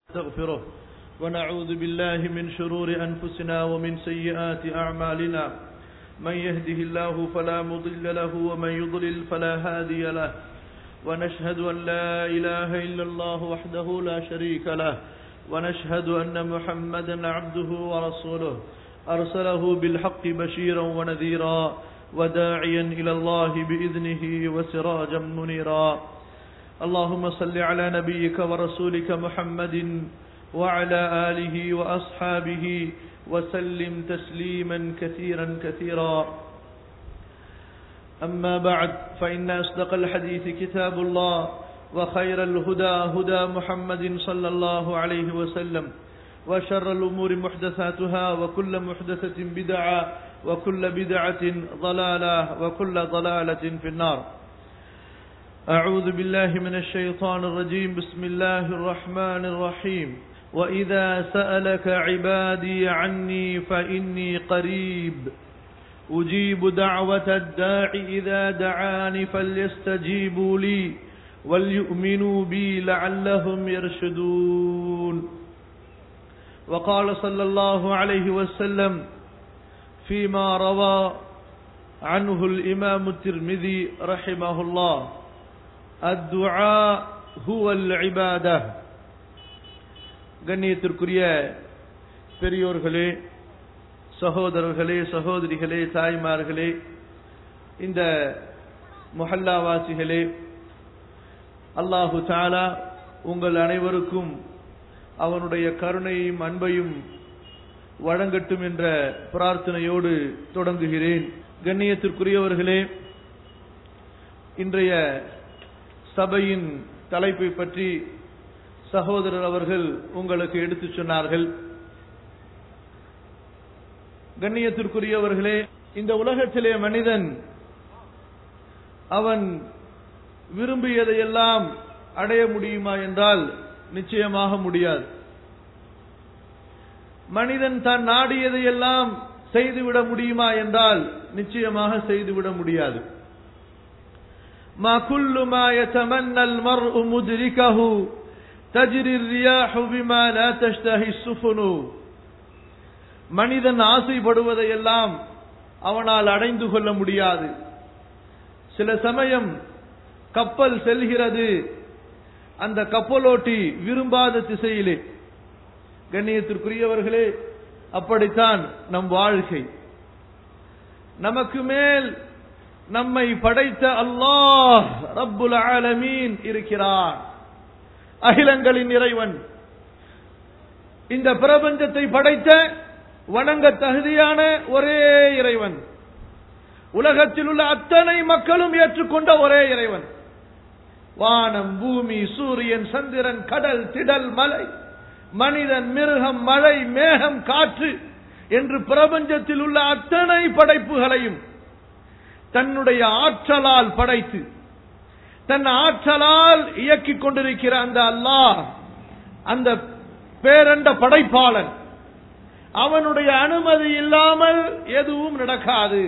نستغفره ونعوذ بالله من شرور أنفسنا ومن سيئات أعمالنا من يهده الله فلا مضل له ومن يضلل فلا هادي له ونشهد أن لا إله إلا الله وحده لا شريك له ونشهد أن محمدا عبده ورسوله أرسله بالحق بشيرا ونذيرا وداعيا إلى الله بإذنه وسراجا منيرا اللهم صل على نبيك ورسولك محمد وعلى آله وأصحابه وسلم تسليما كثيرا كثيرا أما بعد فإن أصدق الحديث كتاب الله وخير الهدى هدى محمد صلى الله عليه وسلم وشر الأمور محدثاتها وكل محدثة بدعة وكل بدعة ضلالة وكل ضلالة في النار. أعوذ بالله من الشيطان الرجيم. بسم الله الرحمن الرحيم. وإذا سألك عبادي عني فإني قريب أجيب دعوة الداع إذا دعاني فليستجيبوا لي وليؤمنوا بي لعلهم يرشدون. وقال صلى الله عليه وسلم فيما روى عنه الإمام الترمذي رحمه الله: الدعاء هو العبادة. கண்ணியத்திற்குரிய பெரியோர்களே, சகோதரர்களே, சகோதரிகளே, தாய்மார்களே, இந்த முஹல்லாவாசிகளே, அல்லாஹு தஆலா உங்கள் அனைவருக்கும் அவனுடைய கருணையும் அன்பையும் வழங்கட்டும் என்ற பிரார்த்தனையோடு தொடங்குகிறேன். கண்ணியத்திற்குரியவர்களே, இன்றைய சபையின் தலைப்பை பற்றி சகோதரர் அவர்கள் உங்களுக்கு எடுத்துச் சொன்னார்கள். கண்ணியத்திற்குரியவர்களே, இந்த உலகத்திலே மனிதன் அவன் விரும்பியதையெல்லாம் அடைய முடியுமா என்றால் நிச்சயமாக முடியாது. மனிதன் தான் நாடியதையெல்லாம் செய்துவிட முடியுமா என்றால் நிச்சயமாக செய்துவிட முடியாது. ما كل ما يتمنى المرء مدركه تجري الرياح بما لا تشتهي السفن. மனிதன் ஆசைப்படுவதையெல்லாம் அவனால் அடைந்து கொள்ள முடியாது. சில சமயம் கப்பல் செல்கிறது, அந்த கப்பலோட்டி விரும்பாத திசையிலே. கண்ணியத்திற்குரியவர்களே, அப்படித்தான் நம் வாழ்க்கை. நமக்கு மேல் நம்மை படைத்த அல்லாஹ் ரப்புல் ஆலமீன் இருக்கிறான், அகிலங்களின் இறைவன். இந்த பிரபஞ்சத்தை படைத்த வணங்க தகுதியான ஒரே இறைவன், உலகத்தில் உள்ள அத்தனை மக்களும் ஏற்றுக்கொண்ட ஒரே இறைவன். வானம், பூமி, சூரியன், சந்திரன், கடல், திடல், மலை, மனிதன், மிருகம், மழை, மேகம், காற்று என்று பிரபஞ்சத்தில் உள்ள அத்தனை படைப்புகளையும் தன்னுடைய ஆற்றலால் படைத்து தன் ஆற்றலால் இயக்கிக் கொண்டிருக்கிற அந்த அல்லாஹ், அந்த பேரண்ட படைப்பாளன், அவனுடைய அனுமதி இல்லாமல் எதுவும் நடக்காது.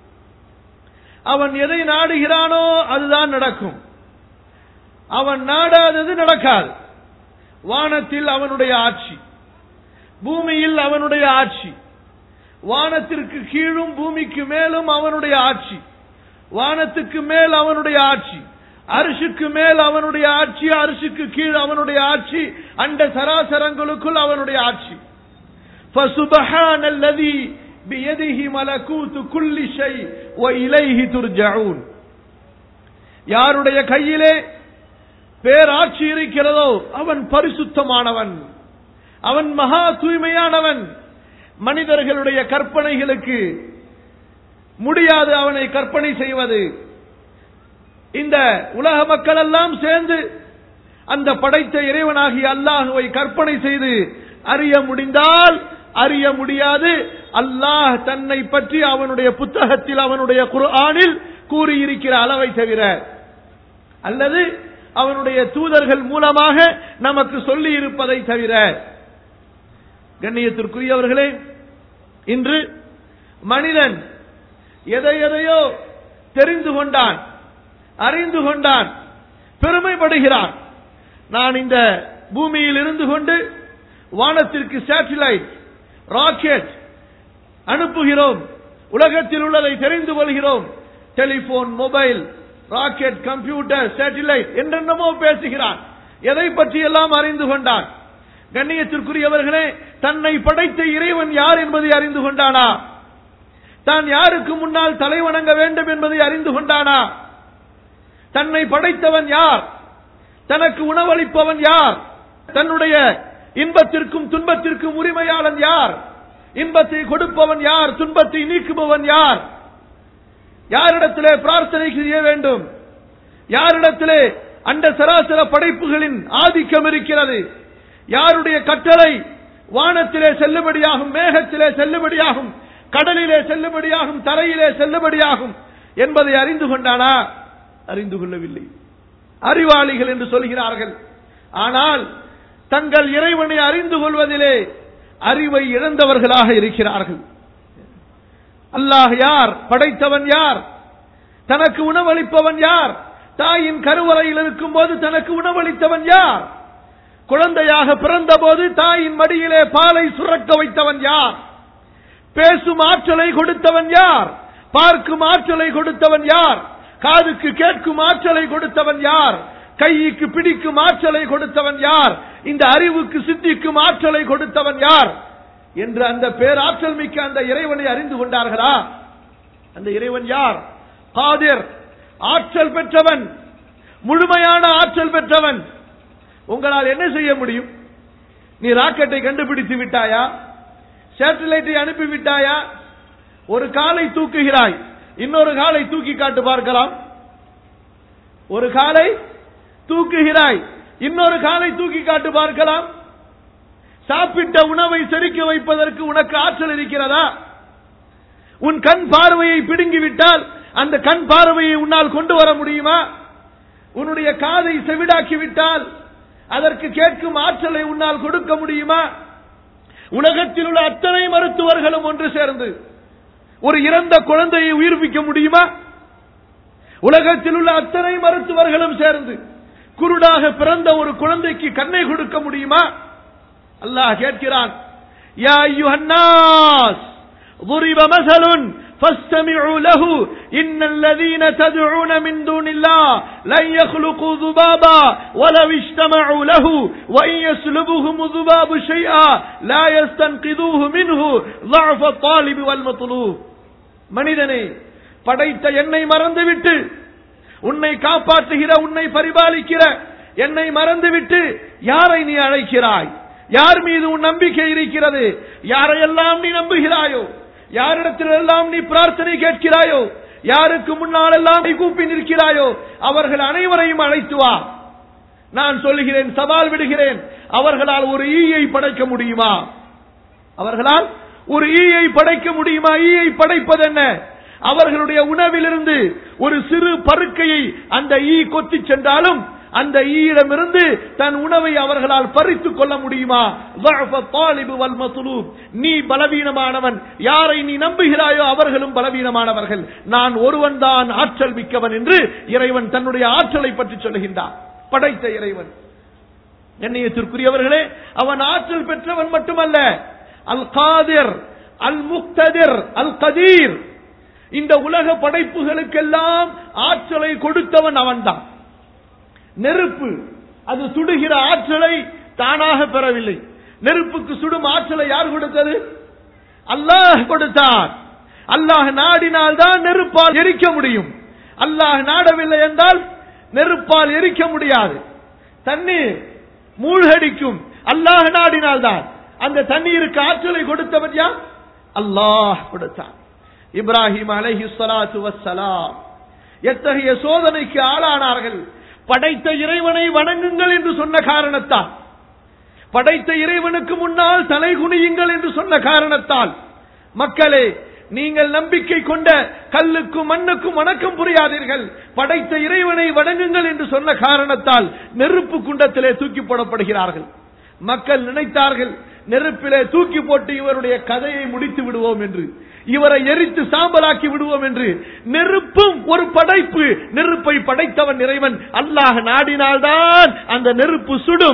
அவன் எதை நாடுகிறானோ அதுதான் நடக்கும். அவன் நாடாதது நடக்காது. வானத்தில் அவனுடைய ஆட்சி, பூமியில் அவனுடைய ஆட்சி, வானத்திற்கு கீழும் பூமிக்கு மேலும் அவனுடைய ஆட்சி, வானத்துக்கு மேல் அவனுடைய ஆட்சி, அரிசுக்கு மேல் அவனுடைய ஆட்சி, அரிசுக்கு கீழ் அவனுடைய ஆட்சி, அண்ட சராசரங்களுக்குள் அவனுடைய ஆட்சி. ஃபசுப்ஹானல்லதீ பியதிஹி மலகூது குல்லி ஷை வ இலைஹி துர்ஜஊன். யாருடைய கையிலே பேராட்சி இருக்கிறதோ அவன் பரிசுத்தமானவன், அவன் மகா தூய்மையானவன். மனிதர்களுடைய கற்பனைகளுக்கு முடியாது அவனை கற்பனை செய்வது. இந்த உலக மக்கள் எல்லாம் சேர்ந்து அந்த படைத்த இறைவனாகிய அல்லாஹுவை கற்பனை செய்து அறிய முடிந்தால் அறிய முடியாது. அல்லாஹ் தன்னை பற்றி அவனுடைய புத்தகத்தில், அவனுடைய குர்ஆனில் கூறியிருக்கிற அளவை தவிர, அல்லது அவனுடைய தூதர்கள் மூலமாக நமக்கு சொல்லி இருப்பதை தவிர. கண்ணியத்திற்குரியவர்களே, இன்று மனிதன் எதையோ தெரிந்து கொண்டான், அறிந்து கொண்டான், பெருமைப்படுகிறான். நான் இந்த பூமியில் இருந்து கொண்டு வானத்திற்கு சேட்டலைட், ராக்கெட் அனுப்புகிறோம், உலகத்தில் உள்ளதை தெரிந்து கொள்கிறோம். Telephone, mobile, rocket, computer, satellite என்றென்னமோ பேசுகிறான். எதை பற்றி எல்லாம் அறிந்து கொண்டான்? கண்ணியத்திற்குரியவர்களே, தன்னை படைத்த இறைவன் யார் என்பதை அறிந்து கொண்டானா? தான் யாருக்கு முன்னால் தலை வணங்க வேண்டும் என்பதை அறிந்து கொண்டானா? தன்னை படைத்தவன் யார்? தனக்கு உணவளிப்பவன் யார்? தன்னுடைய இன்பத்திற்கும் துன்பத்திற்கும் உரிமையாளன் யார்? இன்பத்தை கொடுப்பவன் யார்? துன்பத்தை நீக்குபவன் யார்? யாரிடத்திலே பிரார்த்தனை செய்ய வேண்டும்? யாரிடத்திலே அந்த சராசர படைப்புகளின் ஆதிக்கம் இருக்கிறது? யாருடைய கட்டளை வானத்திலே செல்லுபடியாகும், மேகத்திலே செல்லுபடியாகும், கடலிலே செல்லுபடியாகும், தரையிலே செல்லுபடியாகும் என்பதை அறிந்து கொண்டானா? அறிந்து கொள்ளவில்லை. அறிவாளிகள் என்று சொல்கிறார்கள். ஆனால் தங்கள் இறைவனை அறிந்து கொள்வதிலே அறிவை இழந்தவர்களாக இருக்கிறார்கள். அல்லாஹ் யார்? படைத்தவன் யார்? தனக்கு உணவளிப்பவன் யார்? தாயின் கருவறையில் இருக்கும் போது தனக்கு உணவளித்தவன் யார்? குழந்தையாக பிறந்த போது தாயின் மடியிலே பாலை சுரக்க வைத்தவன் யார்? பேசும் ஆற்றலை கொடுத்தவன் யார்? பார்க்கும் ஆற்றலை கொடுத்தவன் யார்? காதுக்கு கேட்கும் ஆற்றலை கொடுத்தவன் யார்? கைக்கு பிடிக்கும் ஆற்றலை கொடுத்தவன் யார்? இந்த அறிவுக்கு சித்திக்கும் ஆற்றலை கொடுத்தவன் யார் என்று அந்த பேராற்றல் மிக்க அந்த இறைவனை அறிந்து கொண்டார்களா? அந்த இறைவன் யார்? காதிர், ஆற்றல் பெற்றவன், முழுமையான ஆற்றல் பெற்றவன். உங்களால் என்ன செய்ய முடியும்? நீ ராக்கெட்டை கண்டுபிடித்து விட்டாயா? சேட்டலைட்டை அனுப்பிவிட்டாயா? ஒரு காலை தூக்குகிறாய், இன்னொரு காலை தூக்கி காட்டு பார்க்கலாம். ஒரு காலை தூக்குகிறாய், இன்னொரு காலை தூக்கி காட்டு பார்க்கலாம். சாப்பிட்ட உணவை செரிக்க வைப்பதற்கு உனக்கு ஆற்றல் இருக்கிறதா? உன் கண் பார்வையை பிடுங்கிவிட்டால் அந்த கண் பார்வையை உன்னால் கொண்டு வர முடியுமா? உன்னுடைய காதை செவிடாக்கிவிட்டால் அதற்கு கேட்கும் ஆற்றலை உன்னால் கொடுக்க முடியுமா? உலகத்தில் உள்ள அத்தனை மருத்துவர்களும் ஒன்று சேர்ந்து ஒரு இறந்த குழந்தையை உயிர்ப்பிக்க முடியுமா? உலகத்தில் உள்ள அத்தனை மருத்துவர்களும் சேர்ந்து குருடாக பிறந்த ஒரு குழந்தைக்கு கண்ணை கொடுக்க முடியுமா? அல்லாஹ் கேட்கிறான், யா அய்யுஹன் நாஸ் ضرب مثل فاستمعوا له إن الذين تدعون من دون الله لن يخلقوا ذبابا ولو اجتمعوا له وإن يسلبهم الذباب شيئا لا يستنقذوه منه ضعف الطالب والمطلوب. மனிதனே, படைத்த என்னை மறந்துவிட்டு, உன்னை காப்பாற்றுகிற, உன்னை பரிபாலிக்கிற என்னை மறந்துவிட்டு யாரை நீ அழைக்கிறாய்? யார் மீது உன் நம்பிக்கை இருக்கிறது? யாரையெல்லாம் நீ நம்புகிறாயோ, யாரிடத்திலெல்லாம் நீ பிரார்த்தனை கேட்கிறாயோ, யாருக்கு முன்னால் எல்லாம் நீ கூப்பி நிற்கிறாயோ, அவர்கள் அனைவரையும் அழைத்து வா. நான் சொல்லுகிறேன், சவால் விடுகிறேன், அவர்களால் ஒரு ஈயை படைக்க முடியுமா? அவர்களால் ஒரு ஈயை படைக்க முடியுமா? ஈயை படைப்பது என்ன? அவர்களுடைய உணவிலிருந்து ஒரு சிறு பருக்கையை அந்த ஈ கொத்தி சென்றாலும் அந்த ஈயிடமிருந்து தன் உணவை அவர்களால் பறித்துக் கொள்ள முடியுமா? நீ பலவீனமானவன், யாரை நீ நம்புகிறாயோ அவர்களும் பலவீனமானவர்கள், நான் ஒருவன் தான் ஆற்றல் மிக்கவன் என்று இறைவன் தன்னுடைய ஆற்றலை பற்றி சொல்லுகின்றான். படைத்த இறைவன். கண்ணியத்திற்குரியவர்களே, அவன் ஆற்றல் பெற்றவன் மட்டுமல்ல, அல் காதிர், அல் முக்ததிர், அல் கதீர். இந்த உலக படைப்புகளுக்கெல்லாம் ஆற்றலை கொடுத்தவன் அவன்தான். நெருப்பு அது சுடுகிற ஆற்றலை தானாக பெறவில்லை. நெருப்புக்கு சுடும் ஆற்றலை யார் கொடுத்தது? அல்லாஹ் கொடுத்தார். அல்லாஹ் நாடினால் தான் நெருப்பால் எரிக்க முடியும். அல்லாஹ் நாடவில்லை என்றால் நெருப்பால் எரிக்க முடியாது. தண்ணீர் மூழ்கடிக்கும், அல்லாஹ் நாடினால் தான். அந்த தண்ணீருக்கு ஆற்றலை கொடுத்தவன் யார்? அல்லாஹ் கொடுத்தான். இப்ராஹிம் அலைஹிஸ்ஸலாத்து வஸ்ஸலாம் எத்தகைய சோதனைக்கு ஆளானார்கள்? படைத்த இறைவனை வணங்குங்கள் என்று சொன்ன காரணத்தால், படைத்த இறைவனுக்கு முன்னால் தலை குனியுங்கள் என்று சொன்ன காரணத்தால், மக்களே நீங்கள் நம்பிக்கை கொண்ட கல்லுக்கும் மண்ணுக்கும் வணக்கம் புரியாதீர்கள், படைத்த இறைவனை வணங்குங்கள் என்று சொன்ன காரணத்தால் நெருப்பு குண்டத்திலே தூக்கி போடப்படுகிறார்கள். மக்கள் நினைத்தார்கள் நெருப்பிலே தூக்கி போட்டு இவருடைய கதையை முடித்து விடுவோம் என்று, இவரை எரித்து சாம்பலாக்கி விடுவோம் என்று. நெருப்பும் ஒரு படைப்பு. நெருப்பை படைத்தவன் இறைவன். அல்லாஹ் நாடினால்தான் அந்த நெருப்பு சுடும்.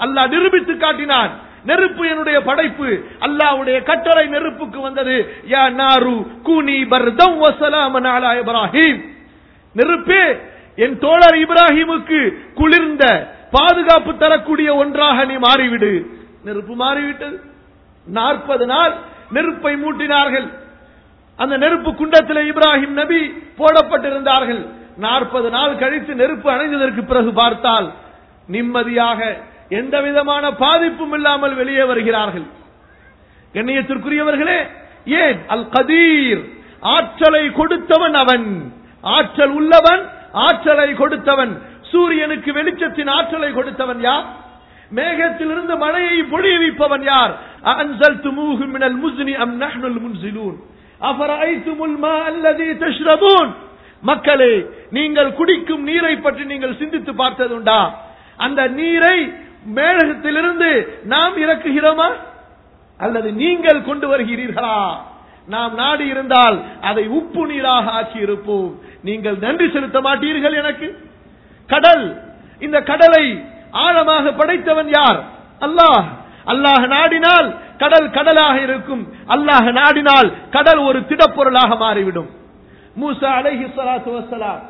அல்லாஹ் நிரூபித்து காட்டினான். நெருப்பு என்னுடைய படைப்பு. அல்லாஹ்வுடைய கட்டளை நெருப்புக்கு வந்தது. யா நாரு கூனி பர்தம் வ ஸலாமன் அலா இப்ராஹிம். நெருப்பே என் தோழர் இப்ராஹிமுக்கு குளிர்ந்த பாதுகாப்பு தரக்கூடிய ஒன்றாக நீ மாறிவிடு. நெருப்பு மாறிவிட்டது. 40 நாள் நெருப்பை மூட்டினார்கள். அந்த நெருப்பு குண்டத்தில் இப்ராஹிம் நபி போடப்பட்டிருந்தார்கள். 40 நாள் கழித்து நெருப்பு அணைந்ததற்கு பிறகு பார்த்தால் நிம்மதியாக எந்த விதமான பாதிப்பும் இல்லாமல் வெளியே வருகிறார்கள். கண்ணியத்திற்குரியவர்களே, ஏன்? அல் கதீர், ஆற்றலை கொடுத்தவன் அவன். ஆற்றல் உள்ளவன், ஆற்றலை கொடுத்தவன். சூரியனுக்கு வெளிச்சத்தின் ஆற்றலை கொடுத்தவன் யார்? மேகத்திலிருந்து மழையை பொழிவிப்பவன் யார்? அன்ஸல்துமூஹு மினல் முஸ்னி அம் நஹ்னுல் முன்ஸிலூன் அஃபரஐதுமுல் மா அல்லதி தஷ்ரபூன். மக்களே, நீங்கள் குடிக்கும் நீரை பற்றி நீங்கள் சிந்தித்து பார்த்ததுண்டா? அந்த நீரை மேகத்திலிருந்து நாம் இறக்குகிறோமா அல்லது நீங்கள் கொண்டு வருகிறீர்களா? நாம் நாடி இருந்தால் அதை உப்பு நீராக ஆக்கி இருப்போம். நீங்கள் நன்றி செலுத்த மாட்டீர்கள் எனக்கு. கடல், இந்த கடலை ஆழமாக படைத்தவன் யார்? அல்லாஹ். அல்லாஹ் நாடினால் கடல் கடலாக இருக்கும். அல்லாஹ் நாடினால் கடல் ஒரு திடப்பொருளாக மாறிவிடும். மூசா அலைஹிஸ்ஸலாத்து வஸ்ஸலாம்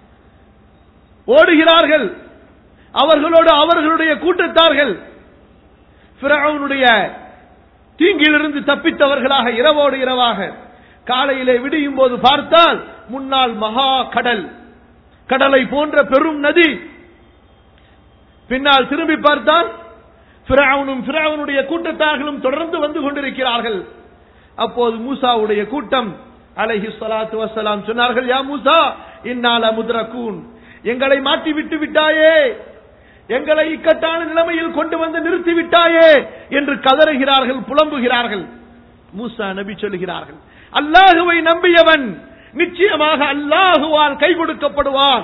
ஓடுகிறார்கள். அவர்களோடு அவர்களுடைய கூட்டத்தார்கள் ஃபிரௌனுடைய தீங்கிலிருந்து தப்பித்தவர்களாக இரவோடு இரவாக காலையிலே விடியும் போது பார்த்தால் முன்னால் மகா கடல், கடலை போன்ற பெரும் நதி. பின்னால் திரும்பி பார்த்தால் ஃபிரௌனும் ஃபிரௌனுடைய கூட்டத்தார்களும் தொடர்ந்து வந்து கொண்டிருக்கிறார்கள். அப்போது மூசாவுடைய கூட்டம் அலைஹிஸ்ஸலாத்து வஸ்ஸலாம் சொன்னார்கள், யா மூசா இன்னா லமுத்ரகூன், எங்களை மாட்டி விட்டு விட்டாயே, எங்களை இக்கட்டான நிலைமையில் கொண்டு வந்து நிறுத்தி விட்டாயே என்று கதறுகிறார்கள், புலம்புகிறார்கள். மூசா நபி சொல்லுகிறார்கள், அல்லாஹுவை நம்பியவன் நிச்சயமாக அல்லாஹுவால் கை கொடுக்கப்படுவான்.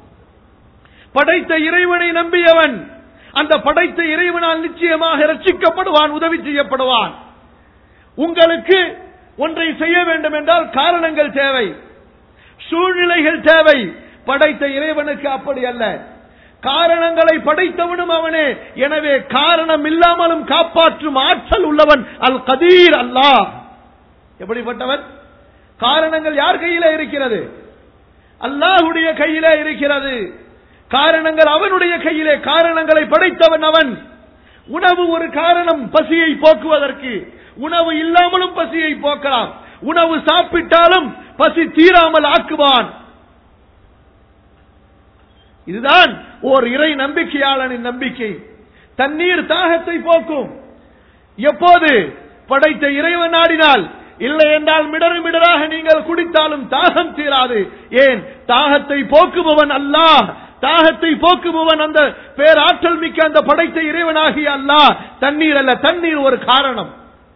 படைத்த இறைவனை நம்பியவன் அந்த படைத்த இறைவனால் நிச்சயமாக ரட்சிக்கப்படுவான், உதவி செய்யப்படுவான். உங்களுக்கு ஒன்றை செய்ய வேண்டும் என்றால் காரணங்கள் தேவை, சூழ்நிலைகள் தேவை. படைத்த இறைவனுக்கு அப்படி அல்ல. காரணங்களை படைத்தவனும் அவனே. எனவே காரணம் இல்லாமலும் காப்பாற்றும் ஆற்றல் உள்ளவன் அல் கதீர் அல்லாஹ். எப்படிப்பட்டவன்? காரணங்கள் யார் கையிலே இருக்கிறது? அல்லாஹ்வுடைய கையிலே இருக்கிறது. காரணங்கள் அவனுடைய கையிலே. காரணங்களை படைத்தவன் அவன். உணவு ஒரு காரணம் பசியை போக்குவதற்கு. உணவு இல்லாமலும் பசியை போக்கலாம். உணவு சாப்பிட்டாலும் பசி தீராமல் ஆக்குவான். இதுதான் ஓர் இறை நம்பிக்கையாளனின் நம்பிக்கை. தண்ணீர் தாகத்தை போக்கும். எப்போது? படைத்த இறைவன் நாடினால். இல்லை என்றால் மிடறு மிடராக நீங்கள் குடித்தாலும் தாகம் தீராது. ஏன்? தாகத்தை போக்குபவன் அல்லாஹ். தாகத்தை போக்குபவன் அந்த பேராற்றல் மிக்க அந்த படைத்த இறைவனாகிய அல்லாஹ். தண்ணீர் அல்ல, தண்ணீர் ஒரு காரணம்.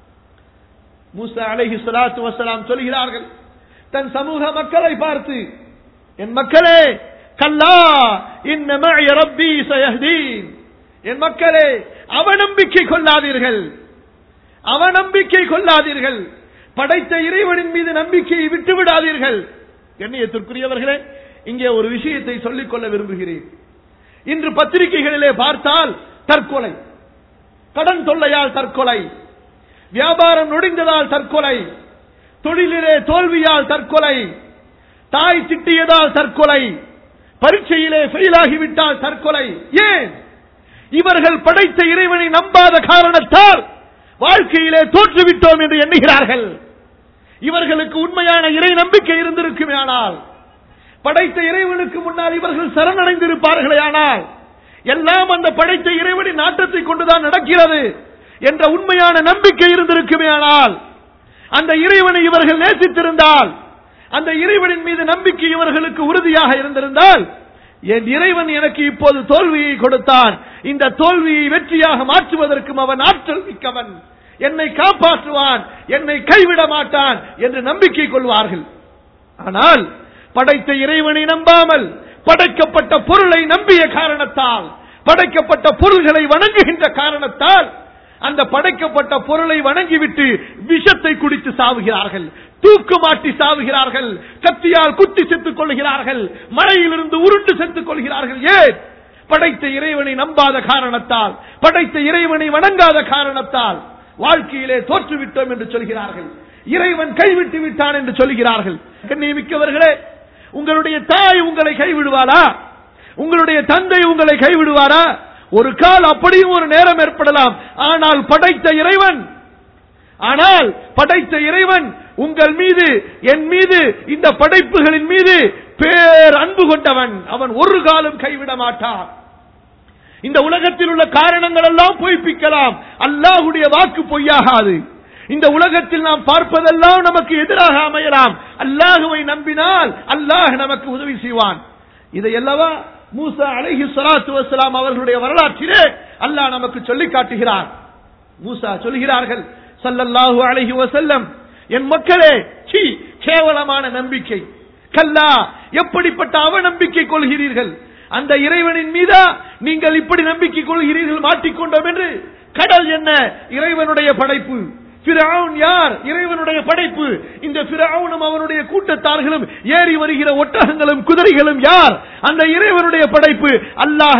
மூசா அலைஹிஸ்ஸலாத்து வஸ்ஸலாம் சொல்கிறார்கள் தன் சமூக மக்களை பார்த்து, என் மக்களே, கல்லா இன்ன மஇ ரப்பி சயஹ்தீன், என் மக்களே அவநம்பிக்கை கொள்ளாதீர்கள், அவநம்பிக்கை கொள்ளாதீர்கள். படைத்த இறைவனின் மீது நம்பிக்கையை விட்டுவிடாதீர்கள். கண்ணியத்திற்குரியவர்களே, இங்கே ஒரு விஷயத்தை சொல்லிக் கொள்ள விரும்புகிறேன். இன்று பத்திரிகைகளிலே பார்த்தால் தற்கொலை, கடன் தொல்லையால் தற்கொலை, வியாபாரம் நொடிந்ததால் தற்கொலை, தொழிலிலே தோல்வியால் தற்கொலை, தாய் திட்டியதால் தற்கொலை, பரீட்சையிலே ஃபெயிலாகிவிட்டால் தற்கொலை. ஏன்? இவர்கள் படைத்த இறைவனை நம்பாத காரணத்தால் வாழ்க்கையிலே தோற்றுவிட்டோம் என்று எண்ணுகிறார்கள். இவர்களுக்கு உண்மையான இறை நம்பிக்கை இருந்திருக்குமே ஆனால், படைத்த இறைவனுக்கு முன்னால் இவர்கள் சரணடைந்திருப்பார்களே ஆனால், எல்லாம் அந்த படைத்த இறைவனின் நாட்டத்தை கொண்டுதான் நடக்கிறது என்ற உண்மையான நம்பிக்கை இருந்திருக்குமே ஆனால், அந்த இறைவனை இவர்கள் நேசித்திருந்தால், அந்த இறைவனின் மீது நம்பிக்கை இவர்களுக்கு உறுதியாக இருந்திருந்தால், என் இறைவன் எனக்கு இப்போது தோல்வியை கொடுத்தான், இந்த தோல்வியை வெற்றியாக மாற்றுவதற்கும் அவன் ஆற்றல் மிக்கவன், என்னை காப்பாற்றுவான், என்னை கைவிட மாட்டான் என்று நம்பிக்கை கொள்வார்கள். ஆனால் படைத்த இறைவனை நம்பாமல் படைக்கப்பட்ட பொருளை நம்பிய காரணத்தால், படைக்கப்பட்ட பொருள்களை வணங்குகின்ற காரணத்தால், அந்த படைக்கப்பட்ட பொருளை வணங்கிவிட்டு விஷத்தை குடித்து சாவுகிறார்கள், தூக்கு மாட்டி சாவுகிறார்கள், கத்தியால் குத்தி செத்துக் கொள்கிறார்கள், மழையிலிருந்து உருண்டு செத்துக் கொள்கிறார்கள். ஏன்? படைத்த இறைவனை நம்பாத காரணத்தால், படைத்த இறைவனை வணங்காத காரணத்தால் வாழ்க்கையிலே தோற்றுவிட்டோம் என்று சொல்கிறார்கள். இறைவன் கைவிட்டு விட்டான் என்று சொல்கிறார்கள். கண்ணியமிக்கவர்களே, உங்களுடைய தாய் உங்களை கைவிடுவாரா? உங்களுடைய தந்தை உங்களை கைவிடுவாரா? ஒரு கால் அப்படியும் ஒரு நேரம் ஏற்படலாம். ஆனால் படைத்த இறைவன் உங்கள் மீது, என் மீது, இந்த படைப்புகளின் மீது பேர் அன்பு கொண்டவன். அவன் ஒரு காலம் கைவிட மாட்டான். இந்த உலகத்தில் உள்ள காரணங்கள் எல்லாம் பொய்ப்பிக்கலாம், அல்லாஹ்வுடைய வாக்கு பொய்யாகாது. இந்த உலகத்தில் நாம் பார்ப்பதெல்லாம் நமக்கு எதிராக அமையலாம். அல்லாஹ்வை நம்பினால் அல்லாஹ் நமக்கு உதவி செய்வான். இதை அல்லவா மூசா அலைஹிஸ்ஸலாத்து வஸ்ஸலாம் அவர்களுடைய வரலாற்றிலே அல்லாஹ் நமக்கு சொல்லி காட்டுகிறார். மூசா சொல்கிறார்கள் ஸல்லல்லாஹு அலைஹி வஸல்லம், என் மக்களே, கேவலமான நம்பிக்கை, கல்லா, எப்படிப்பட்ட அவநம்பிக்கை கொள்கிறீர்கள்? அந்த இறைவனின் மீதா நீங்கள் இப்படி நம்பிக்கை கொள்கிறீர்கள்? மாட்டிக்கொண்டோம் என்று. கடல் என்ன? இறைவனுடைய படைப்பு. ஃபிரௌன் யார்? இறைவனுடைய படைப்பு. இந்த ஃபிரௌனும் அவனுடைய கூட்டத்தார்களும் ஏறி வருகிற ஒட்டகங்களும் குதிரைகளும் யார்? அந்த இறைவனுடைய படைப்பு. அல்லாஹ்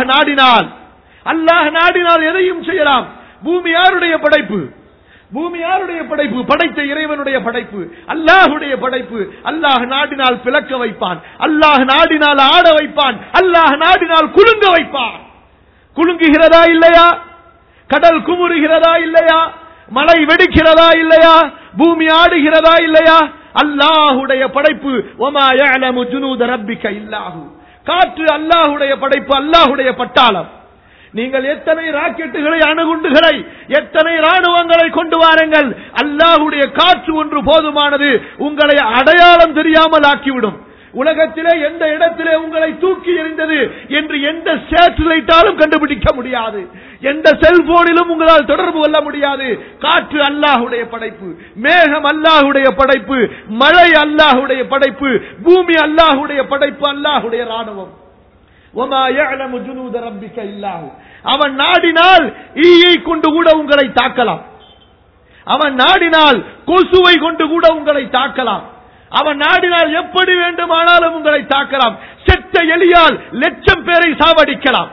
நாடினால் எதையும் செய்யலாம். பூமி யாருடைய படைப்பு? பூமி யாருடைய படைப்பு? படைத்த இறைவனுடைய படைப்பு, அல்லாஹ்வுடைய படைப்பு. அல்லாஹ் நாடினால் பிளக்க வைப்பான், அல்லாஹ் நாடினால் ஆட வைப்பான், அல்லாஹ் நாடினால் குலுங்க வைப்பான். குலுங்குகிறதா இல்லையா? கடல் குமுறுகிறதா இல்லையா? மழை வெடிக்கிறதா இல்லையா? பூமி ஆடுகிறதா இல்லையா? அல்லாஹ்வுடைய படைப்பு. வமா யஅலமு ஜுனூத ரப்பிக இல்லாஹு. காற்று அல்லாஹ்வுடைய படைப்பு, அல்லாஹ்வுடைய பட்டாளம். நீங்கள் எத்தனை ராக்கெட்டுகளை, அணுகுண்டுகளை, எத்தனை ராணுவங்களை கொண்டு வாருங்கள், அல்லாஹ்வுடைய காற்று ஒன்று போதுமானது. உங்களை அடையாளம் தெரியாமல் ஆக்கிவிடும். உலகத்திலே எந்த இடத்திலே உங்களை தூக்கி எறிந்தது என்று எந்த சேட்டலைட்டாலும் கண்டுபிடிக்க முடியாது. எந்த செல்போனிலும் உங்களால் தொடர்பு கொள்ள முடியாது. காற்று அல்லாஹ்வுடைய படைப்பு, மேகம் அல்லாஹ்வுடைய படைப்பு, மழை அல்லாஹ்வுடைய படைப்பு, பூமி அல்லாஹ்வுடைய படைப்பு, அல்லாஹ்வுடைய ராணுவம். வமா யஅலமு ஜுனூத ரப்பிக இல்லாஹு. அவன் நாடினால் ஈயை கொண்டு கூட உங்களை தாக்கலாம். அவன் நாடினால் கொசுவை கொண்டு கூட உங்களை தாக்கலாம். அவன் நாடினால் எப்படி வேண்டுமானாலும் உங்களை தாக்கலாம். செத்த எலியால் லட்சம் பேரை சாவடிக்கலாம்.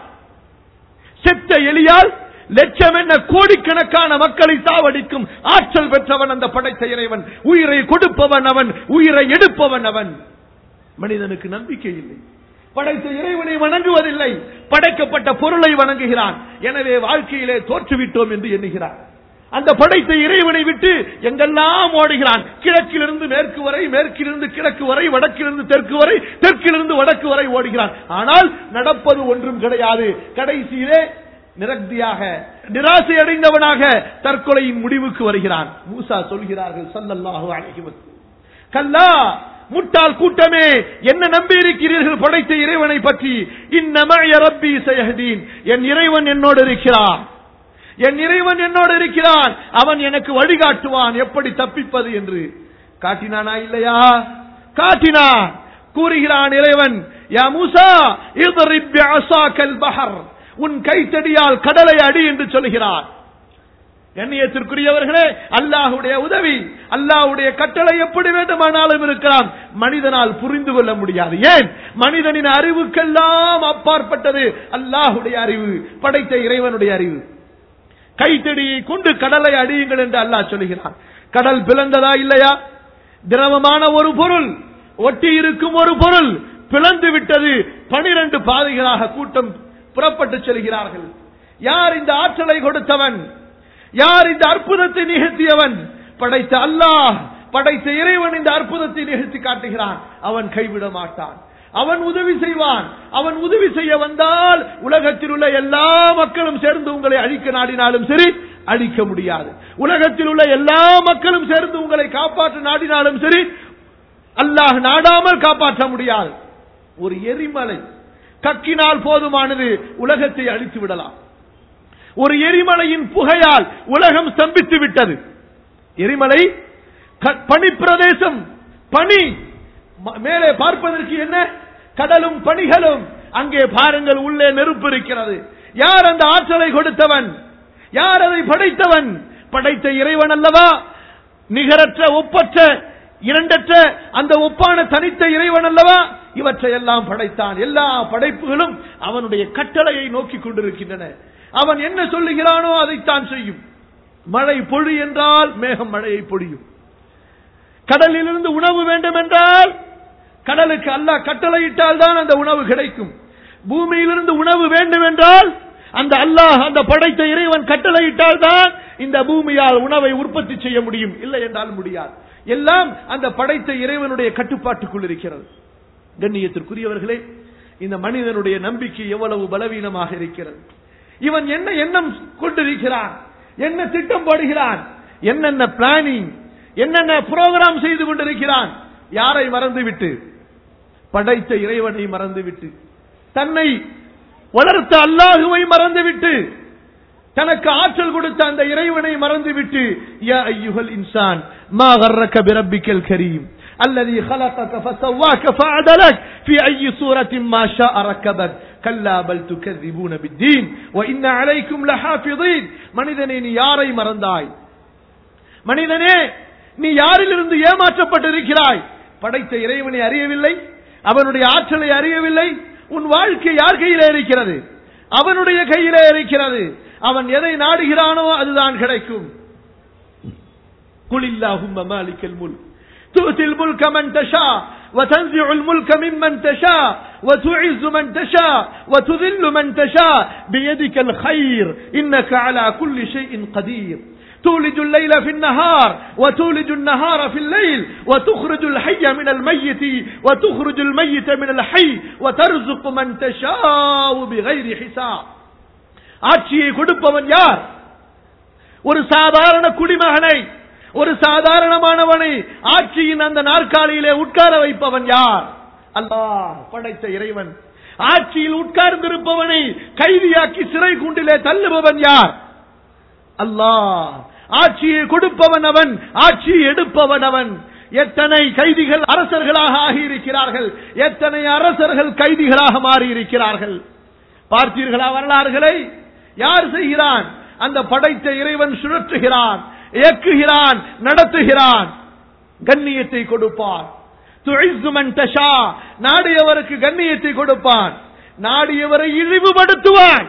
செத்த எலியால் லட்சம் என்ன, கோடிக்கணக்கான மக்களை சாவடிக்கும் ஆற்றல் பெற்றவன் அந்த படைத்த இறைவன். உயிரை கொடுப்பவன் அவன், உயிரை எடுப்பவன் அவன். மனிதனுக்கு நம்பிக்கை இல்லை, படைத்த இறைவனை வணங்குவதில்லை, படைக்கப்பட்ட பொருளை வணங்குகிறான். எனவே வாழ்க்கையிலே தோற்றுவிட்டோம் என்று எண்ணுகிறான். அந்த படைத்த இறைவனை விட்டு எங்கெல்லாம் ஓடுகிறான். கிழக்கிலிருந்து மேற்கு வரை, மேற்கிலிருந்து கிழக்கு வரை, வடக்கிலிருந்து தெற்கு வரை, தெற்கிலிருந்து வடக்கு வரை ஓடுகிறான். ஆனால் நடப்பது ஒன்றும் கிடையாது. கடைசியிலே நிரக்தியாக, நிராசை அடைந்தவனாக தற்கொலையின் முடிவுக்கு வருகிறான். மூசா சொல்கிறார்கள் ஸல்லல்லாஹு அலைஹி வஸல்லம், கல்லா, முட்டாள் கூட்டமே, என்ன நம்பி இருக்கிறீர்கள் படைத்த இறைவனை பற்றி? இன்னமய ரப்பி சயஹ்தீன், என் இறைவன் என்னோடு இருக்கிறான், என் இறைவன் என்னோடு இருக்கிறான், அவன் எனக்கு வழிகாட்டுவான் எப்படி தப்பிப்பது என்று. காட்டினானா இல்லையா? காட்டினான். கூறுகிறான் இறைவன், யா மூசா இத்ரிப் பிஅஸாகல் பஹர், உன் கைத்தடியால் கடலை அடி என்று சொல்கிறான். கண்ணியத்திற்குரியவர்களே, அல்லாஹ்வுடைய உதவி, அல்லாஹ்வுடைய கட்டளை எப்படி வேண்டுமானாலும் இருக்கலாம், மனிதனால் புரிந்து கொள்ள முடியாது. ஏன்? மனிதனின் அறிவுக்கெல்லாம் அப்பாற்பட்டது அல்லாஹ்வுடைய அறிவு, படைத்த இறைவனுடைய அறிவு. கைத்தடியை கொண்டு கடலை அடியுங்கள் என்று அல்லாஹ் சொல்கிறான். கடல் பிளந்ததா இல்லையா? திரவமான ஒரு பொருள், ஒட்டி இருக்கும் ஒரு பொருள் பிளந்து விட்டது. 12 பாதைகளாக கூட்டம் புறப்பட்டு செல்கிறார்கள். யார் இந்த ஆற்றலை கொடுத்தவன்? யார் இந்த அற்புதத்தை நிகழ்த்தியவன்? படைத்த அல்லாஹ், படைத்த இறைவன் இந்த அற்புதத்தை நிகழ்த்தி காட்டுகிறான். அவன் கைவிட மாட்டான், அவன் உதவி செய்வான். அவன் உதவி செய்ய வந்தால் உலகத்தில் உள்ள எல்லா மக்களும் சேர்ந்து உங்களை அழிக்க நாடினாலும் சரி, அழிக்க முடியாது. உலகத்தில் உள்ள எல்லா மக்களும் சேர்ந்து உங்களை காப்பாற்ற நாடினாலும் சரி, அல்லாஹ் நாடாமல் காப்பாற்ற முடியாது. ஒரு எரிமலை கக்கினால் போதுமானது, உலகத்தை அழித்து விடலாம். ஒரு எரிமலையின் புகையால் உலகம் ஸ்தம்பித்து விட்டது. எரிமலை பனி பிரதேசம், பனி மேலே பார்ப்பதற்கு என்ன, கடலும் பனிகளும். அங்கே பாருங்கள், உள்ளே நெருப்பு இருக்கிறது. யார் அந்த ஆற்றலை கொடுத்தவன்? யார் அதை படைத்தவன்? படைத்த இறைவன் அல்லவா? நிகரற்ற, ஒப்பற்ற, இரண்டற்ற அந்த ஒப்பான தனித்த இறைவன் அல்லவா? இவற்றையெல்லாம் படைத்தான். எல்லா படைப்புகளும் அவனுடைய கட்டளையை நோக்கி கொண்டிருக்கின்றன. அவன் என்ன சொல்லுகிறானோ அதைத்தான் செய்யும். மழை பொழி என்றால் மேகம் மழையை பொழியும். கடலிலிருந்து உணவு வேண்டும் என்றால் கடலுக்கு அல்லாஹ் கட்டளையிட்டால் தான் அந்த உணவு கிடைக்கும். பூமியிலிருந்து உணவு வேண்டும் என்றால் அந்த அல்லாஹ், அந்த படைத்த இறைவன் கட்டளையிட்டால் தான் இந்த பூமியால் உணவை உற்பத்தி செய்ய முடியும். இல்லை என்றால் முடியாது. எல்லாம் அந்த படைத்த இறைவனுடைய கட்டுப்பாட்டுக்குள் இருக்கிறது. கண்ணியத்திற்குரியவர்களே, இந்த மனிதனுடைய நம்பிக்கை எவ்வளவு பலவீனமாக இருக்கிறது. இவன் என்ன எண்ணம் கொண்டிருக்கிறான், என்ன திட்டம் போடுகிறான், என்னென்ன பிளானிங், என்னென்ன புரோகிராம் செய்து கொண்டிருக்கிறான். யாரை மறந்துவிட்டு? படைத்த இறைவனை மறந்துவிட்டு, தன்னை வளர்த்த அல்லாஹுவை மறந்துவிட்டு, தனக்கு ஆற்றல் கொடுத்த அந்த இறைவனை மறந்துவிட்டு, யா அய்யுஹல் இன்சான் மா கர்ரக பிரப்பிக்கல் கரீம் الذي خلقك فسواك فعدلك في أي صورة ما شاء ركبك كلا بل تكذبون بالدين وإن عليكم لحافظين. மனிதனே, நீ யாரை மறந்தாய்? மனிதனே, நீ யாரிலிருந்து ஏமாற்றப்பட்டிருக்கிறாய்? படைத்த இறைவனை அறியவில்லை, அவனுடைய ஆற்றலை அறியவில்லை. உன் வாழ்க்கை யார் கையிலே இருக்கிறது? அவனுடைய கையிலே இருக்கிறது. அவன் எதை நாடுகிறானோ அதுதான் கிடைக்கும். குலில்லாஹும்ம மாலிகல் முல்க் تؤتي الملك من تشاء وتنزع الملك ممن تشاء وتعز من تشاء وتذل من تشاء بيدك الخير إنك على كل شيء قدير تولج الليل في النهار وتولج النهار في الليل وتخرج الحي من الميت وتخرج الميت من الحي وترزق من تشاء بغير حساب. ஆட்சியை கொடுப்பவன் யார்? ஒரு சாதாரண குடிமகனை, ஒரு சாதாரணமானவனை ஆட்சியின் அந்த நாற்காலியிலே உட்கார வைப்பவன் யார்? அல்லாஹ், படைத்த இறைவன். ஆட்சியில் உட்கார்ந்திருப்பவனை கைதியாக்கி சிறை கூண்டிலே தள்ளுபவன் யார்? அல்லாஹ். ஆட்சியை கொடுப்பவன் அவன், ஆட்சியை எடுப்பவன் அவன். எத்தனை கைதிகள் அரசர்களாக ஆகியிருக்கிறார்கள், எத்தனை அரசர்கள் கைதிகளாக மாறி இருக்கிறார்கள். பார்த்தீர்களா வரலாறுகளை? யார் செய்கிறான்? அந்த படைத்த இறைவன் சுழற்றுகிறான், இயக்குகிறான், நடத்துகிறான். கண்ணியத்தை கொடுப்பான். துஇஸ்ஸு மன் தஷா, நாடியவருக்கு கண்ணியத்தை கொடுப்பான், நாடியவரை இழிவுபடுத்துவான்.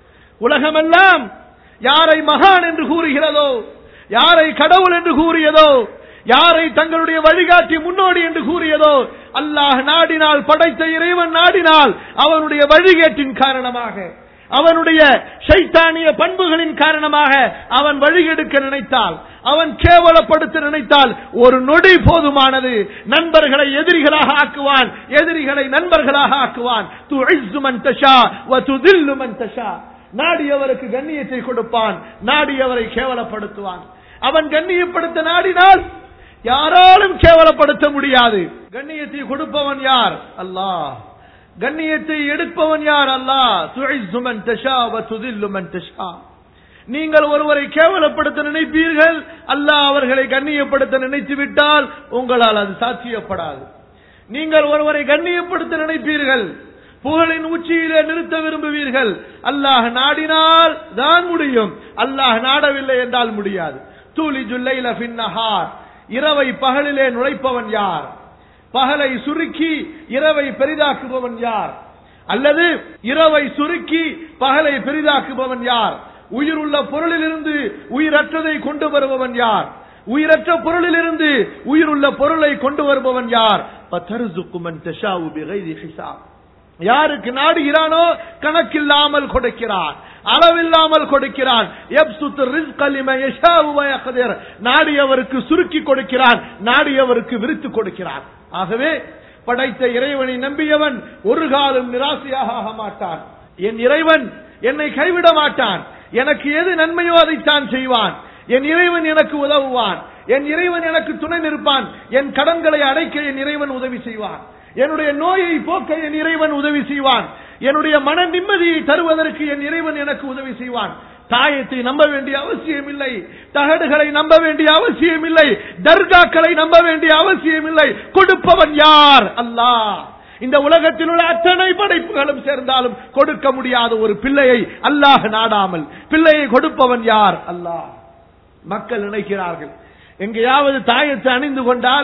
உலகமெல்லாம் யாரை மகான் என்று கூறுகிறதோ, யாரை கடவுள் என்று கூறியதோ, யாரை தங்களுடைய வழிகாட்டி முன்னோடி என்று கூறியதோ, அல்லாஹ் நாடினால், படைத்த இறைவன் நாடினால், அவனுடைய வழிகேட்டின் காரணமாக, அவனுடைய ஷைத்தானிய பண்புகளின் காரணமாக அவன் வழிகெடுக்க நினைத்தால், அவன் கேவலப்படுத்த நினைத்தால் ஒரு நொடி போதுமானது. நண்பர்களை எதிரிகளாக ஆக்குவான், எதிரிகளை நண்பர்களாக ஆக்குவான். துஇஸ்ஸு மன் தஷா வ துதில்லு மன் தஷா. நாடியவருக்கு கண்ணியத்தை கொடுப்பான், நாடியவரை கேவலப்படுத்துவான். அவன் கண்ணியப்படுத்த நாடினால் யாராலும் கேவலப்படுத்த முடியாது. கண்ணியத்தை கொடுப்பவன் யார்? அல்லாஹ். கண்ணியத்தை எடுப்பவன் யார்? அல்லாஹ். துஇஸ்ஸு மன் தஷா வ துதில்லு மன் தஷா. நீங்கள் ஒருவரை கேவலப்படுத்த நினைப்பீர்கள், அல்லாஹ் அவர்களை கண்ணியப்படுத்த நினைத்து விட்டால் உங்களால் அது சாத்தியப்படாது. நீங்கள் ஒருவரை கண்ணியப்படுத்த நினைப்பீர்கள், புகழின் உச்சியிலே நிறுத்த விரும்புவீர்கள், அல்லாஹ் நாடினால் தான் முடியும், அல்லாஹ் நாடவில்லை என்றால் முடியாது. தூலிஜுல் லைல ஃபின் நஹார், இரவை பகலிலே நுழைப்பவன் யார்? பகலை சுருக்கி இரவை பெரிதாக்குபவன் யார்? அல்லது இரவை சுருக்கி பகலை பெரிதாக்குபவன் யார்? உயிருள்ள பொருளிலிருந்து உயிரற்றதை கொண்டு வருபவன் யார்? உயிரற்ற பொருளிலிருந்து உயிருள்ள பொருளை கொண்டு வருபவன் யார்? ஃபதர்ஸுகு மன் தஷாஉ பிகைரி ஹிசாப். யாருக்கு நாடுகிறானோ கணக்கில்லாமல் கொடுக்கிறான், அளவில்லாமல் கொடுக்கிறான். யப்சுத்து ரிஸ்க லிமன் யஷாஉ வ யக்திர். நாடியவருக்கு சுருக்கி கொடுக்கிறான், நாடியவருக்கு விரித்து கொடுக்கிறான். ஆகவே படைத்த இறைவனை நம்பியவன் ஒரு காலம் நிராசையாக ஆக மாட்டான். என் இறைவன் என்னை கைவிட மாட்டான். எனக்கு எது நன்மையோ அதைத்தான் செய்வான். என் இறைவன் எனக்கு உதவுவான், என் இறைவன் எனக்கு துணை நிற்பான். என் கடன்களை அடைக்க என் இறைவன் உதவி செய்வான், என்னுடைய நோயை போக்க என் இறைவன் உதவி செய்வான், என்னுடைய மன நிம்மதியை தருவதற்கு என் இறைவன் எனக்கு உதவி செய்வான். தாயத்தை நம்ப வேண்டிய அவசியம் இல்லை, தகடுகளை நம்ப வேண்டிய அவசியம் இல்லை, தர்காக்களை நம்ப வேண்டிய அவசியம் இல்லை. கொடுப்பவன் யார்? அல்லாஹ். இந்த உலகத்தில் உள்ள அத்தனை படைப்புகளும் சேர்ந்தாலும் கொடுக்க முடியாத ஒரு பிள்ளையை அல்லாஹ் நாடாமல் பிள்ளையை கொடுப்பவன் யார்? அல்லாஹ். மக்கள் நினைக்கிறார்கள், எங்கேயாவது தாயத்தை அணிந்து கொண்டால்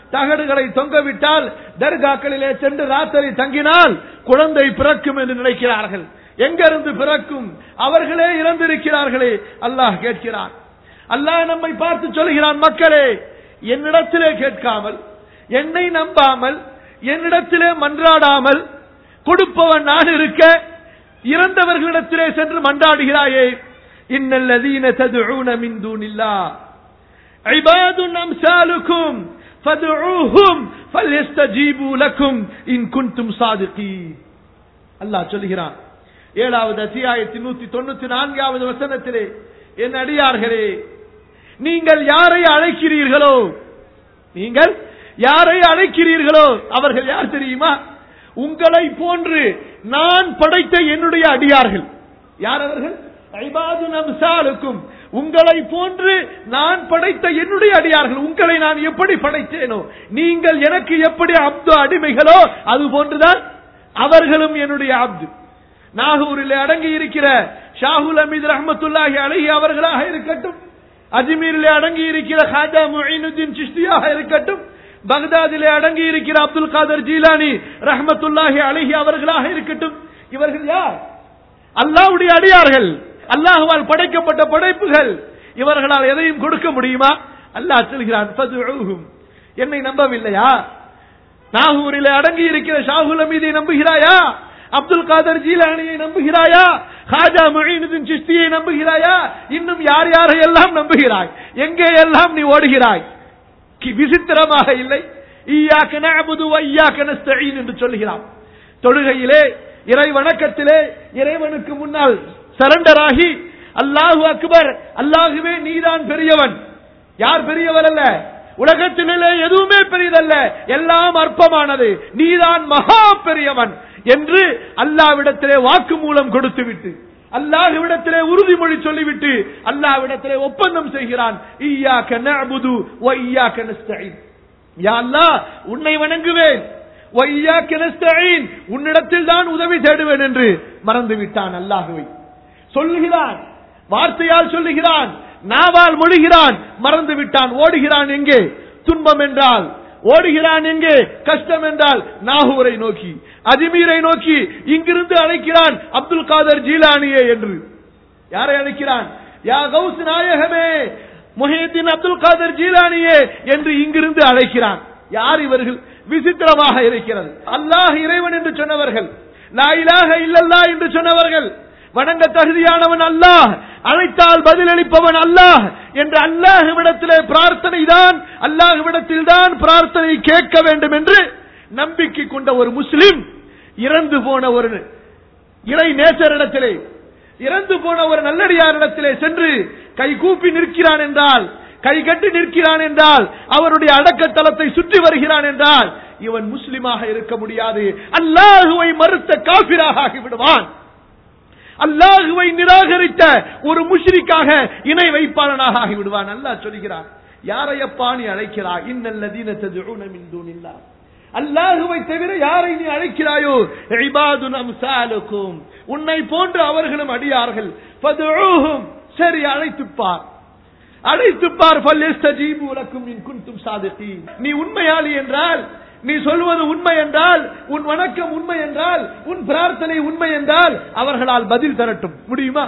தகடுகளை தொங்கவிட்டால், தர்காக்களிலே சென்று ராத்திரி தங்கினால் குழந்தை பிறக்கும் என்று நினைக்கிறார்கள். எங்கிருந்து பிறக்கும்? அவர்களே இறந்திருக்கிறார்களே. அல்லாஹ் கேட்கிறான். அல்லாஹ் நம்மை பார்த்து சொல்கிறான், மக்களே, என்னிடத்திலே கேட்காமல், என்னை நம்பாமல், என்னிடத்திலே மன்றாடாமல், கொடுப்பவன் நான் இருக்க இறந்தவர்களிடத்திலே சென்று மன்றாடுகிறாயே. இன்னல்லதீன ததுஊன மின் தூனில்லாஹ் இபாதுன் அம்சாலுக்கும் ஃபதுஊஹும் ஃபல்யஸ்தஜீபு லக்கும் இன் குன்தும் சாதிகீன். அல்லாஹ் சொல்கிறான் 7வது அத்தியாயத்தின் 194வது வசனத்திலே, என் அடியார்களே, நீங்கள் யாரை அழைக்கிறீர்களோ, நீங்கள் யாரை அழைக்கிறீர்களோ அவர்கள் யார் தெரியுமா? உங்களை போன்று நான் படைத்த என்னுடைய அடியார்கள். யார் அவர்கள்? இபாதுன் அம்சாலுக்கும், உங்களை போன்று நான் படைத்த என்னுடைய அடியார்கள். உங்களை நான் எப்படி படைத்தேனோ, நீங்கள் எனக்கு எப்படி அப்து அடிமைகளோ அது போன்றுதான் அவர்களும் என்னுடைய அப்து. நாகூரில் அடங்கி இருக்கிற ஷாஹுல் அமீது ரஹ்மத்துல்லாஹி அலைஹி அவர்களாக இருக்கட்டும், அஜ்மீரிலே அடங்கி இருக்கிற ஹாஜா முஈனுத்தீன் சிஷ்தியாக இருக்கட்டும், பக்தாதிலே அடங்கி இருக்கிற அப்துல் காதர் ஜீலானி ரஹ்மத்துல்லாஹி அலைஹி அவர்களாக இருக்கட்டும், இவர்கள் யார்? அல்லாஹ்வுடைய அடியார்கள், அல்லாஹ்வால் படைக்கப்பட்ட படைப்புகள். இவர்களால் எதையும் கொடுக்க முடியுமா? அல்லாஹ் சொல்கிறான், ஃபதுஊஹும், என்னை நம்பவில்லையா? நாகூரிலே அடங்கி இருக்கிற ஷாஹுல் அமீதை நம்புகிறாயா? அப்துல் காதர் ஜீலானியை நம்புகிறாயா? ஹாஜா முஈனுத்தீன் சிஷ்தியை நம்புகிறாயா? இன்னும் யார் யாரையெல்லாம் நம்புகிறாய்? எங்கே எல்லாம் நீ ஓடுகிறாய்? விசித்திரமாக இல்லை? இய்யாக நஅபுது வ இய்யாக நஸ்தஈன் என்று சொல்கிறான். தொழுகையிலே, இறை வணக்கத்திலே, இறைவனுக்கு முன்னால் சரண்டர் ஆகி அல்லாஹு அக்பர், அல்லாஹுவே நீதான் பெரியவன், யார் பெரியவர் அல்ல, உலகத்திலே எதுவுமே பெரியதல்ல, எல்லாம் அற்பமானது, நீதான் மகா பெரியவன் என்று அல்லாஹ்விடத்திலே வாக்கு மூலம் கொடுத்துவிட்டு, அல்லாஹ்விடத்திலே உறுதிமொழி சொல்லிவிட்டு அல்லாஹ்விடத்திலே ஒப்பந்தம் செய்கிறான். இய்யாக நஅபுது வ இய்யாக நஸ்தஈன், யா அல்லாஹ் உன்னை வணங்குவேன், வ இய்யாக நஸ்தஈன் உன்னிடத்தில் தான் உதவி தேடுவேன் என்று மறந்து விட்டான். அல்லாஹ்வை சொல்லுகிறான், வார்த்தையால் சொல்லுகிறான், நாவால் மொழிகிறான், மறந்து விட்டான். ஓடுகிறான் எங்கே? துன்பம் என்றால் ஓடுகிறான் எங்கே? கஷ்டம் என்றால் நாகூரை நோக்கி, அஜ்மீரை நோக்கி. இங்கிருந்து அழைக்கிறான் அப்துல் காதர் ஜீலானியே என்று. யாரை அழைக்கிறான்? யா கௌஸ் நாயகமே, முஹியத்தீன் அப்துல் காதர் ஜீலானியே என்று இங்கிருந்து அழைக்கிறான். யார் இவர்கள்? விசித்திரமாக இருக்கிறது. அல்லாஹ் இறைவன் என்று சொன்னவர்கள், லா இலாஹ இல்லல்லாஹ் என்று சொன்னவர்கள், வணங்க தகுதியானவன் அல்லாஹ், அழைத்தால் பதிலளிப்பவன் அல்லாஹ் என்று அல்லாஹ்விடத்திலே பிரார்த்தனை தான், அல்லாஹ்விடத்தில் தான் பிரார்த்தனை கேட்க வேண்டும் என்று நம்பிக்கை கொண்ட ஒரு முஸ்லிம் இறந்து போன ஒரு இறை நேசரிடத்திலே, இறந்து போன ஒரு நல்லடியாரிடத்திலே சென்று கை கூப்பி நிற்கிறான் என்றால், கை கட்டி நிற்கிறான் என்றால், அவருடைய அடக்கத்தலத்தை சுற்றி வருகிறான் என்றால், இவன் முஸ்லிமாக இருக்க முடியாது. அல்லாஹுவை மறுத்த காபிராக ஆகிவிடுவான். அல்லாஹுவை நிராகரித்த ஒரு முஷ்ரிக்காக, இணை வைப்பாளனாக ஆகிவிடுவான். அல்லாஹ் சொல்கிறான், யாரையப்பா நீ அழைக்கிறாய்? இன்னல்லதீன ததுஊன மின் தூனில்லாஹ், அல்லாஹுவை தவிர யாரை நீ அழைக்கிறாயோ, இபாதுன் அம்சாலுக்கும், உன்னை போன்று அவர்களும் அடியார்கள். ஃபதுஊஹும், சரி அழைத்துப்பார், அழைத்துப்பார். ஃபல்யஸ்தஜீபு லக்கும் இன் குன்தும் சாதிகீன், நீ உண்மையாளி என்றால், நீ சொல்வது உண்மை என்றால், உன் வணக்கம் உண்மை என்றால், உன் பிரார்த்தனை உண்மை என்றால், அவர்களால் பதில் தரட்டும். முடியுமா?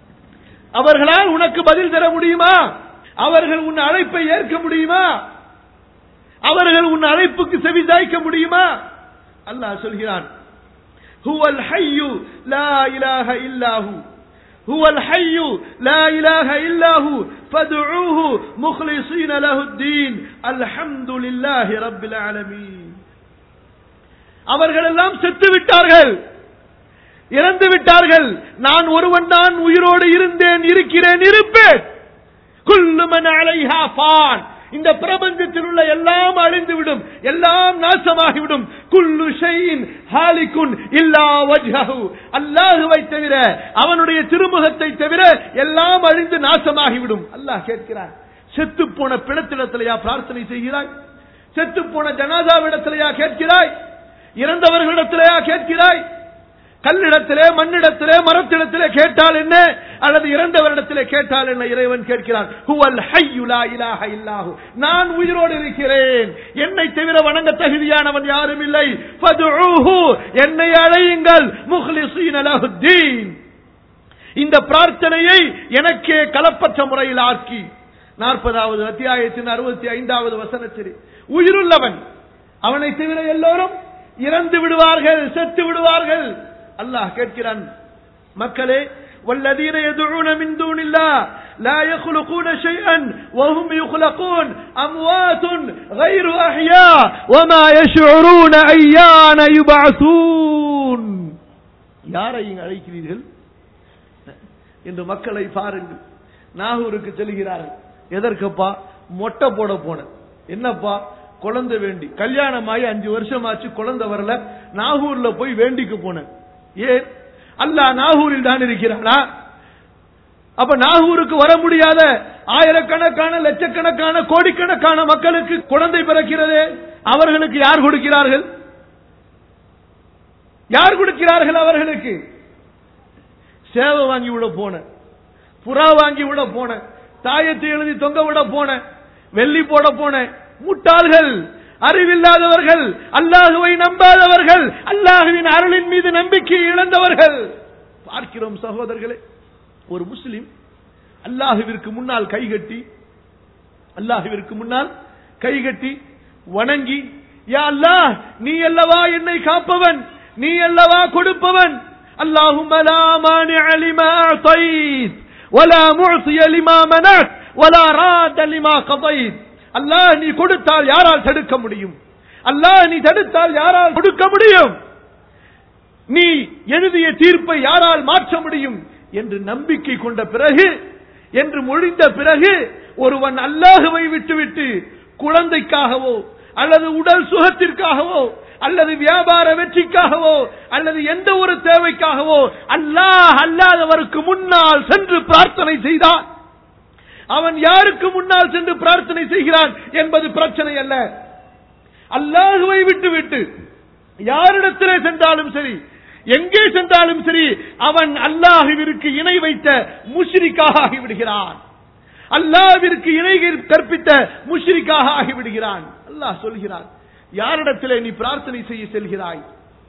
அவர்களால் உனக்கு பதில் தர முடியுமா? அவர்கள் உன் அழைப்பை ஏற்க முடியுமா? அவர்கள் உன் அழைப்புக்கு செவிசாய்க்க முடியுமா? அல்லாஹ் சொல்கிறான், ஹுவல் ஹய்யு லா இலாஹ இல்லாஹு, ஹுவல் ஹய்யு லா இலாஹ இல்லாஹு ஃபதுஊஹு முக்லிஸீன லஹுத்தீன் அல்ஹம்துலில்லாஹி ரப்பில் ஆலமீன். அவர்கள் எல்லாம் செத்து விட்டார்கள், இறந்து விட்டார்கள். நான் ஒருவன் தான் உயிரோடு இருந்தேன், இருக்கிறேன், இருப்பேன். குல்லு மன் அலைஹா ஃபான், இந்த பிரபஞ்சத்தில் உள்ள எல்லாம் அழிந்துவிடும், எல்லாம் நாசமாகிவிடும். குல்லு ஷைஇன் ஹாலிகுன் இல்லா வஜ்ஹஹு, அல்லாஹ்வை தவிர, அவனுடைய திருமுகத்தை தவிர எல்லாம் அழிந்து நாசமாகிவிடும். அல்லாஹ் கேட்கிறான், செத்து போன பிணத்திடத்திலேயா பிரார்த்தனை செய்கிறாய்? செத்து போன ஜனாசாவிடத்திலேயா கேட்கிறாய்? இறந்தவர்களிடத்திலேயா கேட்கிறாய்? கல்லிடத்திலே, மண்ணிடத்திலே, மரத்திடத்திலே கேட்டால் என்ன, அல்லது இறந்தவரிடத்திலே கேட்டால் என்ன? இறைவன் கேட்கிறான், ஹுவல் ஹய்யு லா இலாஹ இல்லாஹு, நான் உயிரோடு இருக்கிறேன், என்னை தவிர வணங்க தகுதியானவன் யாரும் இல்லை. ஃபதுஊஹு, என்னை அழையுங்கள், முக்லிஸீன லஹுத்தீன், இந்த பிரார்த்தனையை எனக்கே கலப்பற்ற முறையில் ஆக்கி. 40வது அத்தியாயத்தின் 65வது வசனத்தில் உயிருள்ளவன், அவனை தவிர எல்லோரும் இறந்து விடுவார்கள், செத்து விடுவார்கள். அல்லாஹ் கேட்கிறான், மக்களே, والذين يدعون من دون الله لا يخلقون شيئا وهم يخلقون أموات غير أحياء وما يشعرون أيان يبعثون. யாரை அழைக்கிறீர்கள் என்று மக்களை பாருங்கள். நாகூருக்கு செல்கிறார்கள். எதற்கப்பா? மொட்டை போட போன. என்னப்பா? குழந்தை வேண்டி. கல்யாணமாயி 5 வருஷமாச்சு, குழந்தை வரல. நாகூர்ல போய் வேண்டிக்கு போன. ஏன்? அல்லாஹ் நாகூரில் தான் இருக்கிறானா? அப்ப நாகூருக்கு வர முடியாத ஆயிரக்கணக்கான, லட்சக்கணக்கான, கோடிக்கணக்கான மக்களுக்கு குழந்தை பிறக்கிறதே, அவர்களுக்கு யார் கொடுக்கிறார்கள்? யார் கொடுக்கிறார்கள் அவர்களுக்கு? சேவை வாங்கி விட போன, புறா வாங்கி விட போன, தாயத்தை எழுதி தொங்க விட போன, வெள்ளி போட போன முட்டாள்கள், அறிவில்லாதவர்கள், அல்லாஹுவை நம்பாதவர்கள், அல்லாஹுவின் அருளின் மீது நம்பிக்கை இழந்தவர்கள். பார்க்கிறோம் சகோதரர்களே, ஒரு முஸ்லிம் அல்லாஹுவிற்கு முன்னால் கைகட்டி, அல்லாஹுவிற்கு முன்னால் கைகட்டி வணங்கி, யா அல்லாஹ், நீ அல்லவா என்னை காப்பவன், நீ அல்லவா கொடுப்பவன், அல்லாஹும்ம லா மானிஅ லிமா அஅதைத் வலா முஅதிய லிமா மனஅத் வலா ராத லிமா கதைத். அல்லாஹ், நீ கொடுத்தால் யாரால் தடுக்க முடியும்? அல்லாஹ், நீ தடுத்தால் யாரால் கொடுக்க முடியும்? நீ எழுதிய தீர்ப்பை யாரால் மாற்ற முடியும் என்று நம்பிக்கை கொண்ட பிறகு, என்று மொழிந்த பிறகு, ஒருவன் அல்லாஹுவை விட்டுவிட்டு குழந்தைக்காகவோ அல்லது உடல் சுகத்திற்காகவோ அல்லது வியாபார வெற்றிக்காகவோ அல்லது எந்த ஒரு தேவைக்காகவோ அல்லாஹ் அல்லாதவருக்கு முன்னால் சென்று பிரார்த்தனை செய்தான். அவன் யாருக்கு முன்னால் சென்று பிரார்த்தனை செய்கிறான் என்பது பிரச்சனை அல்ல. அல்லாஹுவை விட்டுவிட்டு யாரிடத்திலே சென்றாலும் சரி, எங்கே சென்றாலும் சரி, அவன் அல்லாஹுவிற்கு இணை வைத்த முஷ்ரிக்காக ஆகிவிடுகிறான். அல்லாஹ்விற்கு இணை கற்பித்த முஷ்ரிக்காக ஆகிவிடுகிறான். அல்லாஹ் சொல்கிறான், யாரிடத்திலே நீ பிரார்த்தனை செய்ய செல்கிறாய்?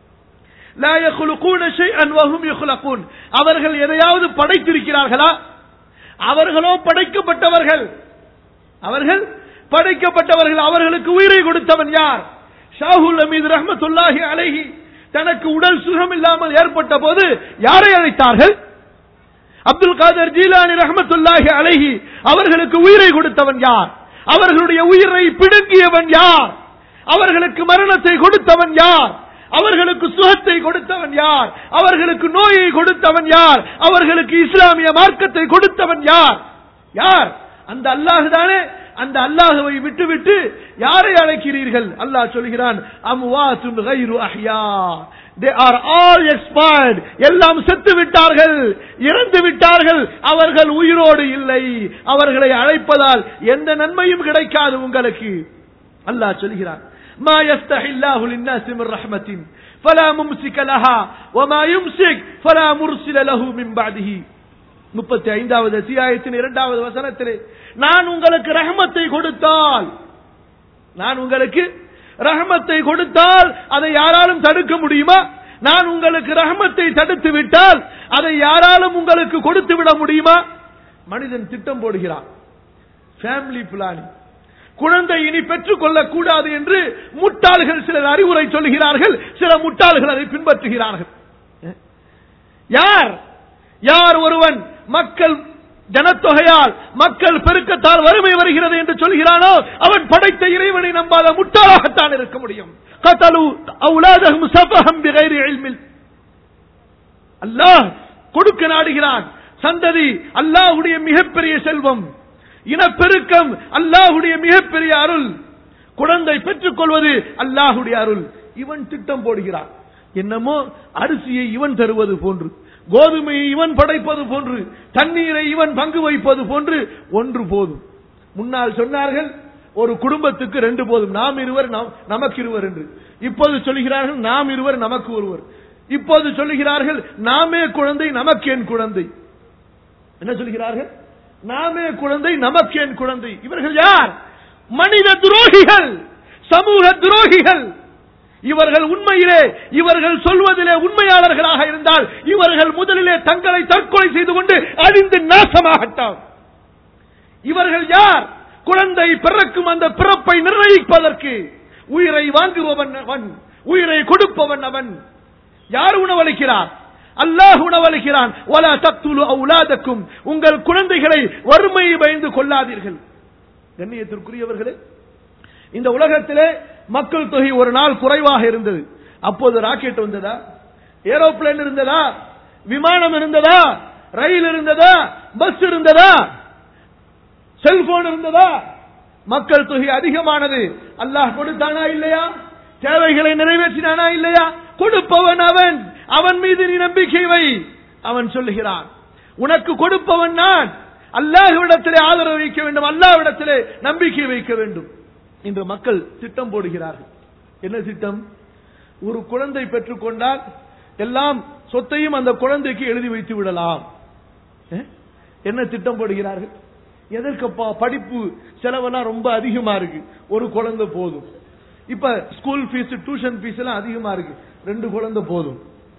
லா யخلقون شيئا وهم يخلقون. அவர்கள் எதையாவது படைத்திருக்கிறார்களா? அவர்களோ படைக்கப்பட்டவர்கள். அவர்கள் படைக்கப்பட்டவர்கள். அவர்களுக்கு உயிரை கொடுத்தவன் யார்? ஷாஹுல் அமீது ரஹ்மத்துல்லாஹி அலைஹி தனக்கு உடல் சுகம் இல்லாமல் ஏற்பட்ட போது யாரை அழைத்தார்கள்? அப்துல் காதர் ஜீலானி ரஹ்மத்துல்லாஹி அலைஹி அவர்களுக்கு உயிரை கொடுத்தவன் யார்? அவர்களுடைய உயிரை பிடுங்கியவன் யார்? அவர்களுக்கு மரணத்தை கொடுத்தவன் யார்? அவர்களுக்கு சுகத்தை கொடுத்தவன் யார்? அவர்களுக்கு நோயை கொடுத்தவன் யார்? அவர்களுக்கு இஸ்லாமிய மார்க்கத்தை கொடுத்தவன் யார்? யார்? அந்த அல்லாஹ் தானே. அந்த அல்லாஹுவை விட்டுவிட்டு யாரை அழைக்கிறீர்கள்? அல்லாஹ் சொல்கிறான், அம்வாத்துன் கைரு அஹ்யா, they are all expired, எல்லாம் செத்து விட்டார்கள், இறந்து விட்டார்கள், அவர்கள் உயிரோடு இல்லை. அவர்களை அழைப்பதால் எந்த நன்மையும் கிடைக்காது உங்களுக்கு. அல்லாஹ் சொல்கிறான், ما يفتح الله للناس من رحمة فلا ممسك لها وما يمسك فلا مرسل له من بعده. 35வது அத்தியாயத்தின் 2வது வசனத்திலே, நான் உங்களுக்கு ரஹ்மத்தை கொடுத்தால், நான் உங்களுக்கு ரஹ்மத்தை கொடுத்தால் அதை யாராலும் தடுக்க முடியுமா? நான் உங்களுக்கு ரஹ்மத்தை தடுத்து விட்டால் அதை யாராலும் உங்களுக்கு கொடுத்து விட முடியுமா? மனிதன் திட்டம் போடுகிறான், ஃபேமிலி பிளானிங், குழந்தை இனி பெற்றுக் கொள்ளக் கூடாது என்று முட்டாள்கள் சிலர் அறிவுரை சொல்கிறார்கள், சில முட்டாள்கள் அதை பின்பற்றுகிறார்கள். யார் யார் ஒருவன் மக்கள் ஜனத்தொகையால், மக்கள் பெருக்கத்தால் வறுமை வருகிறது என்று சொல்கிறானோ அவன் படைத்த இறைவனை நம்பாத முட்டாளாகத்தான் இருக்க முடியும். அல்லாஹ் கொடுக்க நாடுகிறான் சந்ததி, அல்லாஹ்வுடைய மிகப்பெரிய செல்வம், இனப்பெருக்கம் அல்லாஹ்வுடைய மிகப்பெரிய அருள், குழந்தை பெற்றுக் கொள்வது அல்லாஹ்வுடைய அருள். இவன் திட்டம் போடுகிறான், என்னமோ அரிசியை இவன் தருவது போன்று, கோதுமையை இவன் படைப்பது போன்று, தண்ணீரை இவன் பங்கு வைப்பது போன்று ஒன்று போதும். முன்னால் சொன்னார்கள் ஒரு குடும்பத்துக்கு 2 போதும், நாம் இருவர் நமக்கு இருவர் என்று. இப்போது சொல்கிறார்கள் நாம் இருவர் நமக்கு ஒருவர். இப்போது சொல்லுகிறார்கள் நாமே குழந்தை நமக்கேன் குழந்தை. என்ன சொல்கிறார்கள்? நாமே குழந்தை நமக்கேன் குழந்தை. இவர்கள் யார்? மனித துரோகிகள், சமூக துரோகிகள். இவர்கள் உண்மையிலே இவர்கள் சொல்வதிலே உண்மையாளர்களாக இருந்தால் இவர்கள் முதலிலே தங்களை தற்கொலை செய்து கொண்டு அழிந்து நாசமாகட்டும். இவர்கள் யார்? குழந்தை பிறக்கும் அந்த பிறப்பை நிர்ணயிப்பதற்கு உயிரை வாங்குபவன் அவன், உயிரை கொடுப்பவன் அவன். யார் உணவளிக்கிறார்? அல்லாஹ் உணவளிக்கிறான். வலா தக்துலு அவுலாதக்கும், உங்கள் குழந்தைகளை வறுமையை பயந்து கொள்ளாதீர்கள். கண்ணியத்திற்குரியவர்களே, இந்த உலகத்திலே மக்கள் தொகை ஒரு நாள் குறைவாக இருந்தது. அப்போது ராக்கெட் வந்ததா? ஏரோப்ளேன் இருந்ததா? விமானம் இருந்ததா? ரயில் இருந்ததா? பஸ் இருந்ததா? செல்போன் இருந்ததா? மக்கள் தொகை அதிகமானது. அல்லாஹ் கொடுத்தானா இல்லையா? தேவைகளை நிறைவேற்றினானா இல்லையா? கொடுப்பவன் அவன், அவன் மீது நீ நம்பிக்கை வை. அவன் சொல்லுகிறான், உனக்கு கொடுப்பவன் நான். அல்லாஹ்விடத்திலே ஆதரவு வைக்க வேண்டும், அல்லாஹ்விடத்திலே நம்பிக்கை வைக்க வேண்டும். இன்று மக்கள் திட்டம் போடுகிறார்கள். என்ன திட்டம்? ஒரு குழந்தை பெற்றுக் கொண்டால் எல்லாம் சொத்தையும் அந்த குழந்தைக்கு எழுதி வைத்து விடலாம். என்ன திட்டம் போடுகிறார்கள்? எதற்கப்பா? படிப்பு செலவெல்லாம் ரொம்ப அதிகமா இருக்கு, ஒரு குழந்தை போதும். இப்ப ஸ்கூல் ஃபீஸ், டியூஷன் ஃபீஸ் எல்லாம் அதிகமா இருக்கு, 2 குழந்தை போதும்.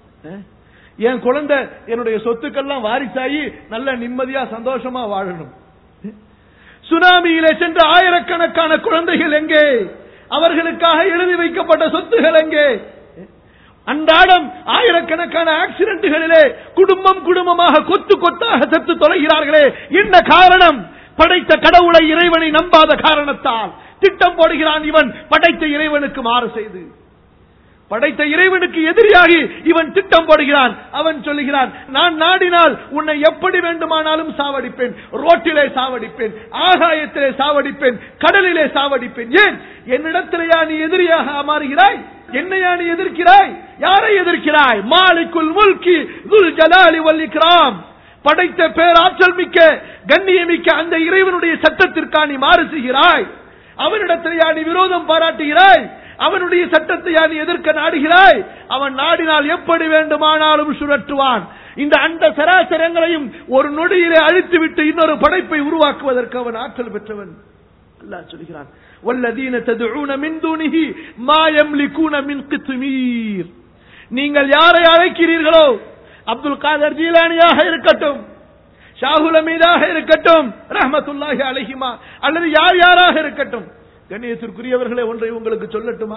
என் குழந்தை என்னுடைய சொத்துக்கெல்லாம் வாரிசாயி நல்ல நிம்மதியா சந்தோஷமா வாழணும். சுனாமியிலே சென்ற ஆயிரக்கணக்கான குழந்தைகள் எங்கே? அவர்களுக்காக எழுதி வைக்கப்பட்ட சொத்துகள் எங்கே? அன்றாடம் ஆயிரக்கணக்கான ஆக்சிடென்ட்களிலே குடும்பம் குடும்பமாக கொத்து கொத்தாக செத்து தொலைகிறார்களே, என்ன காரணம்? படைத்த கடவுளை, இறைவனை நம்பாத காரணத்தால். திட்டம் போடுகிறான் இவன், படைத்த இறைவனுக்கு மாறு செய்து. படைத்த இறைவனுக்கு எதிரியாகி இவன் திட்டம் போடுகிறான். அவன் சொல்லுகிறான், நான் நாடினால் உன்னை எப்படி வேண்டுமானாலும் சாவடிப்பேன், ரோட்டிலே சாவடிப்பேன், ஆகாயத்திலே சாவடிப்பேன், கடலிலே சாவடிப்பேன். ஏன்? என்னிடத்திலேயா நீ எதிரியாக மாறுகிறாய்? என்னையா நீ எதிர்க்கிறாய்? யாரை எதிர்க்கிறாய்? மாலிக்குல் முல்கி துல் ஜலாலி வல் இக்ராம், படைத்த பேராற்றல் மிக்க கண்ணியமிக்க அந்த இறைவனுடைய சட்டத்திற்காக நீ மாறு செய்கிறாய். அவனிடத்திலேயா நீ விரோதம் பாராட்டுகிறாய்? அவனுடைய சட்டத்தை நீ எதிர்க்க நாடுகிறாய்? அவன் நாடினால் எப்படி வேண்டுமானாலும் சுழற்றுவான். இந்த அண்ட சராசரங்களையும் ஒரு நொடியிலே அழித்துவிட்டு இன்னொரு படைப்பை உருவாக்குவதற்கு அவன் ஆற்றல் பெற்றவன். அல்லாஹ் சொல்கிறான், வல்லதீன ததுஊன மின் தூனிஹி மா யம்லிகூன மின் கித்மீர். நீங்கள் யாரை அழைக்கிறீர்களோ, அப்துல் காதர் ஜீலானியாக இருக்கட்டும், ஷாஹுல் அமீதாக இருக்கட்டும், ரஹ்மத்துல்லாஹி அலைஹிமா, அல்லது யார் யாராக இருக்கட்டும், கண்ணியத்திற்குரியவர்களே, ஒன்றை உங்களுக்கு சொல்லட்டுமா?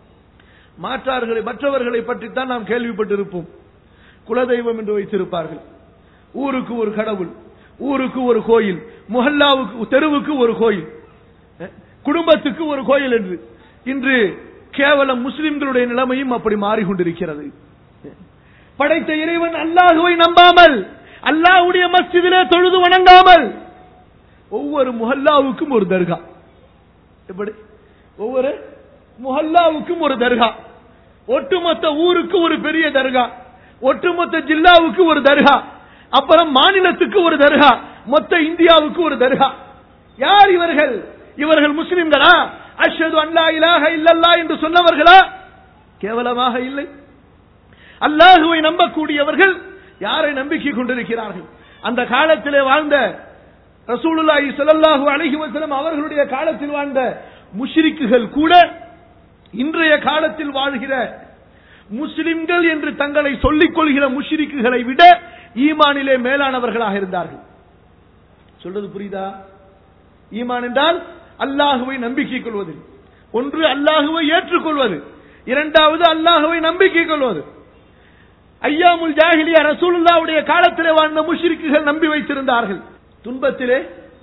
மற்றவர்களை பற்றித்தான் நாம் கேள்விப்பட்டிருப்போம். குலதெய்வம் என்று வைத்திருப்பார்கள். ஊருக்கு ஒரு கடவுள், ஊருக்கு ஒரு கோயில், முஹல்லாவுக்கு, தெருவுக்கு ஒரு கோயில், குடும்பத்துக்கு ஒரு கோயில் என்று. இன்று கேவலம் முஸ்லிம்களுடைய நிலைமையும் அப்படி மாறிக்கொண்டிருக்கிறது. படைத்த இறைவன் அல்லாஹுவை நம்பாமல், அல்லாஹ்வுடைய மஸ்ஜிதிலே தொழுது வணங்காமல், ஒவ்வொரு முஹல்லாவுக்கும் ஒரு தர்கா. எப்படி? ஒவ்வொரு முஹல்லாவுக்கும் ஒரு தர்கா, ஒட்டுமொத்த ஊருக்கு ஒரு பெரிய தர்கா, ஒட்டுமொத்த ஜில்லாவுக்கு ஒரு தர்கா, அப்புறம் மாநிலத்துக்கு ஒரு தர்கா, மொத்த இந்தியாவுக்கு ஒரு தர்கா. யார் இவர்கள்? இவர்கள் முஸ்லிம்களா? அஷ்ஹது அன் லா இலாஹ இல்லல்லாஹ் என்று சொன்னவர்களா? கேவலமாக இல்லை. அல்லாஹுவை நம்பக்கூடியவர்கள் யாரை நம்பிக்கை கொண்டிருக்கிறார்கள்? அந்த காலத்திலே வாழ்ந்த ரசூலுல்லாஹி ஸல்லல்லாஹு அலைஹி வஸல்லம் அவர்களுடைய காலத்தில் வாழ்ந்த முஷ்ரிக்குகள் கூட இன்றைய காலத்தில் வாழ்கிற முஸ்லிம்கள் என்று தங்களை சொல்லிக் கொள்கிற முஷ்ரிக்குகளை விட ஈமானிலே மேலானவர்களாக இருந்தார்கள். சொல்றது புரியுதா? ஈமான் என்றால் அல்லாஹுவை நம்பிக்கை கொள்வது. ஒன்று அல்லாஹுவை ஏற்றுக்கொள்வது, இரண்டாவது அல்லாஹுவை நம்பிக்கை கொள்வது. ஐயாமுல் ஜாஹிலியா ரசூலுல்லாஹ்வுடைய காலத்திலே வாழ்ந்த முஷ்ரிக்குகள் நம்பி வைத்திருந்தார்கள். துன்பத்திலே,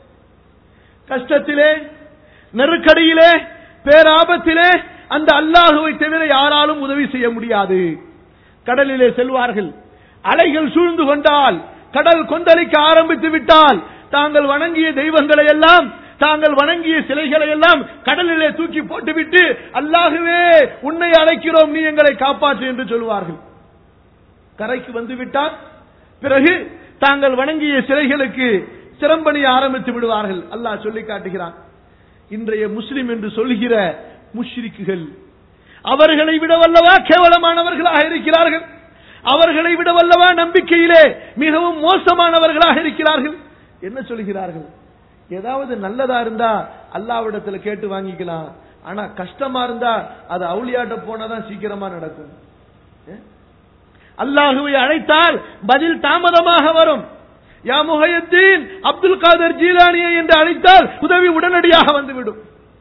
கஷ்டத்திலே, நெருக்கடியிலே, பேராபத்திலே அந்த அல்லாஹுவை தவிர யாராலும் உதவி செய்ய முடியாது. கடலிலே செல்வார்கள், அலைகள் சூழ்ந்து கொண்டால், கடல் கொந்தளிக்க ஆரம்பித்து விட்டால், தாங்கள் வணங்கிய தெய்வங்களை எல்லாம், தாங்கள் வணங்கிய சிலைகளை எல்லாம் கடலிலே தூக்கி போட்டுவிட்டு, அல்லாஹுவே உன்னை அழைக்கிறோம், நீ எங்களை காப்பாற்று என்று சொல்வார்கள். கரைக்கு வந்துவிட்டால் பிறகு தாங்கள் வணங்கிய சிலைகளுக்கு சிரம்பணிய ஆரம்பித்து விடுவார்கள். அல்லாஹ் சொல்லி காட்டுகிறான், இன்றைய முஸ்லிம் என்று சொல்கிற முஷ்ரிக்குகள் அவர்களை விட வல்லவா கேவலமானவர்களாக இருக்கிறார்கள். அவர்களை விட வல்லவா நம்பிக்கையிலே மிகவும் மோசமானவர்களாக இருக்கிறார்கள். என்ன சொல்கிறார்கள்? ஏதாவது நல்லதா இருந்தா அல்லாஹ்விடத்துல கேட்டு வாங்கிக்கலாம், ஆனா கஷ்டமா இருந்தா அது அவுலியாட்ட போனாதான் சீக்கிரமா நடக்கும். அல்லாஹுவை அழைத்தால் பதில் தாமதமாக வரும். யா முஹையத்தீன் அப்துல் காதர் ஜீலானியை என்று அழைத்தால் உதவி உடனடியாக வந்துவிடும்.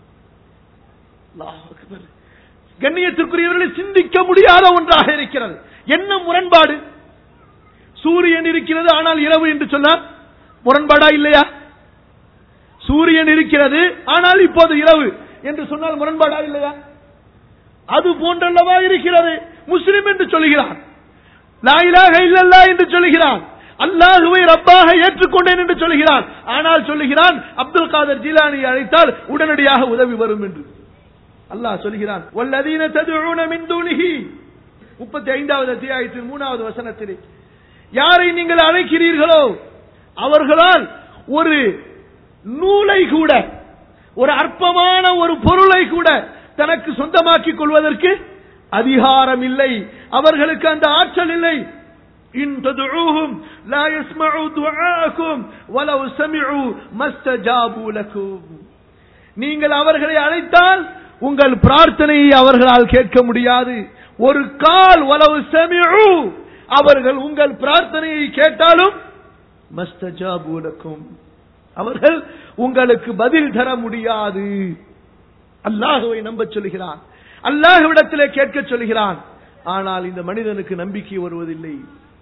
அல்லாஹ் அக்பர். கண்ணியத்திற்குரியவர்களை சிந்திக்க முடியாத ஒன்றாக இருக்கிறது. என்ன முரண்பாடு? சூரியன் இருக்கிறது ஆனால் இரவு என்று சொன்னால் முரண்பாடா இல்லையா? சூரியன் இருக்கிறது ஆனால் இப்போது இரவு என்று சொன்னால் முரண்பாடா இல்லையா? அது போன்றல்லவா இருக்கிறது. முஸ்லிம் என்று சொல்கிறான், லா இலாஹ இல்லல்லாஹ் என்று சொல்கிறான், அல்லாஹுவை ரப்பாக ஏற்றுக்கொண்டேன் என்று சொல்கிறான். ஆனால் சொல்லுகிறான் அப்துல் காதர் ஜீலானியை அழைத்தால் உடனடியாக உதவி வரும் என்று. அல்லாஹ் சொல்கிறான், வல்லதீன ததுஊன மின் தூனிஹி 35வது அத்தியாயத்தின் 3வது வசனத்திலே, யாரை நீங்கள் அழைக்கிறீர்களோ அவர்களால் ஒரு நூலை கூட, ஒரு அற்பமான ஒரு பொருளை கூட தனக்கு சொந்தமாக்கிக் கொள்வதற்கு அதிகாரம் இல்லை, அவர்களுக்கு அந்த ஆற்றல் இல்லை. இன் ததுஊஹும் லா யஸ்மஉ துஆஅக்கும் வலவ் சமிஉ மஸ்தஜாபு லக்கும். நீங்கள் அவர்களை அழைத்தால் உங்கள் பிரார்த்தனையை அவர்களால் கேட்க முடியாது. ஒரு கால் வலவ் சமிஉ, அவர்கள் உங்கள் பிரார்த்தனையை கேட்டாலும் மஸ்தஜாபு லக்கும், அவர்கள் உங்களுக்கு பதில் தர முடியாது. அல்லாஹ்வை நம்ப சொல்கிறான், அல்லாஹ்விடத்திலே கேட்க சொல்கிறான். ஆனால் இந்த மனிதனுக்கு நம்பிக்கை வருவதில்லை.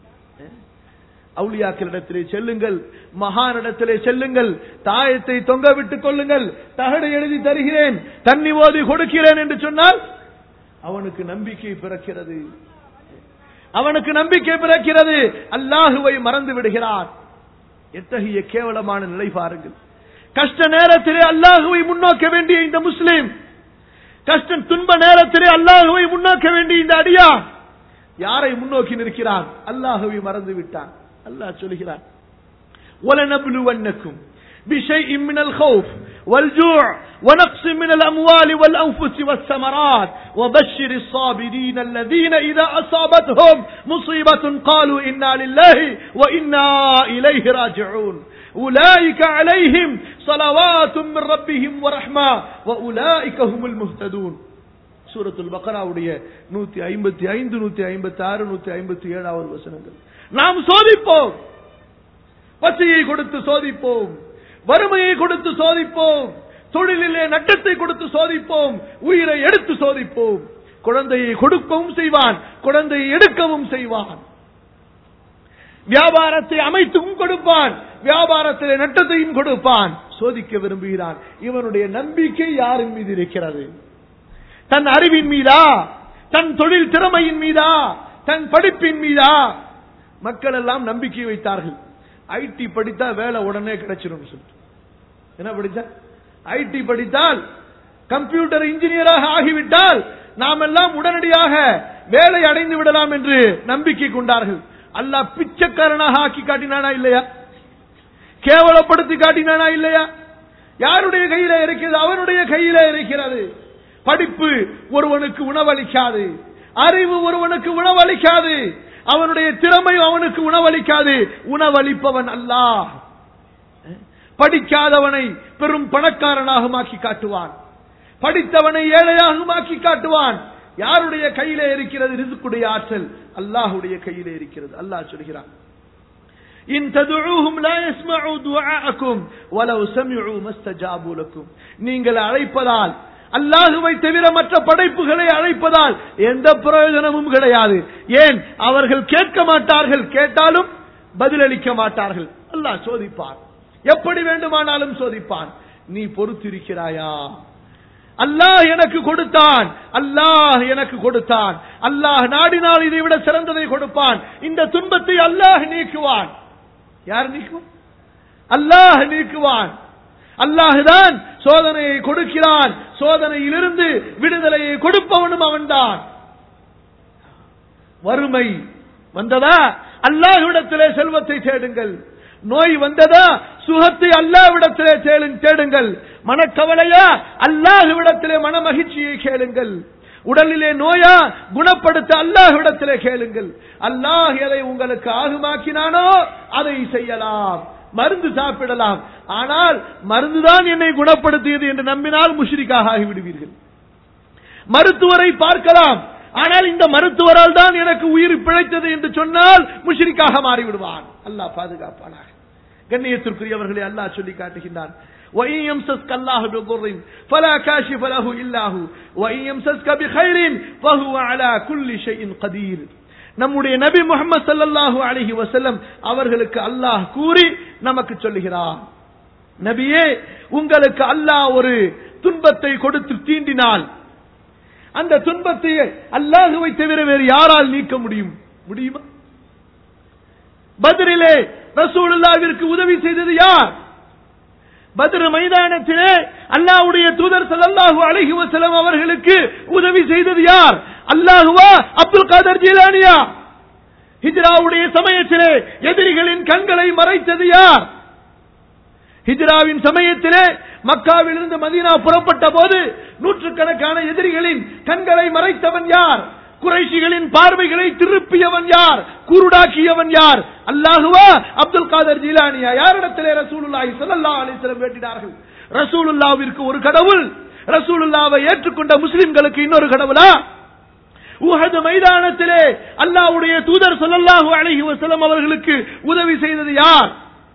அவுலியாக்களிடத்திலே செல்லுங்கள், மகானிடத்திலே செல்லுங்கள், தாயத்தை தொங்க விட்டுக் கொள்ளுங்கள், தகடு எழுதி தருகிறேன், தண்ணி ஓதி கொடுக்கிறேன் என்று சொன்னால் அவனுக்கு நம்பிக்கை பிறக்கிறது. அவனுக்கு நம்பிக்கை பிறக்கிறது. அல்லாஹுவை மறந்து விடுகிறான். எத்தகைய கேவலமான நிலை பாருங்கள். கஷ்ட நேரத்திலே அல்லாஹுவை முன்னோக்க வேண்டிய இந்த முஸ்லிம், கஷ்ட துன்ப நேரத்திலே அல்லாஹுவை முன்னோக்க வேண்டிய இந்த அடியான் யாரை முன்னோக்கி நிற்கிறான்? அல்லாஹுவை மறந்து விட்டான். அல்லாஹ் சொல்கிறான், وَلَنَبْلُوَنَّكُمْ بِشَيْءٍ مِنَ الْخَوْفِ وَالْجُوعِ وَنَقْصٍ مِنَ الْأَمْوَالِ وَالْأَنْفُسِ وَالثَّمَرَاتِ وَبَشِّرِ الصَّابِرِينَ الَّذِينَ إِذَا أَصَابَتْهُمْ مُصِيبَةٌ قَالُوا إِنَّا لِلَّهِ وَإِنَّا إِلَيْهِ راجعون أُولَئِكَ عَلَيْهِمْ صَلَوَاتٌ مِّن رَّبِّهِمْ وَرَحْمَةٌ وَأُولَئِكَ هُمُ الْمُهْتَدُونَ. சூரத்துல் பக்ராவுடைய 155, 156, 157வது வசனங்கள். நாம் சோதிப்போம், பசியை கொடுத்து சோதிப்போம், வறுமையை கொடுத்து சோதிப்போம், தொழிலிலே நட்டத்தை கொடுத்து சோதிப்போம், உயிரை எடுத்து சோதிப்போம். குழந்தையை கொடுக்கவும் செய்வான், குழந்தையை எடுக்கவும் செய்வான். வியாபாரத்தை அமைத்தும் கொடுப்பான், வியாபாரத்திலே நட்டத்தையும் கொடுப்பான். சோதிக்க விரும்புகிறான். இவனுடைய நம்பிக்கை யாரின் மீது இருக்கிறது? தன் அறிவின் மீதா, தன் தொழில் திறமையின் மீதா, தன் படிப்பின் மீதா? மக்கள் எல்லாம் நம்பிக்கை வைத்தார்கள். ஐடி படித்தா வேலை உடனே கிடைச்சிடும் சொல்லிட்டு. என்ன படித்தா? ஐடி படித்தால், கம்ப்யூட்டர் இன்ஜினியராக ஆகிவிட்டால் நாம் எல்லாம் உடனடியாக வேலை அடைந்து விடலாம் என்று நம்பிக்கை கொண்டார்கள். அல்லாஹ் பிச்சைக்காரனாக ஆக்கி காட்டினானா இல்லையா? கேவலப்படுத்தி காட்டினானா இல்லையா? யாருடைய கையில இருக்கிறது? அவனுடைய கையில இருக்கிறது. படிப்பு ஒருவனுக்கு உணவளிக்காது, அறிவு ஒருவனுக்கு உணவளிக்காது, அவனுடைய திறமை அவனுக்கு உணவளிக்காது. உணவளிப்பவன் அல்லாஹ். படிக்காதவனை பெரும் பணக்காரனாக ஆக்கி காட்டுவான், படித்தவனை ஏழையாக ஆக்கி காட்டுவான். யாருடைய கையிலே இருக்கிறது ரிஸ்குடைய ஆற்றல்? அல்லாஹ்வுடைய கையிலே இருக்கிறது. அல்லாஹ் சொல்கிறான், இன் ததுஊஹும் லா யஸ்மஉ துஆஅக்கும் வலவ் சமிஉ மஸ்தஜாபு லக்கும். நீங்கள் அழைப்பதால், அல்லாஹுவை தவிர மற்ற படைப்புகளை அழைப்பதால் எந்த பிரயோஜனமும் கிடையாது. ஏன்? அவர்கள் கேட்க மாட்டார்கள், கேட்டாலும் பதிலளிக்க மாட்டார்கள். அல்லாஹ் சோதிப்பான், எப்படி வேண்டுமானாலும் சோதிப்பான். நீ பொறுத்திருக்கிறாயா? அல்லாஹ் எனக்கு கொடுத்தான், அல்லாஹ் எனக்கு கொடுத்தான், அல்லாஹ் நாடினால் இதை விட சிறந்ததை கொடுப்பான். இந்த துன்பத்தை அல்லாஹ் நீக்குவான். யார் நீக்குவான்? அல்லாஹ் நீக்குவான். அல்லாஹுதான் சோதனையை கொடுக்கிறான், சோதனையிலிருந்து விடுதலையை கொடுப்பவனும் அவன்தான். வறுமை வந்ததா அல்லாஹ்விடத்திலே செல்வத்தை தேடுங்கள். நோய் வந்ததா சுகத்தை அல்லாஹ்விடத்திலே தேடுங்கள். மனக்கவலையா அல்லாஹ்விடத்திலே மன மகிழ்ச்சியை கேளுங்கள். உடலிலே நோயா குணப்படுத்த அல்லாஹ்விடத்திலே கேளுங்கள். அல்லாஹ் எதை உங்களுக்கு ஆகுமாக்கினானோ அதை செய்யலாம், மருந்து சாப்பிடலாம். ஆனால் மருந்துதான் என்னை குணப்படுத்தியது என்று நம்பினால் முஷ்ரிக்காக ஆகிவிடுவீர்கள். மருத்துவரை பார்க்கலாம், ஆனால் இந்த மருத்துவரால் தான் எனக்கு உயிர் பிழைத்தது என்று சொன்னால் முஷ்ரிக்காக மாறிவிடுவான். அல்லாஹ் பாதுகாப்பானாக. கண்ணியத்திற்குரியவர்களே, அல்லாஹ் சொல்லி காட்டுகின்றான், وَإِن يَمْسَسْكَ اللَّهُ بِضُرٍّ فَلَا كَاشِفَ لَهُ إِلَّا هُوَ وَإِن يَمْسَسْكَ بِخَيْرٍ فَهُوَ عَلَى كُلِّ شَيْءٍ قَدِيرٌ. நம்முடைய நபி முஹம்மது ஸல்லல்லாஹு அலைஹி வஸல்லம் அவர்களுக்கு அல்லாஹ் கூறி நமக்கு சொல்லுகிறார், நபியே, உங்களுக்கு அல்லாஹ் ஒரு துன்பத்தை கொடுத்து தீண்டினால் அந்த துன்பத்தை அல்லாஹ்வை தவிர வேறு யாரால் நீக்க முடியுமா? பத்ரிலே ரசூலுல்லாஹ்விற்கு உதவி செய்தது யார்? பத்ர் மைதானத்திலே அல்லாஹ்வுடைய தூதர் ஸல்லல்லாஹு அலைஹி வஸல்லம் அவர்களுக்கு உதவி செய்தது யார்? அல்லாஹ்வா அப்துல் காதர் ஜீலானியா? ஹிஜ்ராவுடைய சமயத்திலே எதிரிகளின் கண்களை மறைத்தது யார்? ஹிஜ்ராவின் சமயத்திலே மக்காவிலிருந்து மதீனா புறப்பட்ட போது நூற்றுக்கணக்கான எதிரிகளின் கண்களை மறைத்தவன் யார்? குறைஷிகளின் பார்வைகளை திருப்பியவன் யார்? குருடாக்கியவன் யார்? அல்லாஹ்வா அப்துல் காதர் ஜீலானியா? யாரிடத்திலே ரசூலுல்லாஹி ஸல்லல்லாஹு அலைஹி வஸல்லம் வேண்டினார்கள்? ரசூலுல்லாஹ்விற்கு ஒரு கடவுள், ரசூலுல்லாஹ்வை ஏற்றுக்கொண்ட முஸ்லிம்களுக்கு இன்னொரு கடவுளா? உஹது மைதானத்திலே அல்லாஹ்வுடைய தூதர் ஸல்லல்லாஹு அலைஹி வஸல்லம் அவர்களுக்கு உதவி செய்தது யார்?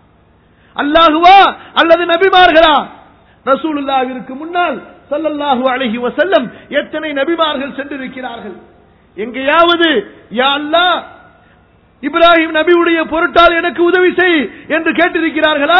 அல்லாஹ்வா அல்லது நபிமார்களா? ரசூலுல்லாஹ்விற்கு முன்னால் ஸல்லல்லாஹு அலைஹி வஸல்லம் எத்தனை நபிமார்கள் சென்றிருக்கிறார்கள்? எங்கேயாவது யா அல்லாஹ் இப்ராஹிம் நபியுடைய பொருட்டால் எனக்கு உதவி செய் என்று கேட்டிருக்கிறார்களா?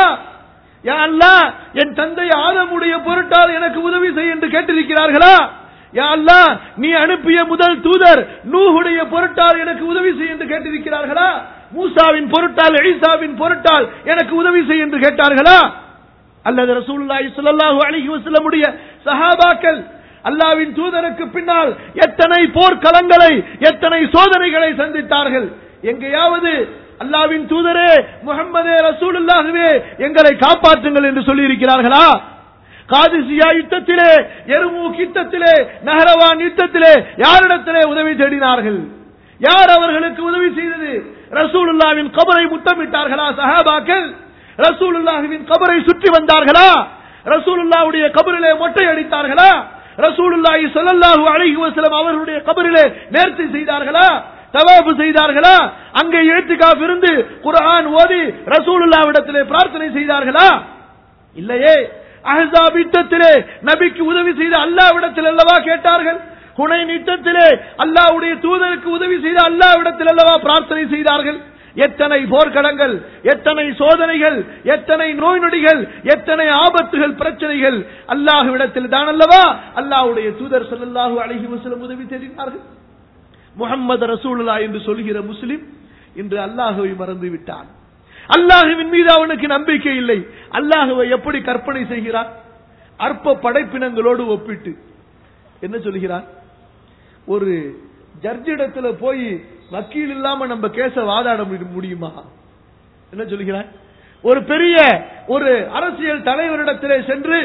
யா அல்லாஹ் என் தந்தை ஆதமுடைய பொருட்டால் எனக்கு உதவி செய் என்று கேட்டிருக்கிறார்களா? யா அல்லாஹ் நீ அனுப்பிய முதல் தூதர் நூஹுடைய பொருட்டால் எனக்கு உதவி செய் என்று கேட்டிருக்கிறார்களா? மூசாவின் பொருட்டால், ஈசாவின் பொருட்டால் எனக்கு உதவி செய் என்று கேட்டார்களா? அல்லது ரசூலுல்லாஹி ஸல்லல்லாஹு அலைஹி வஸல்லம் உடைய சஹாபாக்கள் அல்லாஹ்வின் தூதருக்கு பின்னால் எத்தனை போர்க்களங்களை, எத்தனை சோதனைகளை சந்தித்தார்கள்? எங்கேயாவது அல்லாஹ்வின் தூதரே முஹம்மதே ரசூலுல்லாஹ்வே எங்களை காப்பாற்றுங்கள் என்று சொல்லி இருக்கிறார்களா? காதிசியா யுத்தத்திலே, எர்மூக் யுத்தத்திலே, நஹரவான் யுத்தத்திலே யாரிடத்திலே உதவி தேடினார்கள்? யார் அவர்களுக்கு உதவி செய்தது? ரசூலுல்லாஹ்வின் கபரை முத்தமிட்டார்களா சஹாபாக்கள்? ரசூலுல்லாஹ்வின் கபரை சுற்றி வந்தார்களா? ரசூலுல்லாஹ்வுடைய கபரிலே மொட்டை அடித்தார்களா? ரசூலுல்லாஹி ஸல்லல்லாஹு அலைஹி வஸல்லம் அவர்களுடைய கபரிலே நேர்ச்சை செய்தார்களா? தவாஃப் செய்தார்களா? அங்கே இஅ்திகாஃப் இருந்து குர்ஆன் ஓதி ரசூலுல்லாஹ்விடத்திலே பிரார்த்தனை செய்தார்களா? இல்லையே. அஹ்ஸாப் யுத்தத்திலே நபிக்கு உதவி செய்த அல்லாஹ்விடத்தில் அல்லவா கேட்டார்கள்? ஹுனைன் யுத்தத்திலே அல்லாஹ்வுடைய தூதருக்கு உதவி செய்த அல்லாஹ்விடத்தில் அல்லவா பிரார்த்தனை செய்தார்கள்? எத்தனை போர்க்களங்கள், எத்தனை சோதனைகள், எத்தனை நோய் நொடிகள், எத்தனை ஆபத்துகள், பிரச்சனைகள் அல்லாஹ்விடத்தில் தான் அல்லவா அல்லாஹ்வுடைய தூதர் ஸல்லல்லாஹு அலைஹி வஸல்லம் உதவி தேடினார்கள். முஹம்மது ரசூலுல்லாஹ் என்று சொல்கிற முஸ்லிம் இன்று அல்லாஹ்வை மறந்து விட்டான். அல்லாஹ்வின் மீது அவனுக்கு நம்பிக்கை இல்லை. அல்லாஹ்வை எப்படி கற்பனை செய்கிறான்? அற்ப படைப்பினங்களோடு ஒப்பிட்டு என்ன சொல்கிறான்? ஒரு ஜட்ஜிடத்துல போய் வக்கீல் இல்லாம நம்ம கேஸ வாதாட முடியுமா? என்ன சொல்கிறான்? ஒரு பெரிய ஒரு அரசியல் தலைவரிடத்திலே சென்று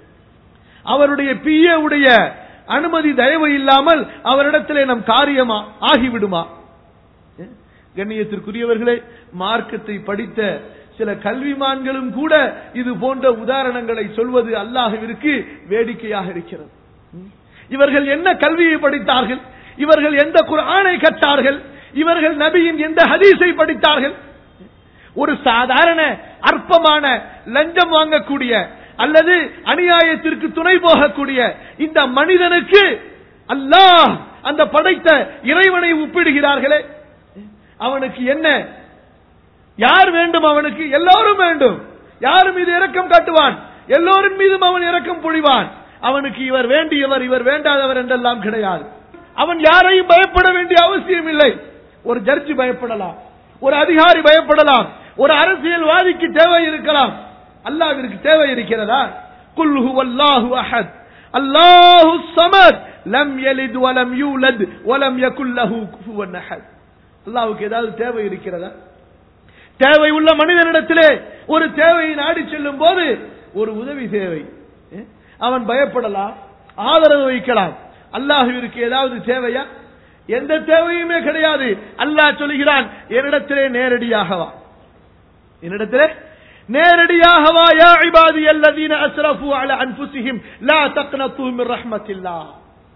அவருடைய பிஏ உடைய அனுமதி தயவு இல்லாமல் அவரிடத்திலே நம் காரியமா ஆகிவிடுமா? கண்ணியத்திற்குரியவர்களே, மார்க்கத்தை படித்த சில கல்விமான்களும் கூட இது போன்ற உதாரணங்களை சொல்வது அல்லாஹ்விற்கு வேடிக்கையாக இருக்கிறது. இவர்கள் என்ன கல்வியை படித்தார்கள்? இவர்கள் எந்த குர்ஆனை கற்றார்கள்? இவர்கள் நபியின் எந்த ஹதீஸை படித்தார்கள்? ஒரு சாதாரண அற்பமான லஞ்சம் வாங்கக்கூடிய அல்லது அநியாயத்திற்கு துணை போகக்கூடிய இந்த மனிதனுக்கு அல்லாஹ் அந்த படைத்த இறைவனை ஒப்பிடுகிறார்களே, அவனுக்கு என்ன? யார் வேண்டும் அவனுக்கு? எல்லோரும் வேண்டும். யார் மீது இரக்கம் காட்டுவான்? எல்லோரின் மீதும் அவன் இரக்கம் பொழிவான். அவனுக்கு இவர் வேண்டியவர், இவர் வேண்டாதவர் என்றெல்லாம் கிடையாது. அவன் யாரையும் பயப்பட வேண்டிய அவசியம் இல்லை. ஒரு ஜட்ஜி பயப்படலாம், ஒரு அதிகாரி பயப்படலாம், ஒரு அரசியல்வாதிக்கு தேவை இருக்கலாம். அல்லாஹ்விற்கு தேவை இருக்கிறதா? குல் ஹுவல்லாஹு அஹத் அல்லாஹுஸ் ஸமத் லம் யலித் வலம் யூலத் வலம் யகுல் லஹு குஃபுவன் அஹத். அல்லாஹ்வுக்கு ஏதாவது தேவை இருக்கிறதா? தேவை உள்ள மனிதனிடத்திலே ஒரு தேவையை நாடி செல்லும் போது ஒரு உதவி தேவை, அவன் பயப்படலாம், ஆதரவு வைக்கலாம். அல்லாஹ்விற்கு ஏதாவது தேவையா? எந்த தேவையுமே கிடையாது. அல்லாஹ் சொல்கிறான், என்னிடத்திலே நேரடியாக வா, என்னிடத்திலே நேரடியாக வா. யா இபாதி அல்லதீன அஸ்ரஃபு அலா அன்ஃபுஸிஹிம் லா தக்னது மின் ரஹ்மத்தில்லாஹ்.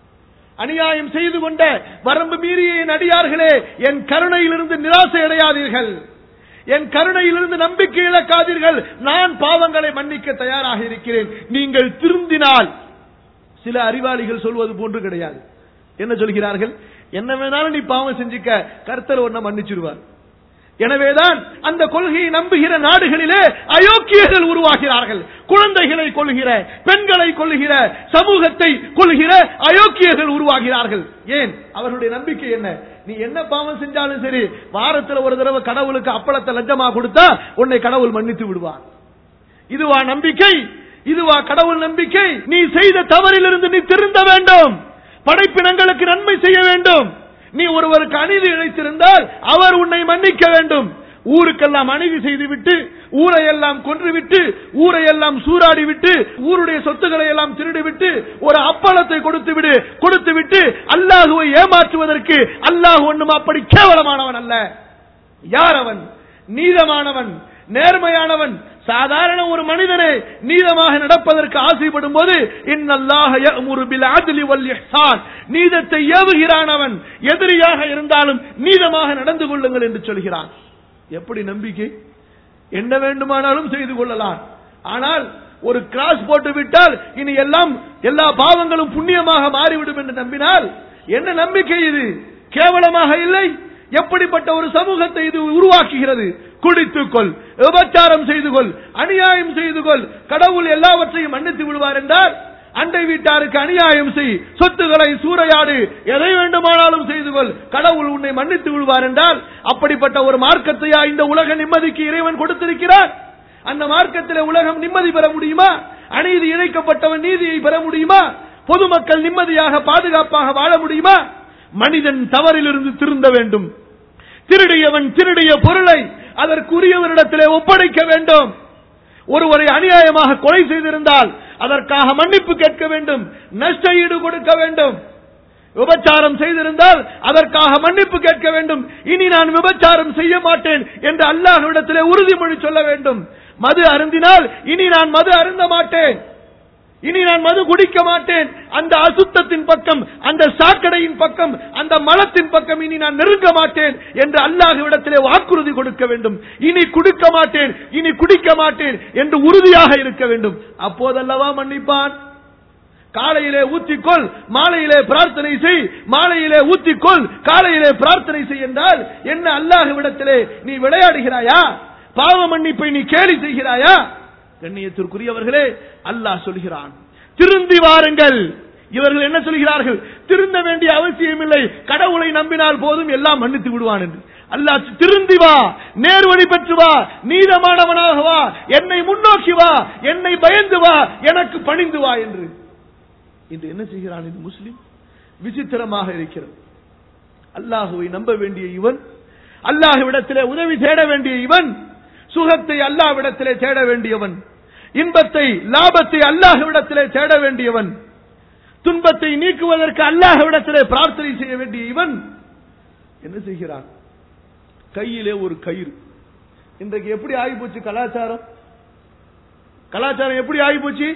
அநியாயம் செய்து கொண்ட வரம்பு மீறிய என் அடியார்களே, என் கருணையிலிருந்து நிராசை அடையாதீர்கள், என் கருணையிலிருந்து நம்பிக்கை இழக்காதீர்கள். நான் பாவங்களை மன்னிக்க தயாராக இருக்கிறேன், நீங்கள் திருந்தினால். சில அறிவாளிகள் சொல்வது போன்று கிடையாது. என்ன சொல்கிறார்கள்? என்ன வேணாலும் நீ பாவம் செஞ்சுக்க, கர்த்தர் ஒன்ன மன்னிச்சிருவார். எனவேதான் அந்த கொள்கையை நம்புகிற நாடுகளிலே அயோக்கியர்கள் உருவாகிறார்கள். குழந்தைகளை கொள்கிற, பெண்களை கொள்கிற, சமூகத்தை கொள்கிற அயோக்கியர்கள் உருவாகிறார்கள். ஏன்? அவர்களுடைய நம்பிக்கை என்ன? நீ என்ன பாவம் செஞ்சாலும் சரி, வாரத்தில் ஒரு தடவை கடவுளுக்கு அப்பளத்தை லஞ்சமா கொடுத்தா உன்னை கடவுள் மன்னித்து விடுவார். இதுவா நம்பிக்கை? இதுவா கடவுள் நம்பிக்கை? நீ செய்த தவறிலிருந்து நீ திருந்த வேண்டும், படைப்பினங்களுக்கு நன்மை செய்ய வேண்டும். நீ ஒருவருக்கு அநீதி இழைத்திருந்தால் அவர் உன்னை மன்னிக்க வேண்டும். ஊருக்கெல்லாம் அநீதி செய்துவிட்டு, ஊரையெல்லாம் கொன்றுவிட்டு, ஊரையெல்லாம் சூறாடிவிட்டு, ஊருடைய சொத்துக்களை எல்லாம் திருடிவிட்டு ஒரு அப்பளத்தை கொடுத்துவிட்டு அல்லாஹுவை ஏமாற்றுவதற்கு அல்லாஹ் ஒன்றும் அப்படி கேவலமானவன் அல்ல. யார் அவன்? நீதமானவன், நேர்மையானவன். சாதாரண ஒரு மனிதனே நீதமாக நடப்பதற்கு ஆசைப்படும் போது இன்னல்லாஹ யஅமுரு பில் அத்லி வல் இஹ்சான், நீதத்தை ஏவுகிறான் அவன். எதிரியாக இருந்தாலும் நீதமாக நடந்து கொள்ளுங்கள் என்று சொல்கிறான். எப்படி நம்பிக்கை? என்ன வேண்டுமானாலும் செய்து கொள்ளலாம். ஆனால் ஒரு கிராஸ் போட்டு விட்டால் இனி எல்லா பாவங்களும் புண்ணியமாக மாறிவிடும் என்று நம்பினால் என்ன நம்பிக்கை இது? கேவலமாக இல்லை? எப்படிப்பட்ட ஒரு சமூகத்தை இது உருவாக்குகிறது? குடித்துக்கொள், விபச்சாரம் செய்து கொள், அநியாயம் செய்து கொள், கடவுள் எல்லாவற்றையும் மன்னித்து விடுவார் என்றால் அண்டை வீட்டாருக்கு அநியாயம் செய், சொத்துக்களை சூறையாடு, எதை வேண்டுமானாலும் செய்து கொள், கடவுள் உன்னை மன்னித்து விடுவார் என்றால் அப்படிப்பட்ட ஒரு மார்க்கத்தையா இந்த உலக நிம்மதிக்கு இறைவன் கொடுத்திருக்கிறார்? அந்த மார்க்கத்திலே உலகம் நிம்மதி பெற முடியுமா? அநீதி இழைக்கப்பட்டவன் நீதியை பெற முடியுமா? பொதுமக்கள் நிம்மதியாக பாதுகாப்பாக வாழ முடியுமா? மனிதன் தவறிலிருந்து திருந்த வேண்டும். திருடியவன் திருடிய பொருளை அதற்குரியவரிடத்திலே ஒப்படைக்க வேண்டும். ஒருவரை அநியாயமாக கொலை செய்திருந்தால் அதற்காக மன்னிப்பு கேட்க வேண்டும், நஷ்ட ஈடு கொடுக்க வேண்டும். விபச்சாரம் செய்திருந்தால் அதற்காக மன்னிப்பு கேட்க வேண்டும். இனி நான் விபச்சாரம் செய்ய மாட்டேன் என்று அல்லாஹ்விடத்திலே உறுதிமொழி சொல்ல வேண்டும். மது அருந்தினால் இனி நான் மது அருந்த மாட்டேன், இனி நான் மது குடிக்க மாட்டேன், அந்த அசுத்தத்தின் பக்கம், அந்த சாக்கடையின் பக்கம், அந்த மலத்தின் பக்கம் இனி நான் நெருங்க மாட்டேன் என்று அல்லாஹ்விடத்திலே வாக்குறுதி கொடுக்க வேண்டும். இனி குடிக்க மாட்டேன், இனி குடிக்க மாட்டேன் என்று உறுதியாக இருக்க வேண்டும். அப்போதல்லவா மன்னிப்பான். காலையிலே ஊத்திக்கொள், மாலையிலே பிரார்த்தனை செய், மாலையிலே ஊத்திக்கொள், காலையிலே பிரார்த்தனை செய் என்றால் என்ன? அல்லாஹ்விடத்திலே நீ விளையாடுகிறாயா? பாவ மன்னிப்பை நீ கேலி செய்கிறாயா? கண்ணியத்திற்குரியவர்களே, அல்லாஹ் சொல்கிறான், திருந்தி வாருங்கள். இவர்கள் என்ன சொல்கிறார்கள்? திருந்த வேண்டிய அவசியம் இல்லை, கடவுளை நம்பினால் போதும், எல்லாம் மன்னித்து விடுவான் என்று. அல்லாஹ் திருந்தி வா, நேர்வழி பெற்று வா, நீதமானவனாக வா, என்னை முன்னோக்கி வா, என்னை பயந்து வா, எனக்கு பணிந்து வா என்று. இன்று என்ன செய்கிறான் இந்த முஸ்லிம்? விசித்திரமாக இருக்கிறது. அல்லாஹுவை நம்ப வேண்டிய இவன், அல்லாஹ்விடத்திலே உதவி தேட வேண்டிய இவன், சுகத்தை அல்லாஹ்விடத்திலே தேட வேண்டியவன், இன்பத்தை லாபத்தை அல்லாஹ்விடத்திலே தேட வேண்டியவன், துன்பத்தை நீக்குவதற்கு அல்லாஹ்விடத்திலே பிரார்த்தனை செய்ய வேண்டிய இவன் என்ன செய்கிறான்? கையிலே ஒரு கயிறு. இன்றைக்கு எப்படி ஆகிப்போச்சு கலாச்சாரம்? கலாச்சாரம் எப்படி ஆகிப்போச்சு?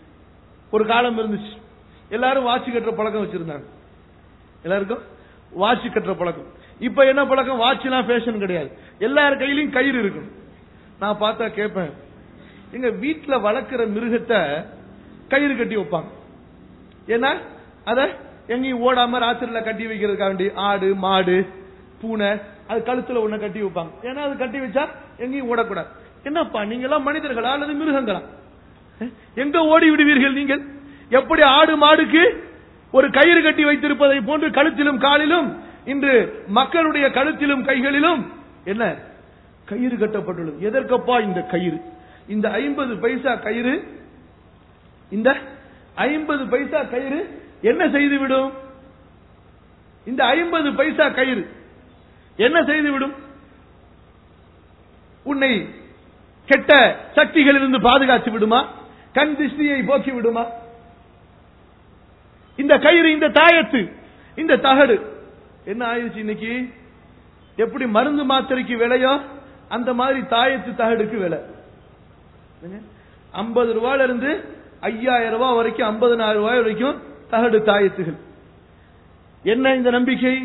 ஒரு காலம் இருந்துச்சு, எல்லாரும் வாட்சி கட்டுற பழக்கம் வச்சிருந்தாங்க, எல்லாருக்கும் வாட்சி கட்டுற பழக்கம். இப்ப என்ன பழக்கம்? வாட்சிலாம் ஃபேஷன் கிடையாது, எல்லார் கையிலும் கயிறு இருக்கும். நான் பார்த்தா கேட்பேன், எங்க வீட்டுல வளர்க்கிற மிருகத்தை கயிறு கட்டி வைப்பாங்க. ஏன்னா அத எங்கேயும் ஓடாம ராத்திரில கட்டி வைக்கிறதுக்காண்டி ஆடு மாடு பூனை அது கழுத்துல ஒண்ணு கட்டி வைப்பாங்க. ஏன்னா அது கட்டி வச்சா எங்கேயும் ஓடக்கூடாது. என்னப்பா நீங்க எல்லாம் மனிதர்களா அல்லது மிருகங்களா? எங்க ஓடி விடுவீர்கள் நீங்கள்? எப்படி ஆடு மாடுக்கு ஒரு கயிறு கட்டி வைத்திருப்பதை போன்று கழுத்திலும் காலிலும் இன்று மக்களுடைய கழுத்திலும் கைகளிலும் என்ன கயிறு கட்டப்பட்டுள்ளது. எதற்கப்பா இந்த கயிறு? இந்த 50 பைசா கயிறு, இந்த 50 பைசா கயிறு என்ன செய்துவிடும்? இந்த 50 பைசா கயிறு என்ன செய்துவிடும்? உன்னை கெட்ட சக்திகளிலிருந்து பாதுகாத்து விடுமா? கண் திஷ்டியை போக்கி விடுமா? இந்த கயிறு, இந்த தாயத்து, இந்த தகடு என்ன ஆயிடுச்சு இன்னைக்கு? எப்படி மருந்து மாத்திரைக்கு விலையோ அந்த மாதிரி தாயத்து தகடுக்கு விலை. 50 ரூபாயில இருந்து 5000 ரூபாய் வரைக்கும், 50,000 ரூபாய் வரைக்கும் தகடு தாயத்துகள். என்ன இந்த நம்பிக்கை?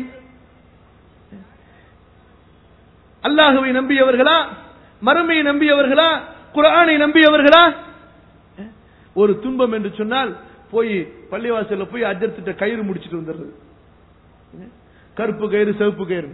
அல்லாஹ்வை நம்பியவர்களா? மறுமையை நம்பியவர்களா? குர்ஆனை நம்பியவர்களா? ஒரு துன்பம் என்று சொன்னால் போய் பள்ளிவாசல்ல போய் அஜர்த்திட்ட கயிறு முடிச்சிட்டு வந்துடுறது. கருப்பு கயிறு, சிவப்பு கயிறு.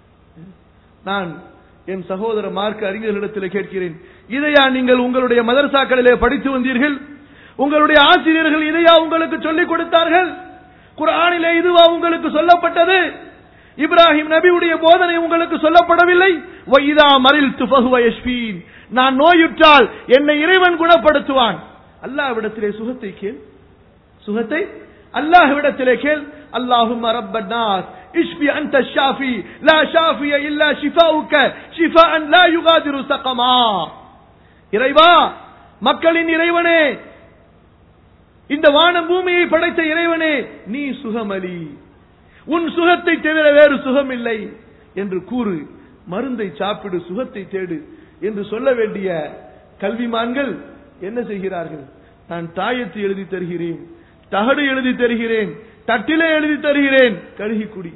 நான் என் சகோதர மார்க்க அறிஞர்களிடத்தில் கேட்கிறேன், இதையா நீங்கள் உங்களுடைய மதரசாக்களிலே படித்து வந்தீர்கள்? உங்களுடைய ஆசிரியர்கள் இதையா உங்களுக்கு சொல்லிக் கொடுத்தார்கள்? குர்ஆனிலே இதுவா உங்களுக்கு சொல்லப்பட்டது? இப்ராஹிம் நபியுடைய போதனை உங்களுக்கு சொல்லப்படவில்லை? வைதா மரில்து ஃபஹுவ யஷ்ஃபீன், நான் நோயுற்றால் என்னை இறைவன் குணப்படுத்துவான். அல்லாஹ்விடத்திலே சுகத்தை கேள், சுகத்தை அல்லாஹ்விடத்திலே கேள். அல்லாஹும்ம ரப்பன் நாஸ் இஷ்ஃபி அன்த ஷாஃபி லா ஷாஃபிய இல்லா ஷிஃபாஉக ஷிஃபாஅன் லா யுகாதிரு ஸகமா. இறைவா, மக்களின் இறைவனே, இந்த வானம் பூமியை படைத்த இறைவனே, நீ சுகமளி, உன் சுகத்தை தவிர வேறு சுகம் இல்லை என்று கூறு. மருந்தை சாப்பிடு, சுகத்தை தேடு என்று சொல்ல வேண்டிய கல்விமான்கள் என்ன செய்கிறார்கள்? நான் தாயத்து எழுதி தருகிறேன், தகடு எழுதி தருகிறேன், தட்டிலே எழுதி தருகிறேன், கழுகி குடி.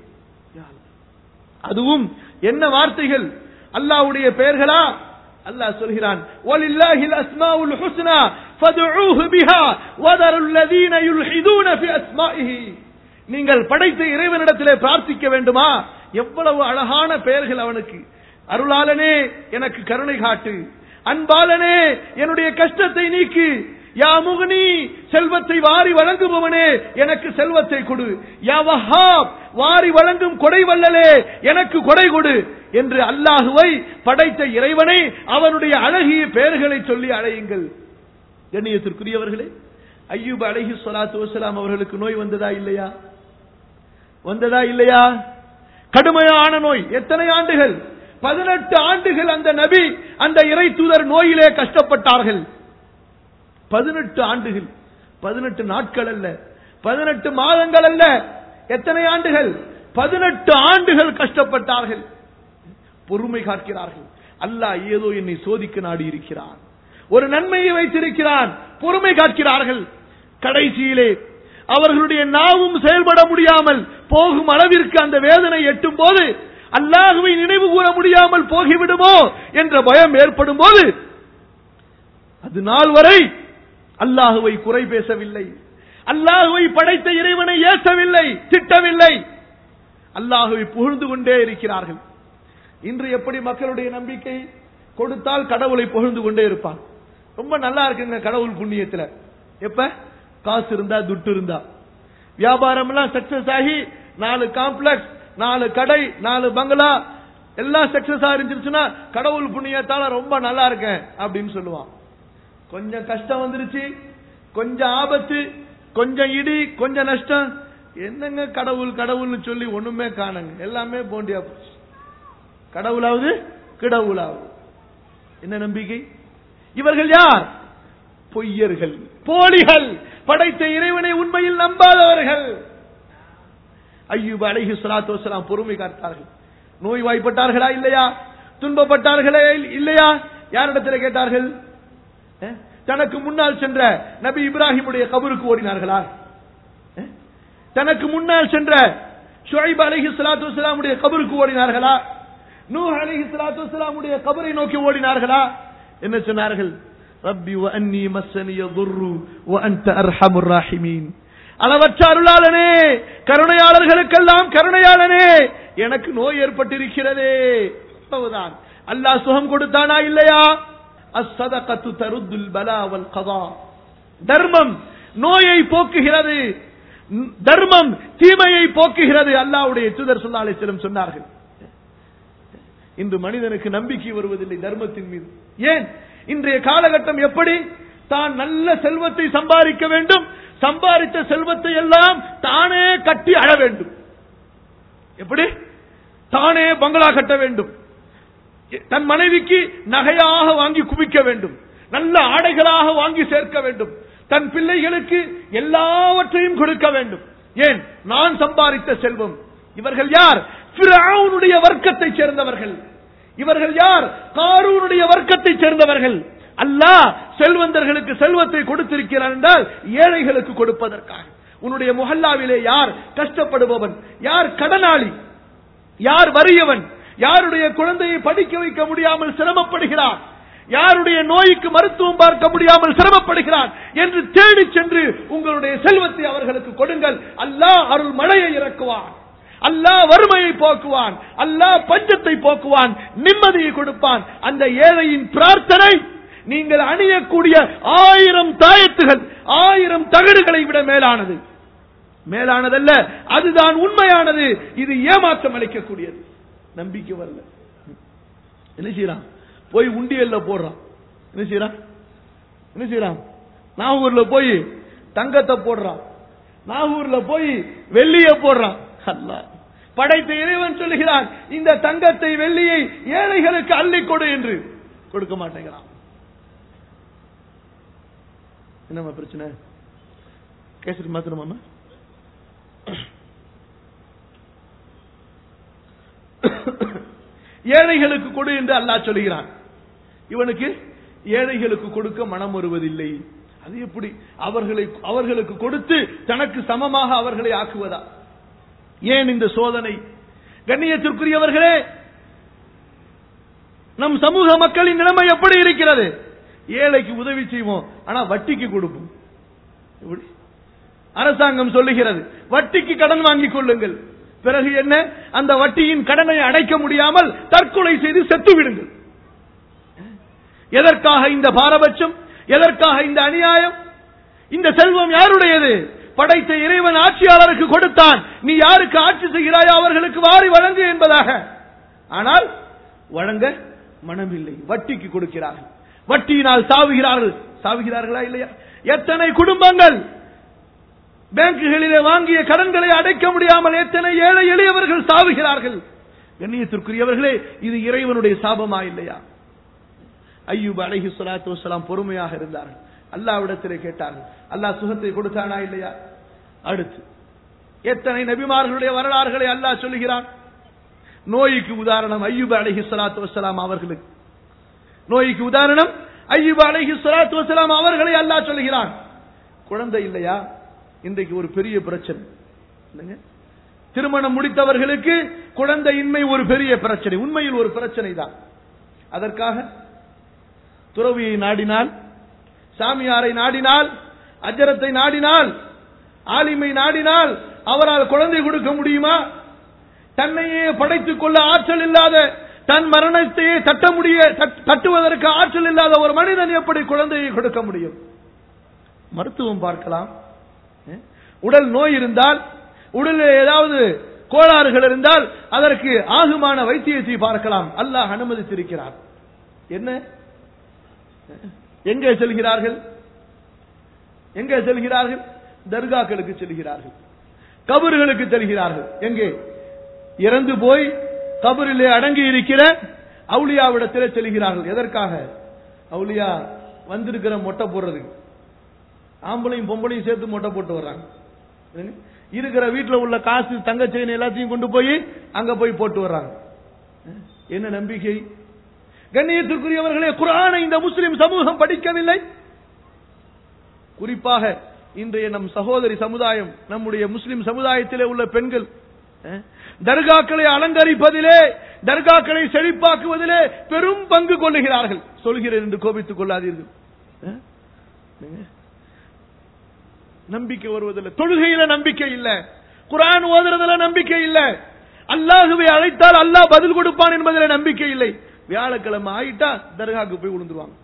அதுவும் என்ன வார்த்தைகள்? அல்லாஹ்வுடைய பெயர்களா? அல்லாஹ் சொல்கிறான், வலில்லாஹில் அஸ்மாஉல் ஹுஸ்னா ஃபதுஊஹு பிஹா வதருல் லதீன யுல்ஹிதூன ஃபி அஸ்மாஇஹி. நீங்கள் படைத்த இறைவனிடத்திலே பிரார்த்திக்க வேண்டுமா? எவ்வளவு அழகான பெயர்கள் அவனுக்கு. அருளாளனே எனக்கு கருணை காட்டு, அன்பாளனே என்னுடைய கஷ்டத்தை நீக்கு, யா முக்னி செல்வத்தை வாரி வழங்குபவனே எனக்கு செல்வத்தை கொடு, யா வஹாப் வாரி வழங்கும் கொடை வல்லலே எனக்கு கொடை கொடு என்று அல்லாஹுவை படைத்த இறைவனை அவனுடைய அழகிய பெயர்களை சொல்லி அழையுங்கள். கண்ணியத்திற்குரியவர்களே, அய்யூப் அலைஹிஸ்ஸலாத்து வஸ்ஸலாம் அவர்களுக்கு நோய் வந்ததா இல்லையா? வந்ததா இல்லையா? கடுமையான நோய். எத்தனை ஆண்டுகள்? 18 ஆண்டுகள் அந்த நபி, அந்த இறை தூதர் நோயிலே கஷ்டப்பட்டார்கள். 18 ஆண்டுகள், 18 நாட்கள் அல்ல, 18 மாதங்கள் அல்ல. எத்தனை ஆண்டுகள்? 18 ஆண்டுகள் கஷ்டப்பட்டார்கள். பொறுமை காக்கிறார்கள். அல்லாஹ் ஏதோ என்னை சோதிக்க நாடி இருக்கிறான், ஒரு நன்மையை வைத்திருக்கிறான், பொறுமை காக்கிறார்கள். கடைசியிலே அவர்களுடைய நாவும் செயல்பட முடியாமல் போகும் அளவிற்கு அந்த வேதனை எட்டும் போது, அல்லாஹுவை நினைவு கூற முடியாமல் போகிவிடுமோ என்ற பயம் ஏற்படும் போது, அது நாள் வரை அல்லாஹுவை குறை பேசவில்லை, அல்லாஹுவை படைத்த இறைவனை ஏசவில்லை, திட்டவில்லை, அல்லாஹுவை புகழ்ந்து கொண்டே இருக்கிறார்கள். இன்று எப்படி மக்களுடைய நம்பிக்கை? கொடுத்தால் கடவுளை புகழ்ந்து கொண்டே இருப்பான். ரொம்ப நல்லா இருக்குங்க கடவுள் புண்ணியத்தில். எப்ப காசு இருந்தா, துட்டு இருந்தா, வியாபாரம் எல்லாம் சக்சஸ் ஆகி 4 காம்ப்ளெக்ஸ், 4 கடை, 4 பங்களா எல்லாம் சக்சஸ் ஆயிருந்துச்சுன்னா கடவுள் புண்ணியத்தால ரொம்ப நல்லா இருக்கேன் அப்படின்னு சொல்லுவான். கொஞ்சம் கஷ்டம் வந்துருச்சு, கொஞ்சம் ஆபத்து, கொஞ்சம் இடி, கொஞ்சம் நஷ்டம், என்னங்க கடவுள் கடவுள்னு சொல்லி ஒண்ணுமே காணுங்க, எல்லாமே போண்டியா போச்சு. கடவுளாவது கிடவுளாவது. என்ன நம்பிக்கை? இவர்கள் யார்? பொய்யர்கள், போலிகள், படைத்த இறைவனை உண்மையில் நம்பாதவர்கள். அய்யூப் அலைஹிஸ்ஸலாத்து வஸ்ஸலாம் பொறுமை காத்தார்கள். நோய்வாய்ப்பட்டார்களா இல்லையா? துன்பப்பட்டார்களே இல்லையா? யாரிடத்தில் கேட்டார்கள்? தனக்கு முன்னால் சென்ற நபி இப்ராஹிமுடைய கபருக்கு ஓடினார்களா? தனக்கு முன்னால் சென்ற ஷுஐப் அலைஹிஸ்ஸலாத்து வஸ்ஸலாமுடைய கபருக்கு ஓடினார்களா? நூஹ் அலைஹிஸ்ஸலாத்து வஸ்ஸலாமுடைய கபரை நோக்கி ஓடினார்களா? என்ன சொன்னார்கள்? ரப்பி வ அன்னி மஸ்ஸனிய துர்ரு வ அன்த அர்ஹமுர் ராஹிமீன். அளவற்ற அருளாளனே, கருணையாளர்களுக்கெல்லாம் கருணையாளனே, எனக்கு நோய் ஏற்பட்டிருக்கிறதே. அவ்வளவுதான். அல்லாஹ் சுகம் கொடுத்தானா இல்லையா? அஸ்ஸதகத்து தருத்துல் பலா வல் கதா. தர்மம் நோயை போக்குகிறது, தர்மம் தீமையை போக்குகிறது. அல்லாஹ்வுடைய தூதர் ஸல்லல்லாஹு அலைஹி வஸல்லம் சொன்னார்கள். இன்று மனிதனுக்கு நம்பிக்கை வருவதில்லை தர்மத்தின் மீது. ஏன்? இன்றைய காலகட்டம் எப்படி? தான் நல்ல செல்வத்தை சம்பாதிக்க வேண்டும், சம்பாதித்த செல்வத்தை எல்லாம் தானே கட்டி அழ வேண்டும். எப்படி? தானே பங்களா கட்ட வேண்டும், தன் மனைவிக்கு நகையாக வாங்கி குவிக்க வேண்டும், நல்ல ஆடைகளாக வாங்கி சேர்க்க வேண்டும், தன் பிள்ளைகளுக்கு எல்லாவற்றையும் கொடுக்க வேண்டும். ஏன்? நான் சம்பாதித்த செல்வம். இவர்கள் யார்? ஃபிரௌனுடைய வர்க்கத்தை சேர்ந்தவர்கள். இவர்கள் யார்? காரூனுடைய வர்க்கத்தை சேர்ந்தவர்கள். அல்லாஹ் செல்வந்தர்களுக்கு செல்வத்தை கொடுத்திருக்கிறார் என்றால் ஏழைகளுக்கு கொடுப்பதற்காக. உன்னுடைய முஹல்லாவிலே யார் கஷ்டப்படுபவன், யார் கடனாளி, யார் வறியவன், யாருடைய குழந்தையை படிக்க வைக்க முடியாமல் சிரமப்படுகிறார், யாருடைய நோய்க்கு மருத்துவம் பார்க்க முடியாமல் சிரமப்படுகிறார் என்று தேடி சென்று உங்களுடைய செல்வத்தை அவர்களுக்கு கொடுங்கள். அல்லாஹ் அருள் மழையை இறக்குவான், அல்லாஹ் வறுமையை போக்குவான், அல்லாஹ் பஞ்சத்தை போக்குவான், நிம்மதியை கொடுப்பான். அந்த ஏழையின் பிரார்த்தனை நீங்கள் அணியக்கூடிய 1000 தாயத்துகள், 1000 தகடுகளை விட மேலானது. மேலானதல்ல, அதுதான் உண்மையானது. இது ஏமாற்றம் அளிக்கக்கூடியது. நம்பிக்கை வரல, என்ன செய்யறான்? போய் உண்டியல்ல போடுறான். என்ன செய்யறான்? நாகூர்ல போய் தங்கத்தை போடுறான், நாகூர்ல போய் வெள்ளிய போடுறான். அல்லாஹ் படைத்த இறைவன் சொல்லுகிறான், இந்த தங்கத்தை வெள்ளியை ஏழைகளுக்கு அள்ளி கொடு என்று. கொடுக்க மாட்டேங்கிறான். என்னமா பிரச்சனை? கேசரி மாத்திரமா? ஏழைகளுக்கு கொடு என்று அல்லாஹ் சொல்கிறான். இவனுக்கு ஏழைகளுக்கு கொடுக்க மனம் வருவதில்லை. அது எப்படி? அவர்களுக்கு கொடுத்து தனக்கு சமமாக அவர்களை ஆக்குவதா? ஏன் இந்த சோதனை? கண்ணியத்திற்குரியவர்களே, நம் சமூக மக்களின் நிலைமை எப்படி இருக்கிறது? ஏழைக்கு உதவி செய்வோம், ஆனா வட்டிக்கு கொடுப்போம். அரசாங்கம் சொல்லுகிறது வட்டிக்கு கடன் வாங்கிக் கொள்ளுங்கள். பிறகு என்ன? அந்த வட்டியின் கடனை அடைக்க முடியாமல் தற்கொலை செய்து செத்து விடுங்கள். எதற்காக இந்த பாரபட்சம்? எதற்காக இந்த அநியாயம்? இந்த செல்வம் யாருடையது? படைத்த இறைவன் ஆட்சியாளருக்கு கொடுத்தான். நீ யாருக்கு ஆட்சி செய்கிறாயோ அவர்களுக்கு வாரி வழங்கு என்பதாக. ஆனால் வழங்க மனமில்லை, வட்டிக்கு கொடுக்கிறார்கள். வட்டியினால் சாவுகிறார்களா இல்லையா? எத்தனை குடும்பங்கள் பேங்குகளிலே வாங்கிய கடன்களை அடைக்க முடியாமல் எத்தனை ஏழை எளியவர்கள் சாவுகிறார்கள். கண்ணியத்திற்குரியவர்களே, இது இறைவனுடைய சாபமா இல்லையா? அய்யூப் அலைஹிஸ்ஸலாத்து வஸ்ஸலாம் பொறுமையாக இருந்தார்கள். அல்லாஹ்விடத்திலே கேட்டார்கள், அல்லாஹ் சுகத்தை கொடுத்தானா இல்லையா? அடுத்து எத்தனை நபிமார்களுடைய வரலாறுகளை அல்லாஹ் சொல்லுகிறான். நோய்க்கு உதாரணம் அய்யூப் அலைஹிஸ்ஸலாத்து வஸ்ஸலாம் அவர்களுக்கு. நோய்க்கு உதாரணம் அய்யூப் அலைஹிஸ்ஸலாத்து வஸ்ஸலாம் அவர்களை அல்லாஹ் சொல்லுகிறான். குழந்தை இல்லையா? இன்றைக்கு ஒரு பெரிய பிரச்சனை. திருமணம் முடித்தவர்களுக்கு குழந்தையின்மை ஒரு பெரிய பிரச்சனை, உண்மையில் ஒரு பிரச்சனை தான். அதற்காக துறவியை நாடினால், சாமியாரை நாடினால், அஜரத்தை நாடினால், ஆலிமை நாடினால் அவரால் குழந்தை கொடுக்க முடியுமா? தன்னையே படைத்துக் கொள்ள ஆற்றல் இல்லாத, தன் மரணத்தையே தட்டுவதற்கு ஆற்றல் இல்லாத ஒரு மனிதன் எப்படி குழந்தையை கொடுக்க முடியும்? மருத்துவம் பார்க்கலாம். உடல் நோய் இருந்தால், உடலில் ஏதாவது கோளாறுகள் இருந்தால் அதற்கு ஆகுமான வைத்தியத்தை பார்க்கலாம். அல்லாஹ் அனுமதித்திருக்கிறார். என்ன? எங்கே செல்கிறார்கள்? எங்கே செல்கிறார்கள்? தர்காக்களுக்கு செல்கிறார்கள், கபர்களுக்கு செல்கிறார்கள். எங்கே? இறந்து போய் கபரிலே அடங்கி இருக்கிற அவுலியாவிடத்திலே செல்கிறார்கள். எதற்காக? அவுலியா வந்திருக்கிற மொட்டை போடுறதுக்கு. ஆம்பளையும் பொம்பளையும் சேர்த்து மொட்டை போட்டு வர்றாங்க. இருக்கிற வீட்டில் உள்ள காசு, தங்க செயின் எல்லாத்தையும் கொண்டு போய் அங்க போய் போட்டு வர்றாங்க. என்ன நம்பிக்கை? கண்ணியத்திற்குரியவர்களே, குர்ஆனை இந்த முஸ்லிம் சமூகம் படிக்கவில்லை. குறிப்பாக இன்றைய நம் சகோதரி சமுதாயம், நம்முடைய முஸ்லிம் சமுதாயத்திலே உள்ள பெண்கள் தர்காக்களை அலங்கரிப்பதிலே, தர்காக்களை செழிப்பாக்குவதிலே பெரும் பங்கு கொள்ளுகிறார்கள். சொல்கிறேன் என்று கோபித்துக் கொள்ளாதீர்கள். நம்பிக்கை வருவதில்லை, தொழுகையில நம்பிக்கை இல்ல, குர்ஆன் ஓதுறதுல நம்பிக்கை இல்ல, அல்லாஹ்வை அழைத்தால் அல்லாஹ் பதில் கொடுப்பான் என்பதில் நம்பிக்கை இல்லை. வியாழக்கிழமை ஆயிட்டா தர்காக்கு போய் விழுந்துருவாங்க.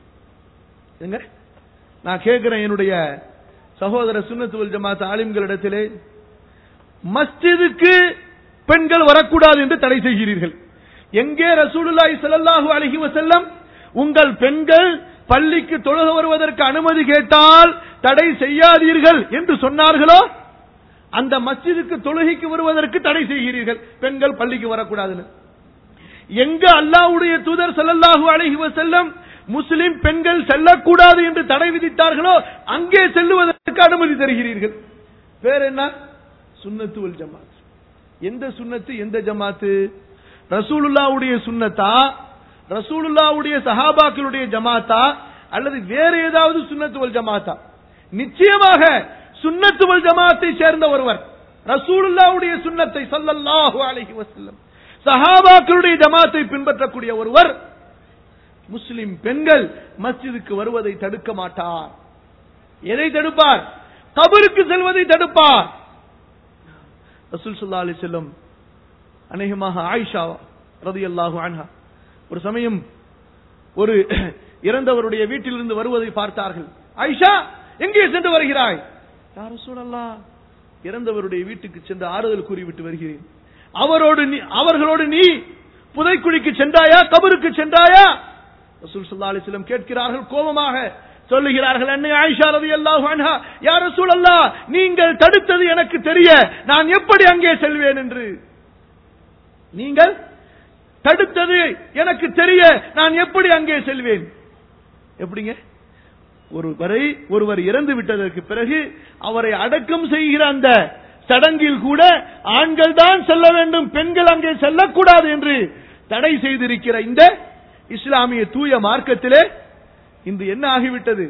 நான் கேட்கிறேன் என்னுடைய சகோதர சுன்னத்து வல் ஜமாத் ஆலிம்களிடத்திலே, மஸ்ஜிதுக்கு பெண்கள் வரக்கூடாது என்று தடை செய்கிறீர்கள். எங்கே ரசூலுல்லாஹி ஸல்லல்லாஹு அலைஹி வஸல்லம் உங்கள் பெண்கள் பள்ளிக்கு தொழுக வருவதற்கு அனுமதி கேட்டால் தடை செய்யாதீர்கள் என்று சொன்னார்களோ, அந்த மஸ்ஜிதுக்கு தொழுகைக்கு வருவதற்கு தடை செய்கிறீர்கள், பெண்கள் பள்ளிக்கு வரக்கூடாதுன்னு. எங்க அல்லாஹ்வுடைய தூதர் ஸல்லல்லாஹு அலைஹி வஸல்லம் முஸ்லிம் பெண்கள் செல்லக்கூடாது என்று தடை விதித்தார்களோ அங்கே செல்லுவதற்கு அனுமதி தருகிறீர்கள். வேற என்ன? சுன்னத்து வல் ஜமாத். எந்த சுன்னத்து, எந்த ஜமாத்து? ரசூலுல்லாஹ்வுடைய சுன்னத்தா, ரசூலுல்லாஹ்வுடைய சஹாபாக்களுடைய ஜமாத்தா, அல்லது வேற ஏதாவது சுன்னத்து வல் ஜமாத்தா? நிச்சயமாக சுன்னத்து வல் ஜமாத்தை சேர்ந்த ஒருவர், ரசூலுல்லாஹ்வுடைய சுன்னத்தை ஸல்லல்லாஹு அலைஹி வஸல்லம் சஹாபாக்களுடைய ஜமாத்தை பின்பற்றக்கூடிய ஒருவர் முஸ்லிம் பெண்கள் மஸ்ஜிதுக்கு வருவதை தடுக்க மாட்டார். எதை தடுப்பார்? கபருக்கு செல்வதை தடுப்பார். ரசூல் ஸல்லல்லாஹு அலைஹி வஸல்லம் அநேகமாக ஆயிஷா ரலியல்லாஹு அன்ஹா ஒரு சமயம் ஒரு இறந்தவருடைய வீட்டிலிருந்து வருவதை பார்த்தார்கள். ஆயிஷா, எங்கே சென்று வருகிறாய்? யா ரசூலல்லாஹ், இறந்தவருடைய வீட்டுக்கு சென்று ஆறுதல் கூறிவிட்டு வருகிறேன். அவர்களோடு நீ புதைக்குழிக்கு சென்றாயா, கபருக்கு சென்றாயா? ரசூல் ஸல்லல்லாஹு அலைஹி வஸல்லம் கேட்கிறார்கள். கோபமாக சொல்லுகிறார்கள், அன்னை ஆயிஷா ரலியல்லாஹு அன்ஹா, யா ரசூலல்லாஹ், நீங்கள் தடுத்தது எனக்கு தெரிய நான் எப்படி அங்கே செல்வேன் என்று. நீங்கள் தடுத்தது எனக்கு தெரிய நான் எப்படி அங்கே செல்வேன்? எப்படிங்க? ஒருவர் இறந்து விட்டதற்கு பிறகு அவரை அடக்கம் செய்கிற அந்த சடங்கில் கூட ஆண்கள் தான் செல்ல வேண்டும், பெண்கள் அங்கே செல்லக்கூடாது என்று தடை செய்திருக்கிற இந்த இஸ்லாமிய தூய மார்க்கத்திலே இன்று என்ன ஆகிவிட்டது?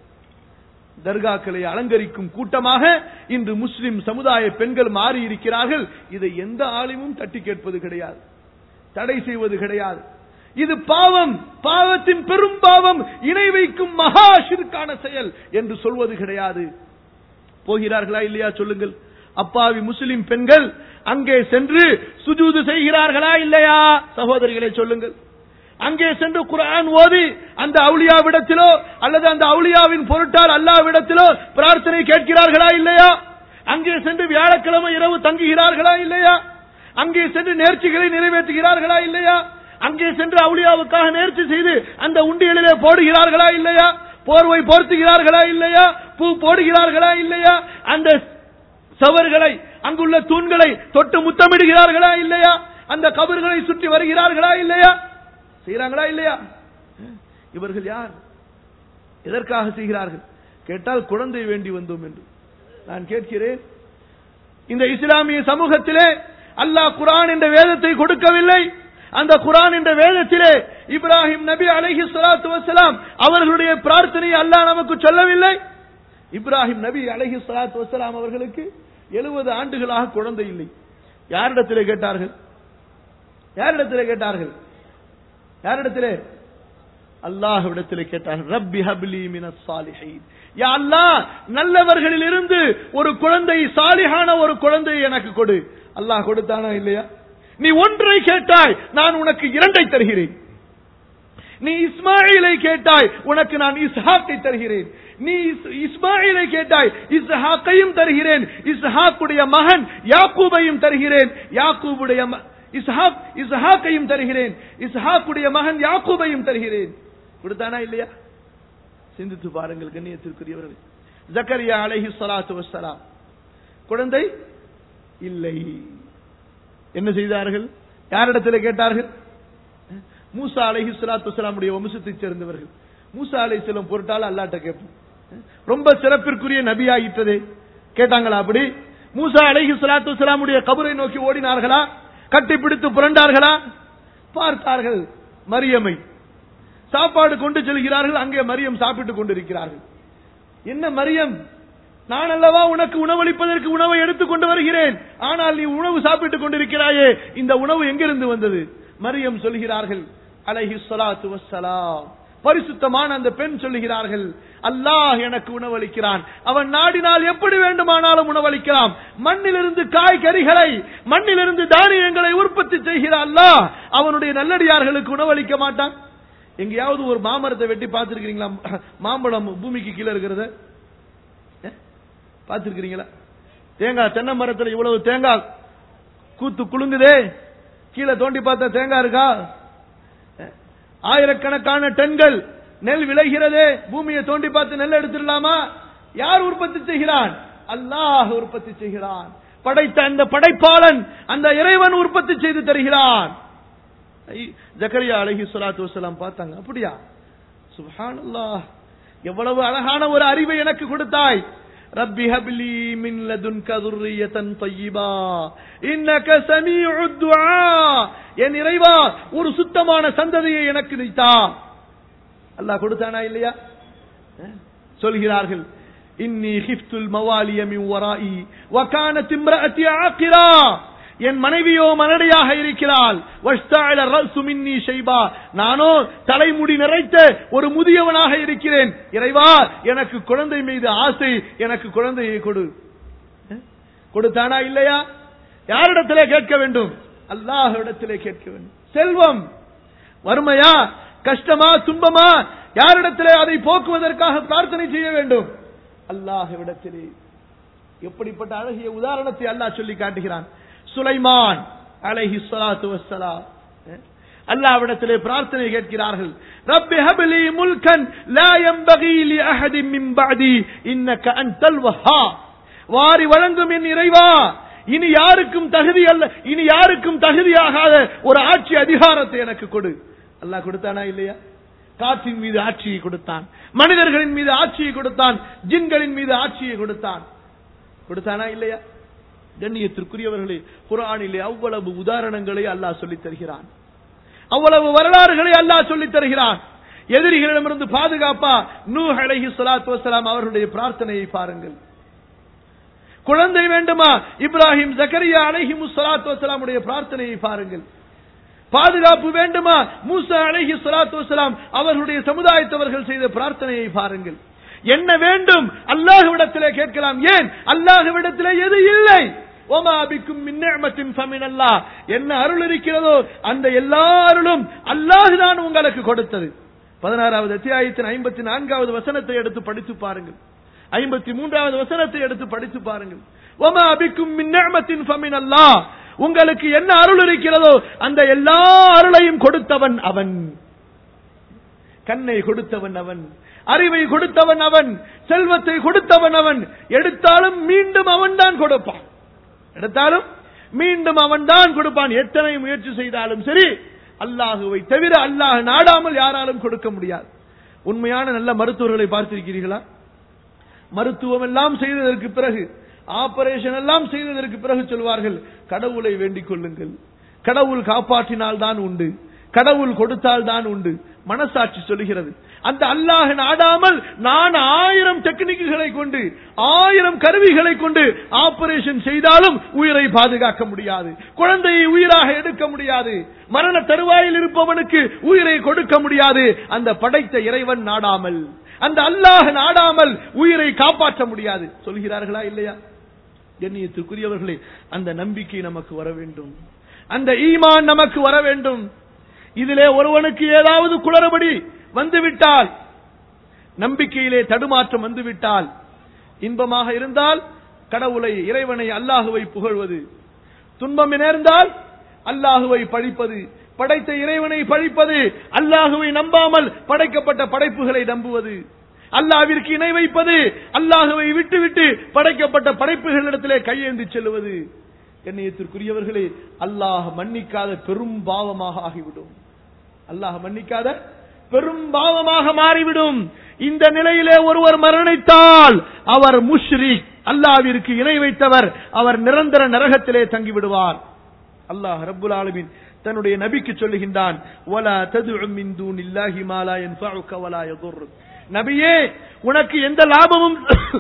தர்காக்களை அலங்கரிக்கும் கூட்டமாக இன்று முஸ்லிம் சமுதாய பெண்கள் மாறி இருக்கிறார்கள். இதை எந்த ஆலிமும் தட்டி கேட்பது கிடையாது, தடை செய்வது கிடையாது. இது பாவம், பாவத்தின் பெரும் பாவம், இணை வைக்கும் மகா ஷிர்கான செயல் என்று சொல்வது கிடையாது. போகிறார்களா இல்லையா சொல்லுங்கள்? அப்பாவி முஸ்லிம் பெண்கள் அங்கே சென்று சுஜூது செய்கிறார்களா இல்லையா சகோதரிகளை சொல்லுங்கள்? அங்கே சென்று குர்ஆன் ஓதி அந்த அவுலியாவிடத்திலோ அல்லது அந்த அவுலியாவின் பொருட்டால் அல்லாஹ்விடத்திலோ பிரார்த்தனை கேட்கிறார்களா இல்லையா? அங்கே சென்று வியாழக்கிழமை இரவு தங்குகிறார்களா இல்லையா? அங்கே சென்று நேர்ச்சிகளை நிறைவேற்றுகிறார்களா இல்லையா? அங்கே சென்று அவுலியாவுக்காக நேர்ச்சி செய்து அந்த உண்டியலிலே போடுகிறார்களா இல்லையா? போர்வை போர்த்துகிறார்களா இல்லையா? பூ போடுகிறார்களா இல்லையா? அந்த சவர்களை, அங்குள்ள தூண்களை தொட்டு முத்தமிடுகிறார்களா இல்லையா? அந்த கபர்களை சுற்றி வருகிறார்களா இல்லையா? செய்கிறாங்களா இல்லையா? இவர்கள் யார்? எதற்காக செய்கிறார்கள் கேட்டால் குழந்தை வேண்டி வந்தோம் என்று. நான் கேட்கிறேன், இந்த இஸ்லாமிய சமூகத்திலே அல்லாஹ் குர்ஆன் என்ற வேதத்தை கொடுக்கவில்லை. அந்த குர்ஆன் என்ற வேதத்திலே இப்ராஹிம் நபி அலைஹிஸ்ஸலாத்து வஸ்ஸலாம் அவர்களுடைய பிரார்த்தனையை அல்லாஹ் நமக்கு சொல்லவில்லை. இப்ராஹிம் நபி அலைஹிஸ்ஸலாத்து வஸ்ஸலாம் அவர்களுக்கு 70 ஆண்டுகளாக குழந்தை இல்லை. யாரிடத்திலே கேட்டார்கள்? யாரிடத்திலே கேட்டார்கள்? யாரிடத்திலே? அல்லாஹ்விடத்திலே கேட்டார்கள். ரப்பி ஹப்லி மினஸ் சாலிஹீன், யா அல்லாஹ், நல்லவர்களில் இருந்து ஒரு குழந்தை, சாலிஹான ஒரு குழந்தையை எனக்கு கொடு. அல்லாஹ் கொடுத்தானா இல்லையா? நீ ஒன்றை கேட்டாய், நான் உனக்கு 2ஐ தருகிறேன். நீ இஸ்மாயிலை கேட்டாய், உனக்கு நான் இஸ்ஹாக்கை தருகிறேன். நீ இஸ்மாயிலை கேட்டாய், இஸ்ஹாக்கையும் தருகிறேன். இஸ்ஹாக்குடைய மகன் யாக்கூபையும் தருகிறேன். யாக்கூபுடைய இஸ்ஹாக்கையும் தருகிறேன். இஸ்ஹாக்குடைய மகன் யாக்கூபையும் தருகிறேன். கொடுத்தானா இல்லையா? சிந்தித்து பாருங்கள் கண்ணியத்திற்குரியவர்களே. ஜக்கரியா அலைஹிஸ்ஸலாத்து வஸ்ஸலாம் குழந்தை இல்லை. என்ன செய்தார்கள்? யாரிடத்தில் கேட்டார்கள்? மூசா அலைஹிஸ்ஸலாத்து வஸ்ஸலாமுடைய வம்சத்தைச் சேர்ந்தவர்கள். மூசா அலைஹிஸ்ஸலாம் பொருட்டால் அல்லாஹ்ட்ட கேட்போம். ரொம்ப சிறப்பிற்குரிய நபியாயிட்டதே. கேட்டாங்களா? அப்படி மூசா அலைஹிஸ்ஸலாத்து வஸ்ஸலாமுடைய கபரை நோக்கி ஓடினார்களா? கட்டிப்பிடித்து புரண்டார்களா? பார்த்தார்கள் மரியமை. சாப்பாடு கொண்டு செல்கிறார்கள். அங்கே மரியம் சாப்பிட்டுக் கொண்டிருக்கிறார்கள். என்ன மரியம், நான் அல்லவா உனக்கு உணவளிப்பதற்கு உணவை எடுத்துக் கொண்டு வருகிறேன், ஆனால் நீ உணவு சாப்பிட்டுக் கொண்டிருக்கிறாயே, இந்த உணவு எங்கிருந்து வந்தது? மரியம் சொல்கிறார்கள் அலைஹிஸ்ஸலாத்து வஸ்ஸலாம். பரிசுத்தமான அந்த பெண் சொல்லுகிறார்கள், அல்லாஹ் எனக்கு உணவளிக்கிறான். அவன் நாடினால் எப்படி வேண்டுமானாலும் உணவளிக்கலாம். மண்ணிலிருந்து காய்கறிகளை, மண்ணிலிருந்து தானியங்களை உற்பத்தி செய்கிற அல்லாஹ் அவனுடைய நல்லடியார்களுக்கு உணவளிக்க மாட்டான்? எங்கேயாவது ஒரு மாமரத்தை வெட்டி பார்த்திருக்கிறீங்களா? மாம்பழம் பூமிக்கு கீழே இருக்கிறத பார்த்திருக்கிறீங்களா? தேங்காய், தென்னை மரத்தில் இவ்வளவு தேங்காய் கூத்து குலுங்குதே, கீழே தோண்டி பார்த்தா தேங்காய் இருக்கா? ஆயிரக்கணக்கான டன்கள் நெல் விளைகிறதே, பூமியை தோண்டி பார்த்து நெல் எடுத்துடலாமா? யார் உற்பத்தி செய்கிறான்? அல்லாஹ் உற்பத்தி செய்கிறான். படைத்த அந்த படைப்பாளன், அந்த இறைவன் உற்பத்தி செய்து தருகிறான். ஜக்கரியா அலைஹிஸ்ஸலாத்து வஸ்ஸலாம் பார்த்தாங்க. அப்படியா? சுப்ஹானல்லாஹ், எவ்வளவு அழகான ஒரு அறிவை எனக்கு கொடுத்தாய். ரப்பி ஹப்லி மின் லதுன்க ذُرِّيَّةً طَيِّبَةً إِنَّكَ سَمِيعُ الدُّعَاء. என் இறைவா, ஒரு சுத்தமான சந்ததியை எனக்கு நீத்தா. அல்லாஹ் கொடுத்தானா இல்லையா? சொல்கிறார்கள், இன்னி ஹிஃப்துல் மவாலிய மின் வராஇ வகானத் இம்ரஅத்தி ஆகிரா. என் மனைவியோ மனடியாக இருக்கிறாள். வஷ்தஅல ரஅஸு மின்னி ஷைபா, நானோ தலைமுடி நிறைத்த ஒரு முதியவனாக இருக்கிறேன். இறைவா, எனக்கு குழந்தை மீது ஆசை, எனக்கு குழந்தையை கொடு. கொடுத்தானா இல்லையா? யாரிடத்திலே கேட்க வேண்டும்? அல்லாஹ்விடத்திலே கேட்க வேண்டும். செல்வம் வறுமையா, கஷ்டமா, துன்பமா, யாரிடத்திலே அதை போக்குவதற்காக பிரார்த்தனை செய்ய வேண்டும்? அல்லாஹ்விடத்திலே. எப்படிப்பட்ட அழகிய உதாரணத்தை அல்லாஹ் சொல்லி காட்டுகிறான். சுலைமான் அலைஹி ஸலாத்து வஸ்ஸலாம் அல்லாஹ்விடத்திலே பிரார்த்தனை கேட்கிறார்கள். ரப்பி ஹப்லி முல்கன் லா யன்பகி லி அஹதின் மின் பஅதி இன்னக அன்தல் வஹ்ஹாப். வாரி வழங்கும் என் இறைவா, இனி யாருக்கும் தகுதி அல்ல, இனி யாருக்கும் தகுதியாகாத ஒரு ஆட்சி அதிகாரத்தை எனக்கு கொடு. அல்லாஹ் கொடுத்தானா இல்லையா? காற்றின் மீது ஆட்சியை கொடுத்தான், மனிதர்களின் மீது ஆட்சியை கொடுத்தான், ஜின்களின் மீது ஆட்சியை கொடுத்தான். கொடுத்தானா இல்லையா? கண்ணியத்திற்குரியவர்களே, குர்ஆனிலே அவ்வளவு உதாரணங்களை அல்லாஹ் சொல்லித் தருகிறான், அவ்வளவு வரலாறுகளை அல்லாஹ் சொல்லித் தருகிறான். எதிரிகளிடமிருந்து பாதுகாப்பா நூஹ் அலைஹி ஸலாத்து வஸ்ஸலாம் அவர்களுடைய பிரார்த்தனையை பாருங்கள். குழந்தை வேண்டுமா? இப்ராஹிம் ஜக்கரியா அலைஹிமு ஸலாத்து வஸ்ஸலாம் உடைய பிரார்த்தனையை பாருங்கள். பாதுகாப்பு வேண்டுமா? மூசா அலைஹி ஸலாத்து வஸ்ஸலாம் அவர்களுடைய சமுதாயத்தவர்கள் செய்த பிரார்த்தனையை பாருங்கள். என்ன வேண்டும்? அல்லாஹ்விடத்திலே கேட்கலாம். ஏன்? அல்லாஹ்விடத்திலே எது இல்லை? வமா பிக்கும் மின் நிஅமத்தின் ஃபமினல்லாஹ். என்ன அருள் இருக்கிறதோ அந்த எல்லா அருளும் அல்லாஹ் தான் உங்களுக்கு கொடுத்தது. 16வது அத்தியாயத்தின் 54வது வசனத்தை எடுத்து படித்து பாருங்கள், 53வது வசனத்தை எடுத்து படித்து பாருங்கள். வமா பிக்கும் மின் நிஅமத்தின் ஃபமினல்லாஹ். உங்களுக்கு என்ன அருள் இருக்கிறதோ அந்த எல்லா அருளையும் கொடுத்தவன் அவன். கண்ணை கொடுத்தவன் அவன், அறிவை கொடுத்தவன் அவன், செல்வத்தை கொடுத்தவன் அவன். எடுத்தாலும் மீண்டும் அவன் தான் கொடுப்பான், எடுத்தாலும் மீண்டும் அவன் தான் கொடுப்பான். எத்தனை முயற்சி செய்தாலும் சரி, அல்லாஹுவை தவிர அல்லாஹ் நாடாமல் யாராலும் கொடுக்க முடியாது. உண்மையான நல்ல மருத்துவர்களை பார்த்திருக்கிறீர்களா? மருத்துவம் எல்லாம் செய்ததற்கு பிறகு, ஆபரேஷன் எல்லாம் செய்ததற்கு பிறகு சொல்வார்கள், கடவுளை வேண்டிக் கொள்ளுங்கள், கடவுள் காப்பாற்றினால் தான் உண்டு, கடவுள் கொடுத்தால் தான் உண்டு. மனசாட்சி சொல்லுகிறது, அந்த அல்லாஹ் நாடாமல் நான் 1000 டெக்னிக்குகளை கொண்டு 1000 கருவிகளை கொண்டு ஆபரேஷன் செய்தாலும் உயிரை பாதுகாக்க முடியாது, குழந்தையை உயிராக எடுக்க முடியாது, மரண தருவாயில் இருப்பவனுக்கு உயிரை கொடுக்க முடியாது. அந்த படைத்த இறைவன் நாடாமல், அந்த அல்லாஹ் நாடாமல் உயிரை காப்பாற்ற முடியாது. சொல்கிறார்களா இல்லையா? கண்ணியத்திற்குரியவர்களே, அந்த நம்பிக்கை நமக்கு வர வேண்டும், அந்த ஈமான் நமக்கு வர வேண்டும். இதிலே ஒருவனுக்கு ஏதாவது குளறுபடி வந்துவிட்டால், நம்பிக்கையிலே தடுமாற்றம் வந்துவிட்டால், இன்பமாக இருந்தால் கடவுளை, இறைவனை, அல்லாஹுவை புகழ்வது, துன்பம் நேர்ந்தால் அல்லாஹுவை பழிப்பது, படைத்த இறைவனை பழிப்பது, அல்லாஹுவை நம்பாமல் படைக்கப்பட்ட படைப்புகளை நம்புவது, அல்லாஹ்விற்கு இணை வைப்பது, அல்லாஹுவை விட்டுவிட்டு படைக்கப்பட்ட படைப்புகளிடத்திலே கையேந்தி செல்வது. கண்ணியத்திற்குரியவர்களே, அல்லாஹ் மன்னிக்காத பெரும் பாவமாக ஆகிவிடும், அல்லாஹ் மன்னிக்காத பெரும் பாவமாக மாறிவிடும். இந்த நிலையிலே ஒருவர் மரணித்தால் அவர் முஷ்ரிக், அல்லாஹ்விற்கு இணை வைத்தவர், அவர் நிரந்தர நரகத்திலே தங்கிவிடுவார். அல்லாஹ் ரப்புல் ஆலமீன் தன்னுடைய நபிக்கு சொல்லுகின்றான், வலா ததுஉ மின் தூனில்லாஹி மா லா யன்ஃபஉக வலா யதுர்ருக். நபியே, உனக்கு எந்த லாபமும்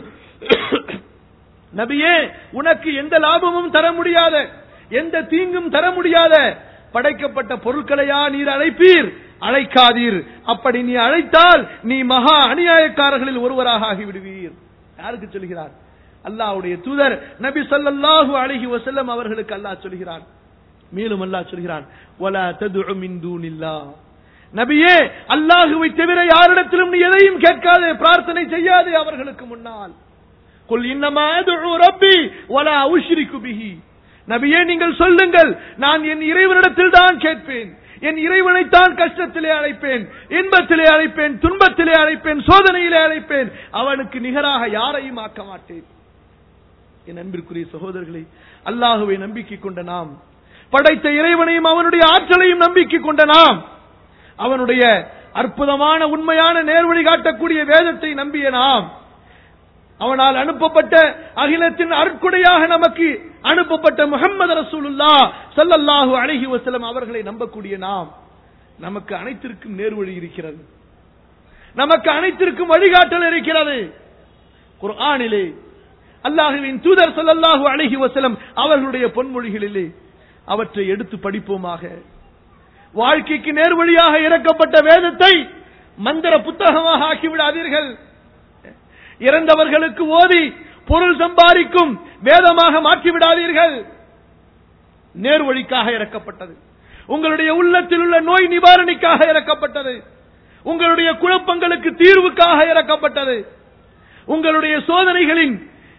நபியே, உனக்கு எந்த லாபமும் தர முடியாத, எந்த தீங்கும் தர முடியாத படைக்கப்பட்ட பொருட்களையா நீர் அழைப்பீர்? அழைக்காதீர். அப்படி நீ அழைத்தால் நீ மகா அநியாயக்காரர்களில் ஒருவராக ஆகிவிடுவீர். யாருக்கு சொல்கிறார்? அல்லாஹ்வுடைய தூதர் நபி ஸல்லல்லாஹு அலைஹி வஸல்லம் அவர்களுக்கு அல்லாஹ் சொல்கிறான். மேலும் அல்லாஹ் சொல்கிறான், வலா ததுஉ மின் தூனில்லாஹ். நபியே, அல்லாஹ்வை தவிர யாரிடத்திலும் நீ எதையும் கேட்காதே, பிரார்த்தனை செய்யாதே அவர்களுக்கு முன்னால். குல் இன்னமா அதுஉ ரப்பி வலா உஷ்ரிகு பிஹி. நபியே, நீங்கள் சொல்லுங்கள், நான் என் இறைவனிடத்தில் தான் கேட்பேன், என் இறைவனைத்தான் கஷ்டத்திலே அழைப்பேன், இன்பத்திலே அழைப்பேன், துன்பத்திலே அழைப்பேன், சோதனையிலே அழைப்பேன், அவனுக்கு நிகராக யாரையும் ஆக்க மாட்டேன். என் அன்பிற்குரிய சகோதரர்களே, அல்லாஹுவை நம்பிக்கை கொண்ட நாம், படைத்த இறைவனையும் அவனுடைய ஆற்றலையும் நம்பிக்கை கொண்ட நாம், அவனுடைய அற்புதமான உண்மையான நேர்வழி காட்டக்கூடிய வேதத்தை நம்பிய நாம், அவனால் அனுப்பப்பட்ட அகிலத்தின் அருட்கொடையாக நமக்கு அனுப்பப்பட்ட முஹம்மது ரசூலுல்லாஹ் ஸல்லல்லாஹு அலைஹி வஸல்லம் அவர்களை நம்பக்கூடிய நாம், நமக்கு அனைத்திற்கும் நேர்வழி இருக்கிறது, நமக்கு அனைத்திற்கும் வழிகாட்டல் இருக்கிறது. குர்ஆனிலே அல்லாஹ்வின் தூதர் ஸல்லல்லாஹு அலைஹி வஸல்லம் அவர்களுடைய பொன்மொழிகளிலே அவற்றை எடுத்து படிப்போமாக. வாழ்க்கைக்கு நேர்வழியாக இறக்கப்பட்ட வேதத்தை மந்திர புத்தகமாக ஆக்கிவிடாதீர்கள். இறந்தவர்களுக்கு ஓதி பொருள் சம்பாதிக்கும் வேதமாக மாற்றிவிடாதீர்கள். நேர்வழிக்காக இறக்கப்பட்டது, உங்களுடைய உள்ளத்தில் உள்ள நோய் நிவாரணிக்காக இறக்கப்பட்டது, உங்களுடைய குழப்பங்களுக்கு தீர்வுக்காக இறக்கப்பட்டது, உங்களுடைய சோதனைகளின்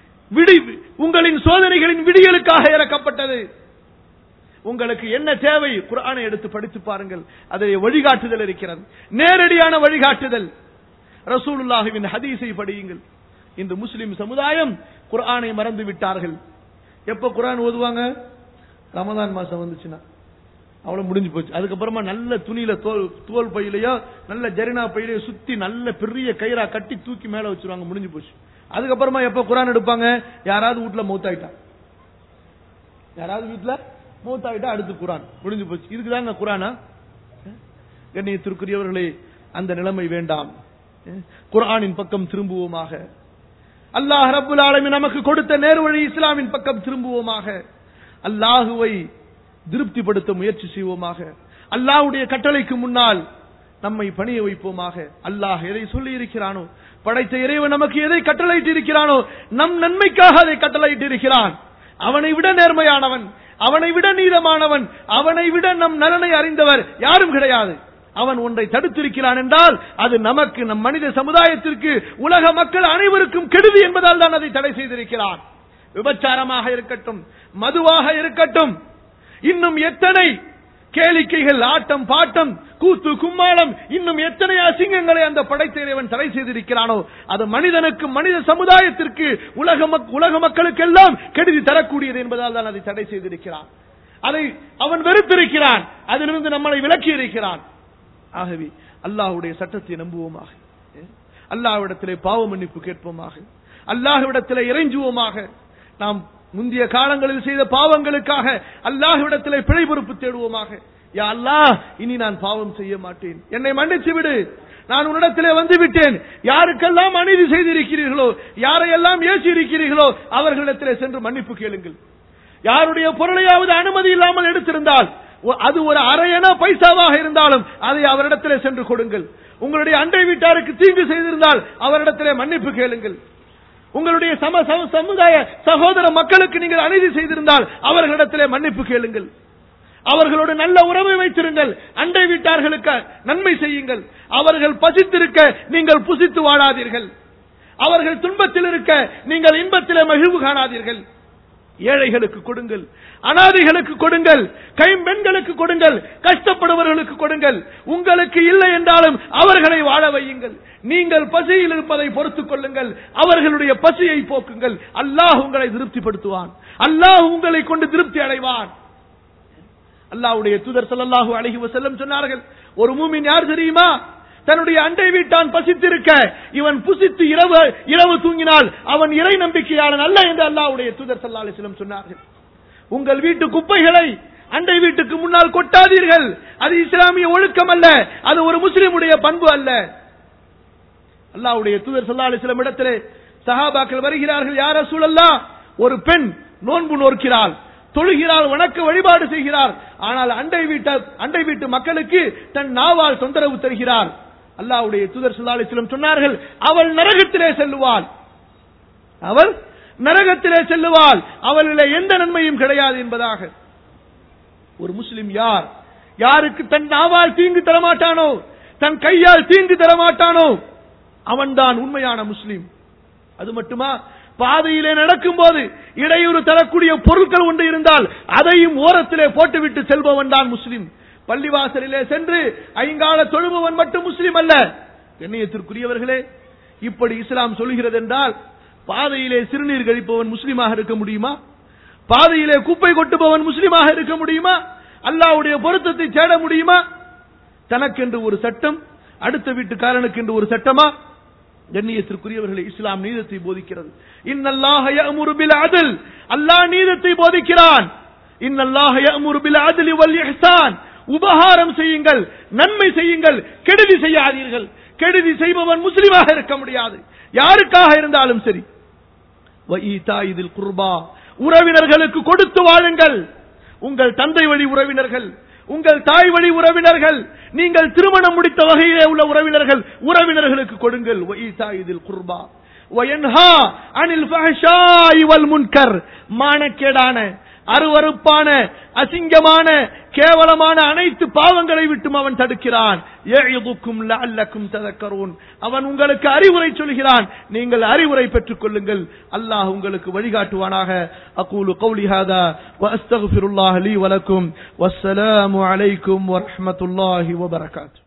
விடியலுக்காக இறக்கப்பட்டது. உங்களுக்கு என்ன தேவை? குர்ஆனை எடுத்து படித்து பாருங்கள், அதில் வழிகாட்டுதல் இருக்கிறது, நேரடியான வழிகாட்டுதல். ரசூலுல்லாஹின் ஹதீஸை படியுங்கள். இந்த முஸ்லிம் சமுதாயம் குர்ஆனை மறந்து விட்டார்கள். எப்ப குர்ஆன் ஓதுவாங்க? ரமதான் மாசம் வந்துச்சுன்னா அவ்வளவு முடிஞ்சு போச்சு. அதுக்கப்புறமா நல்ல துணியில தோல் பையிலையோ நல்ல ஜரினா பையிலையோ சுத்தி நல்ல பெரிய கயிறா கட்டி தூக்கி மேல வச்சிருவாங்க, முடிஞ்சு போச்சு. அதுக்கப்புறமா எப்ப குர்ஆன் எடுப்பாங்க? யாராவது வீட்டுல மௌத்தாயிட்டா, யாராவது வீட்டுல மௌத்தாயிட்டா அடுத்து குர்ஆன், முடிஞ்சு போச்சு. இதுக்குதாங்க குர்ஆனா? கண்ணியத்திற்குரியவர்களே, அந்த நிலைமை வேண்டாம். குர்ஆனின் பக்கம் திரும்புவோமாக. அல்லாஹ் ரப்புல் ஆலமீன் நமக்கு கொடுத்த நேர்வழி இஸ்லாமின் பக்கம் திரும்புவோமாக. அல்லாஹுவை திருப்திப்படுத்த முயற்சி செய்வோமாக. அல்லாஹ்வுடைய கட்டளைக்கு முன்னால் நம்மை பணிய வைப்போமாக. அல்லாஹ் எதை சொல்லி இருக்கிறானோ, படைத்த இறைவன் நமக்கு எதை கட்டளையிட்டு இருக்கிறானோ, நம் நன்மைக்காக அதை கட்டளையிட்டு இருக்கிறான். அவனை விட நேர்மையானவன், அவனை விட நீதமானவன், அவனை விட நம் நலனை அறிந்தவர் யாரும் கிடையாது. அவன் ஒன்றை தடுத்திருக்கிறான் என்றால் அது நமக்கு, நம் மனித சமுதாயத்திற்கு, உலக மக்கள் அனைவருக்கும் கெடுதி என்பதால் தான் அதை தடை செய்திருக்கிறான். விபச்சாரமாக இருக்கட்டும், மதுவாக இருக்கட்டும், இன்னும் எத்தனை கேளிக்கைகள், ஆட்டம் பாட்டம், கூத்து கும்மாளம், இன்னும் எத்தனை அசிங்கங்களை அந்த படைத்த இறைவன் தடை செய்திருக்கிறானோ அது மனிதனுக்கு, மனித சமுதாயத்திற்கு, உலக மக்களுக்கெல்லாம் கெடுதி தரக்கூடியது என்பதால் தான் அதை தடை செய்திருக்கிறான். அதை அவன் வெறுத்திருக்கிறான், அதிலிருந்து நம்மளை விலக்கி இருக்கிறான். ஆகவே அல்லாஹ்வுடைய சட்டத்தை நம்புவோமாக. அல்லாஹ்விடத்திலே பாவ மன்னிப்பு கேட்போமாக. அல்லாஹ்விடத்திலே இறைஞ்சுவோமாக. நாம் முந்தைய காலங்களில் செய்த பாவங்களுக்காக அல்லாஹ்விடத்திலே பிழை பொறுப்பு தேடுவோமாக. யா அல்லாஹ், இனி நான் பாவம் செய்ய மாட்டேன், என்னை மன்னித்து விடு, நான் உன்னிடத்திலே வந்து விட்டேன். யாருக்கெல்லாம் அநீதி செய்திருக்கிறீர்களோ, யாரையெல்லாம் ஏசி இருக்கிறீர்களோ அவர்களிடத்திலே சென்று மன்னிப்பு கேளுங்கள். யாருடைய பொருளையாவது அனுமதி இல்லாமல் எடுத்திருந்தால், அது ஒரு அரையன பைசாவாக இருந்தாலும் அதை அவரிடத்திலே சென்று கொடுங்கள். உங்களுடைய அண்டை வீட்டாருக்கு தீங்கு செய்திருந்தால் அவரிடத்திலே மன்னிப்பு கேளுங்கள். உங்களுடைய சமுதாய சகோதர மக்களுக்கு நீங்கள் அநீதி செய்திருந்தால் அவர்களிடத்திலே மன்னிப்பு கேளுங்கள். அவர்களோடு நல்ல உறவை வைத்திருங்கள். அண்டை வீட்டார்களுக்கு நன்மை செய்யுங்கள். அவர்கள் பசித்திருக்க நீங்கள் புசித்து வாழாதீர்கள். அவர்கள் துன்பத்தில் இருக்க நீங்கள் இன்பத்திலே மகிழ்வு காணாதீர்கள். ஏழைகளுக்கு கொடுங்கள், அனாதைகளுக்கு கொடுங்கள், கைம்பெண்களுக்கு கொடுங்கள், கஷ்டப்படுபவர்களுக்கு கொடுங்கள். உங்களுக்கு இல்லை என்றாலும் அவர்களை வாழ வையுங்கள். நீங்கள் பசியில் இருப்பதை பொறுத்துக் கொள்ளுங்கள், அவர்களுடைய பசியை போக்குங்கள். அல்லாஹ் உங்களை திருப்திப்படுத்துவான், அல்லாஹ் உங்களை கொண்டு திருப்தி அடைவான். அல்லாஹ்வுடைய தூதர் ஸல்லல்லாஹு அலைஹி வஸல்லம் சொன்னார்கள், ஒரு மூமின் யார் தெரியுமா? தன்னுடைய அண்டை வீட்டான் பசித்திருக்க இவன் புசித்து இரவு தூங்கினால் அவன் இறை நம்பிக்கையாளன் அல்ல என்று அல்லாஹ்வுடைய தூதர் ஸல்லல்லாஹு அலைஹி வஸல்லம் சொன்னார்கள். உங்கள் வீட்டு குப்பைகளை அண்டை வீட்டுக்கு முன்னால் கொட்டாதீர்கள். அது இஸ்லாமிய ஒழுக்கம் அல்ல, அது ஒரு முஸ்லிமுடைய பண்பு அல்ல. அல்லாஹ்வுடைய தூதர் ஸல்லல்லாஹு அலைஹி வஸல்லம் இடத்திலே சஹாபாக்கள் வருகிறார்கள், யா ரசூலல்லாஹ், ஒரு பெண் நோன்பு நோக்கிறாள், தொழுகிறாள், வணக்க வழிபாடு செய்கிறார், ஆனால் அண்டை வீட்டு மக்களுக்கு தன் நாவால் தொந்தரவு தருகிறார். அல்லாஹ்வுடைய தூதர் ஸல்லல்லாஹு அலைஹி வஸல்லம் சொன்னார்கள், அவள் நரகத்திலே செல்லுவாள், அவள் நரகத்திலே செல்லுவாள், அவளிலே எந்த நன்மையும் கிடையாது என்பதாக. ஒரு முஸ்லிம் யார்? யாருக்கு தன் நாவால் தீங்கு தரமாட்டானோ, தன் கையால் தீங்கு தரமாட்டானோ அவன்தான் உண்மையான முஸ்லிம். அது மட்டுமா, பாதையிலே நடக்கும் போது இடையூறு தரக்கூடிய பொருட்கள் ஒன்று இருந்தால் அதையும் ஓரத்திலே போட்டுவிட்டு செல்பவன் தான் முஸ்லிம். பள்ளிவாசலிலே சென்று ஐங்கால தொழுபவன் மட்டும் முஸ்லிம் அல்ல. கண்ணியத்திற்குரியவர்களே, இப்படி இஸ்லாம் சொல்கிறது என்றால் பாதையிலே சிறுநீர் கழிப்பவன் முஸ்லிமாக இருக்க முடியுமா? பாதையிலே குப்பை கொட்டுபவன் முஸ்லிமாக இருக்க முடியுமா? அல்லாஹ்வுடைய பொருத்தத்தை தேட முடியுமா? தனக்கென்று ஒரு சட்டம், அடுத்த வீட்டுக்காரனுக்கு என்று ஒரு சட்டமா? கண்ணியத்திற்குரியவர்களே, இஸ்லாம் நீதத்தை போதிக்கிறது. இன்னல்லாஹ யஅமுரு பில் அத்ல், அல்லாஹ் நீதத்தை போதிக்கிறான். இன்னல்லாஹ யஅமுரு பில் அத்லி வல் இஹ்சான், உபகாரம் செய்யுங்கள், நன்மை செய்யுங்கள், கெடுதி செய்யாதீர்கள். கெடுதி செய்பவன் முஸ்லிமாக இருக்க முடியாது, யாருக்காக இருந்தாலும் சரி. வஈதாஇதில் குர்பா, உறவினர்களுக்கு கொடுத்து வாழுங்கள். உங்கள் தந்தை வழி உறவினர்கள், உங்கள் தாய் வழி உறவினர்கள், நீங்கள் திருமணம் முடித்த வகையிலே உள்ள உறவினர்களுக்கு கொடுங்கள். வஈதாஇதில் குர்பா வயன்ஹா அனில் ஃபஹ்ஷாஇ வல் முன்கர், மானக்கேடான, அருவருப்பான, அசிங்கமான, கேவலமான அனைத்து பாவங்களை விட்டும் அவன் தடுக்கிறான். யஇதுக்கும் லஅல்லக்கும் ததக்கரூன், அவன் உங்களுக்கு அறிவுரை சொல்கிறான், நீங்கள் அறிவுரை பெற்றுக் கொள்ளுங்கள். அல்லாஹ் உங்களுக்கு வழிகாட்டுவானாக. அகூலு கௌலி ஹாதா வ அஸ்தக்ஃபிருல்லாஹ லீ வ லக்கும். வஸ்ஸலாமு அலைக்கும் வ ரஹ்மத்துல்லாஹி வ பரகாத்துஹு.